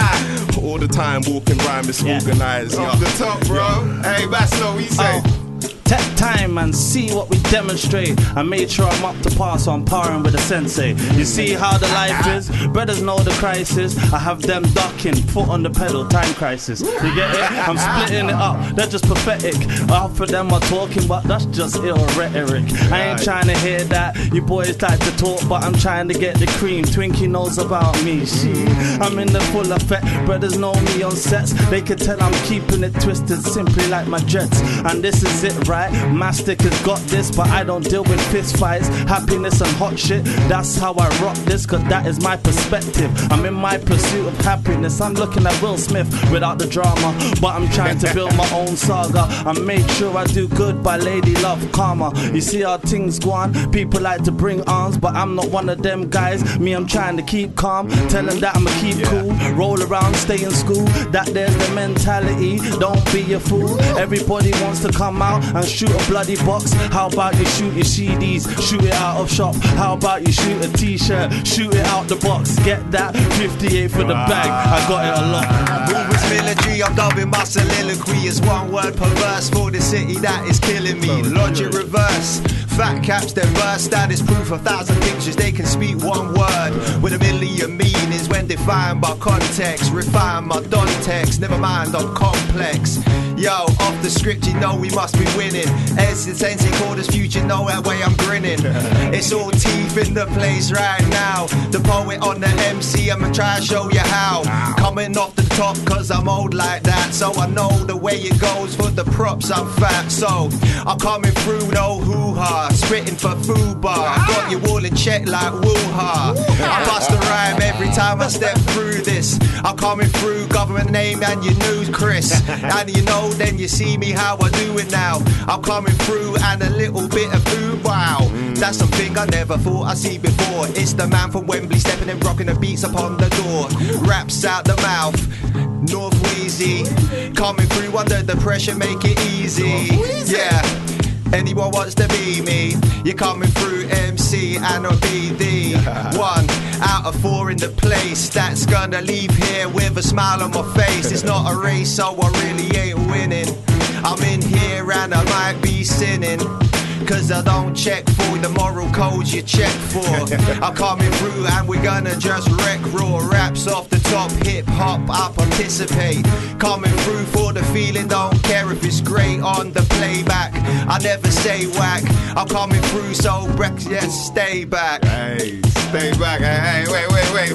All the time, walking rhyme is organized. Off the top, bro. Hey, Baslo, what you say? Take time and see what we demonstrate. I made sure I'm up to par, so I'm parring with a sensei. You see how the life is? Brothers know the crisis. I have them ducking, foot on the pedal, time crisis. You get it? I'm splitting it up, they're just pathetic. Half of them are talking, but that's just ill rhetoric. I ain't trying to hear that. You boys like to talk, but I'm trying to get the cream. Twinkie knows about me. I'm in the full effect. Brothers know me on sets. They can tell I'm keeping it twisted, simply like my jets. And this is it, right? My stick has got this, but I don't deal with fist fights, happiness and hot shit. That's how I rock this, cause that is my perspective. I'm in my pursuit of happiness. I'm looking at Will Smith without the drama, but I'm trying to build my own saga. I make sure I do good by Lady Love Karma. You see how things go on, people like to bring arms, but I'm not one of them guys. Me, I'm trying to keep calm, tell them that I'ma keep cool, roll around, stay in school. That there's the mentality, don't be a fool. Everybody wants to come out and shoot a bloody box. How about you shoot your CDs, shoot it out of shop? How about you shoot a t-shirt, shoot it out the box? Get that 58 for the bag, I got it a lot. Movements military, I'm dubbing my soliloquy. It's one word per verse for the city that is killing me. Logic reverse, fat caps then burst. That is proof 1,000 pictures, they can speak one word with a million meanings when defined by context. Refine my Don text, never mind I'm complex. Yo, off the script, you know we must be winning. Sensei called us future, know that way I'm grinning. It's all teeth in the place right now. The poet on the MC, I'ma try to show you how. Coming off the top, cause I'm old like that. So I know the way it goes for the props, I'm fat. So I'm coming through, no hoo-ha. Spitting for Fubar, got you all in check like woo-ha. I bust a rhyme every time I step through this. I'm coming through, government name and you knew Chris. And you know then you see me how I do it now. I'm coming through and a little bit of ooh wow. That's something I never thought I'd see before. It's the man from Wembley stepping and rocking the beats upon the door. Raps out the mouth, North Wheezy. Coming through under the pressure, make it easy. Yeah. Anyone wants to be me, you're coming through MC and I'll be the 1 out of 4 in the place that's gonna leave here with a smile on my face. It's not a race, so I really ain't winning. I'm in here and I might be sinning, cause I don't check for the moral codes you check for. I'm coming through and we're gonna just wreck raw raps off the top, hip hop, I participate. Coming through for the feeling, don't care if it's great on the playback. I never say whack, I'm coming through, so yes, stay back. Hey, stay back. Hey, wait.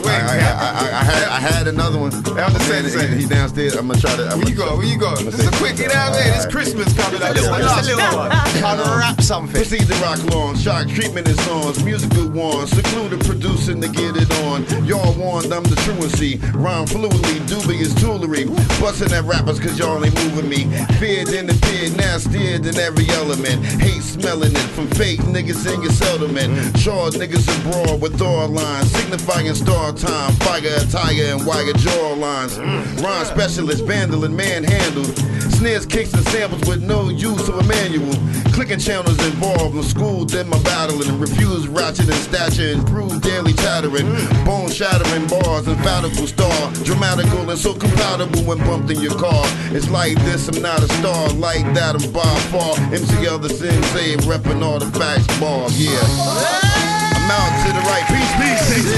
I had another one. He downstairs. I'm gonna try to. Where you go? This is a quick get out there. It's Christmas coming up. I'm gonna rap something. Proceed to rock lawn. Shock treatment is on. Musical one. Secluded producing to get it on. Y'all warned I'm the truancy. Rhyme fluidly. Dubious jewelry. Busting at rappers cause y'all ain't moving me. Feared in the fear. Nastier than every element. Hate smelling it from fake niggas in your settlement. Short niggas abroad with door lines. Signifying star time. Fire attire and wire jaw lines. Rhyme specialist. Vandal and manhandled. Snares, kicks, and samples with no use of a manual. Clicking channels involved in school, then my battling. Refuse ratchet and stature, improve daily chattering. Bone shattering bars, emphatical star. Dramatical and so compatible when bumped in your car. It's like this, I'm not a star. Like that, I'm by far. MCL the Sensei, repping all the facts bars, yeah. I'm out to the right. Peace.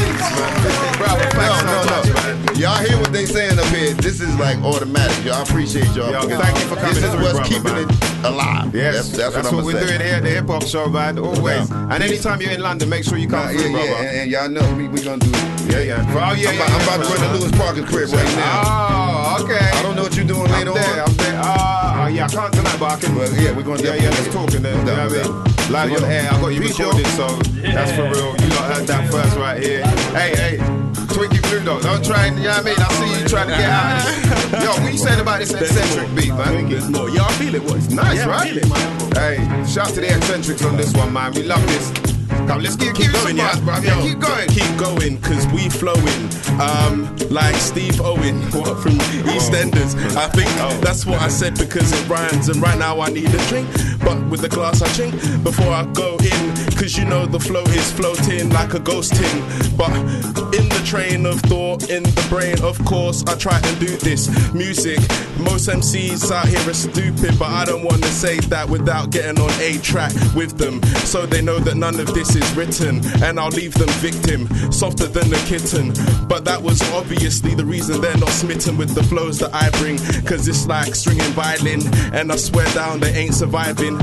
No. Y'all hear what they saying up here? This is like automatic. Y'all, I appreciate y'all. Thank you for coming. This is what's keeping it alive. Yes, that's what we're doing here at the Hip Hop Show, man. Always. And anytime you're in London, make sure you come through, brother. And y'all know we gonna do it. Yeah. I'm about to run to Lewis Parker's crib right now. Oh, okay. I don't know what you're doing later on. I'm there. Yeah, I can't tonight, but I can. Well, yeah, we're gonna. Yeah, let's talk in there. You know what I mean? Live on the air. I got you recorded, so that's for real. You lot heard that first right here. Hey. Twinkie Blue though. Don't try and, you know what I mean? I see you trying to get out of this. Yo, what you saying about this eccentric beat, man? There's more. Yeah, I feel it. What? Nice, Yeah, I right? feel it, man. Hey, shout out to the eccentrics on this one, man. We love this. Come, let's keep going, yeah. Bro. Yeah, keep going. Keep going, cause we flowing. Like Steve Owen, what, from EastEnders. I think that's what I said because it rhymes. And right now I need a drink, but with the glass I drink before I go in. Cause you know the flow is floating like a ghost tin. But in the train of thought, in the brain, of course, I try and do this music. Most MCs out here are stupid, but I don't want to say that without getting on a track with them. So they know that none of this is written, and I'll leave them victim, softer than a kitten. But that was obviously the reason they're not smitten with the flows that I bring. Cause it's like stringing violin, and I swear down they ain't surviving.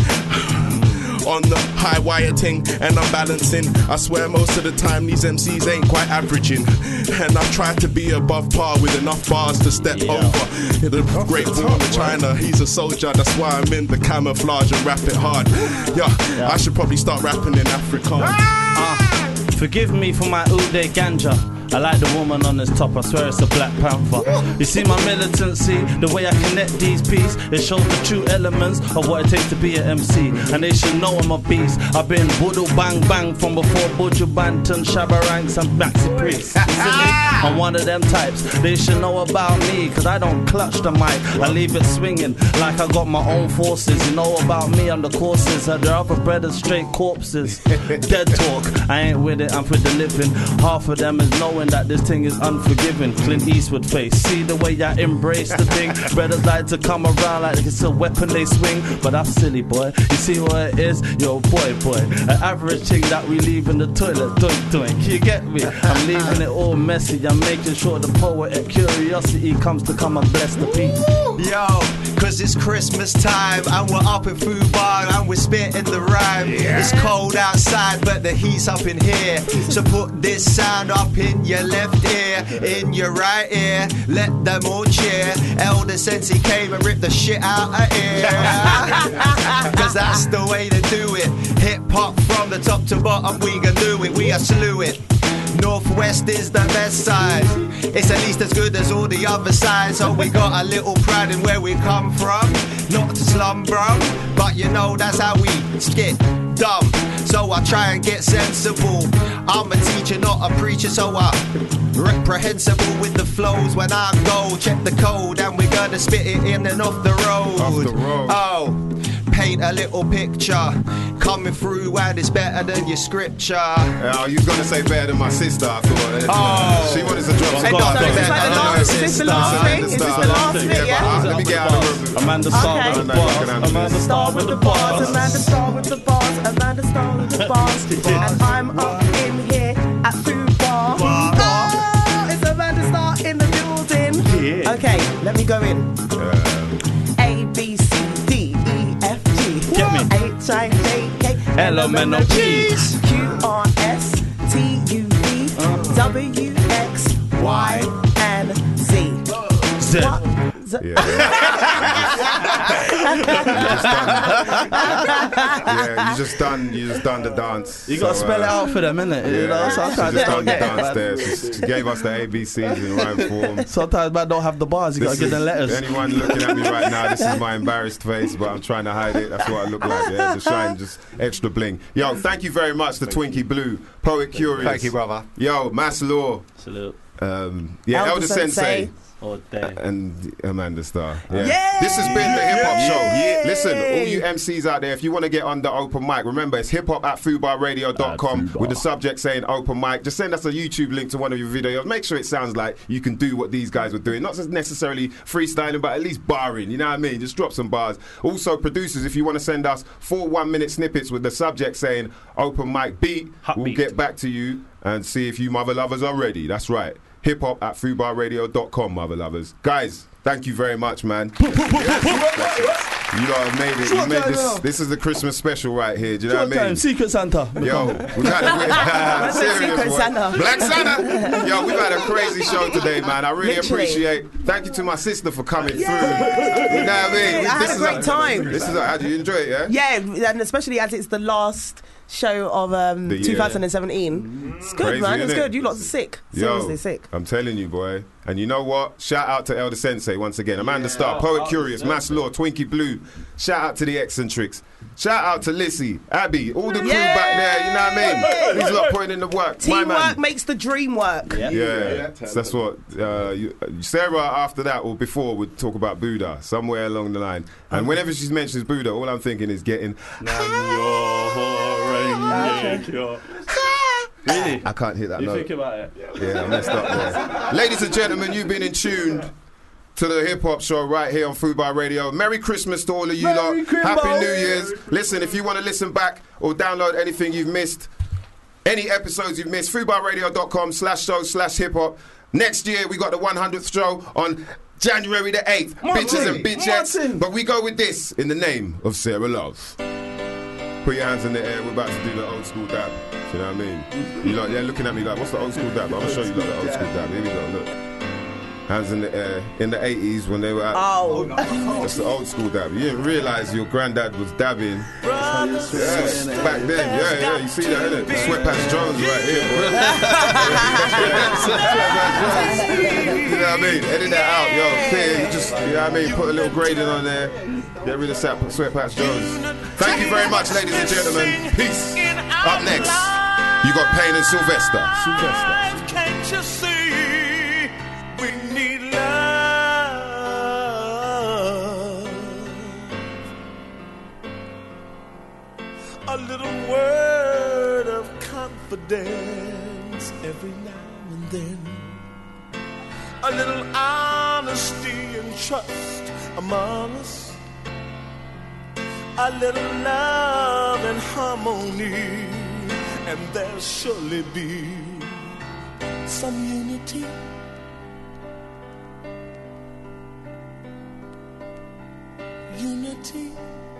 On the high wire ting, and I'm balancing. I swear most of the time these MCs ain't quite averaging. And I've tried to be above par with enough bars to step over the Great Wall of China. He's a soldier, that's why I'm in the camouflage and rap it hard. Yeah, I should probably start rapping in Afrikaans. Forgive me for my all-day ganja. I like the woman on this top, I swear it's a Black Panther. You see my militancy, the way I connect these pieces, it shows the true elements of what it takes to be an MC. And they should know I'm a beast. I've been Voodoo Bang Bang from before Buju Banton, Shabba Ranks and Maxi Priest. I'm one of them types, they should know about me, cause I don't clutch the mic, I leave it swinging like I got my own forces. You know about me on the courses, the other brothers straight corpses. Dead talk, I ain't with it, I'm for the living. Half of them is knowing that this thing is unforgiving. Clint Eastwood face, see the way I embrace the thing. Brothers like to come around like it's a weapon they swing, but that's silly, boy. You see what it is? Yo, boy, an average thing that we leave in the toilet, doink. You get me? I'm leaving it all messy, I'm making sure the poetic curiosity comes to come and bless the people. Yo, cause it's Christmas time and we're up in Fubar and we're spitting the rhyme. It's cold outside but the heat's up in here, so put this sound up in your left ear, in your right ear, let them all cheer. Elder Sensei came and ripped the shit out of here. Cause that's the way to do it. Hip hop from the top to bottom, we gon' do it, we are slew it. Northwest is the best side, it's at least as good as all the other sides. So we got a little pride in where we come from, not to slum bro, but you know that's how we skit dumb. So I try and get sensible, I'm a teacher not a preacher, so I'm reprehensible with the flows when I go. Check the code and we're gonna spit it in and off the road. Oh, paint a little picture coming through and it's better than your scripture. Oh, you was gonna say better than my sister, I thought. She wanted to drop some bars. Is this the last thing? Is this the last thing? Yeah. Let me get out of the room. Amanda Starr with the bars. Amanda Starr with the bars. Amanda Starr with the bars. Amanda Starr with the bars. And I'm up in here at Fubar. Oh, it's Amanda Starr in the building. Okay, let me go in. A, B, C, D, E, F, G. Get me. H, I, J, K, L, M, N, O, P, Q, R, S, T, U, V, W, X, Y, and Z. Z. Yeah, you just done the dance. You gotta spell it out for them, innit? Yeah, You know, sometimes she just they done don't the get dance it. there. She gave us the ABCs in rhyme form. Sometimes man don't have the bars, you gotta give them letters. Anyone looking at me right now, this is my embarrassed face, but I'm trying to hide it. That's what I look like. Yeah, the shine, just extra bling. Yo, thank you very much to Twinkie Blue, Poet Curious. Thank you, brother. Yo, Mass Law. Salute. Elder Sensei. All day. And Amanda Starr. Yeah. This has been the Hip Hop Show. Listen, all you MCs out there, if you want to get on the open mic, remember it's hiphop@fubarradio.com with the subject saying open mic. Just send us a YouTube link to one of your videos. Make sure it sounds like you can do what these guys were doing. Not just necessarily freestyling, but at least barring. You know what I mean? Just drop some bars. Also, producers, if you want to send us 4 1-minute snippets with the subject saying open mic beat, we'll get back to you and see if you mother lovers are ready. That's right. hiphop@fubarradio.com, mother lovers. Guys, thank you very much, man. You lot have made it. You made this. This is the Christmas special right here. Do you know what I mean? Secret Santa. Yo, we've had a serious one. Black Santa. Yo, we've had a crazy show today, man. I really appreciate. Thank you to my sister for coming through. You know what I mean? I had a great time. This is. How do you enjoy it? Yeah. Yeah, and especially as it's the last show of year. 2017. It's good, Crazy, man. It's innit? good. You lot are sick. Seriously sick. I'm telling you, boy. And you know what? Shout out to Elder Sensei once again. Amanda Starr, Poet Curious, Mass Law, Twinkie Blue. Shout out to the Eccentrics. Shout out to Lissy, Abby, all the crew back there. You know what I mean? These lot putting in the work. Teamwork makes the dream work. Yeah, that's what Sarah after that or before would talk about Buddha somewhere along the line. And whenever she mentions Buddha, all I'm thinking is getting. Really? I can't hit that You note. think about it? Yeah, I messed up there. Ladies and gentlemen, you've been in tuned to the Hip Hop Show right here on Fubar Radio. Merry Christmas to all of you lot. Happy New Year's. Listen, if you want to listen back or download anything you've missed, any episodes you've missed, fubarradio.com/show/hip-hop. Next year, we got the 100th show on January the 8th. Bitches and bitchettes. But we go with this in the name of Sarah Love. Put your hands in the air. We're about to do the old school dab. You know what I mean? You lot, they're looking at me like, what's the old school dab? I'm going to show you like the old school dab. Here we go, look. Hands in the air. In the 80s when they were at... Oh. That's the old school dab. You didn't realise your granddad was dabbing. Yeah, back then. Yeah, you see that, innit? Sweatpants Jones right here, boy. You know what I mean? Edit that out, yo. Clear, just, you know what I mean? Put a little grading on there. Get rid of Sweatpants Jones. Thank you very much, ladies and gentlemen. Peace. Up next, you got Payne and Sylvester. Can't you see we need love? A little word of confidence every now and then. A little honesty and trust among us. A little love and harmony, and there'll surely be some unity. Unity.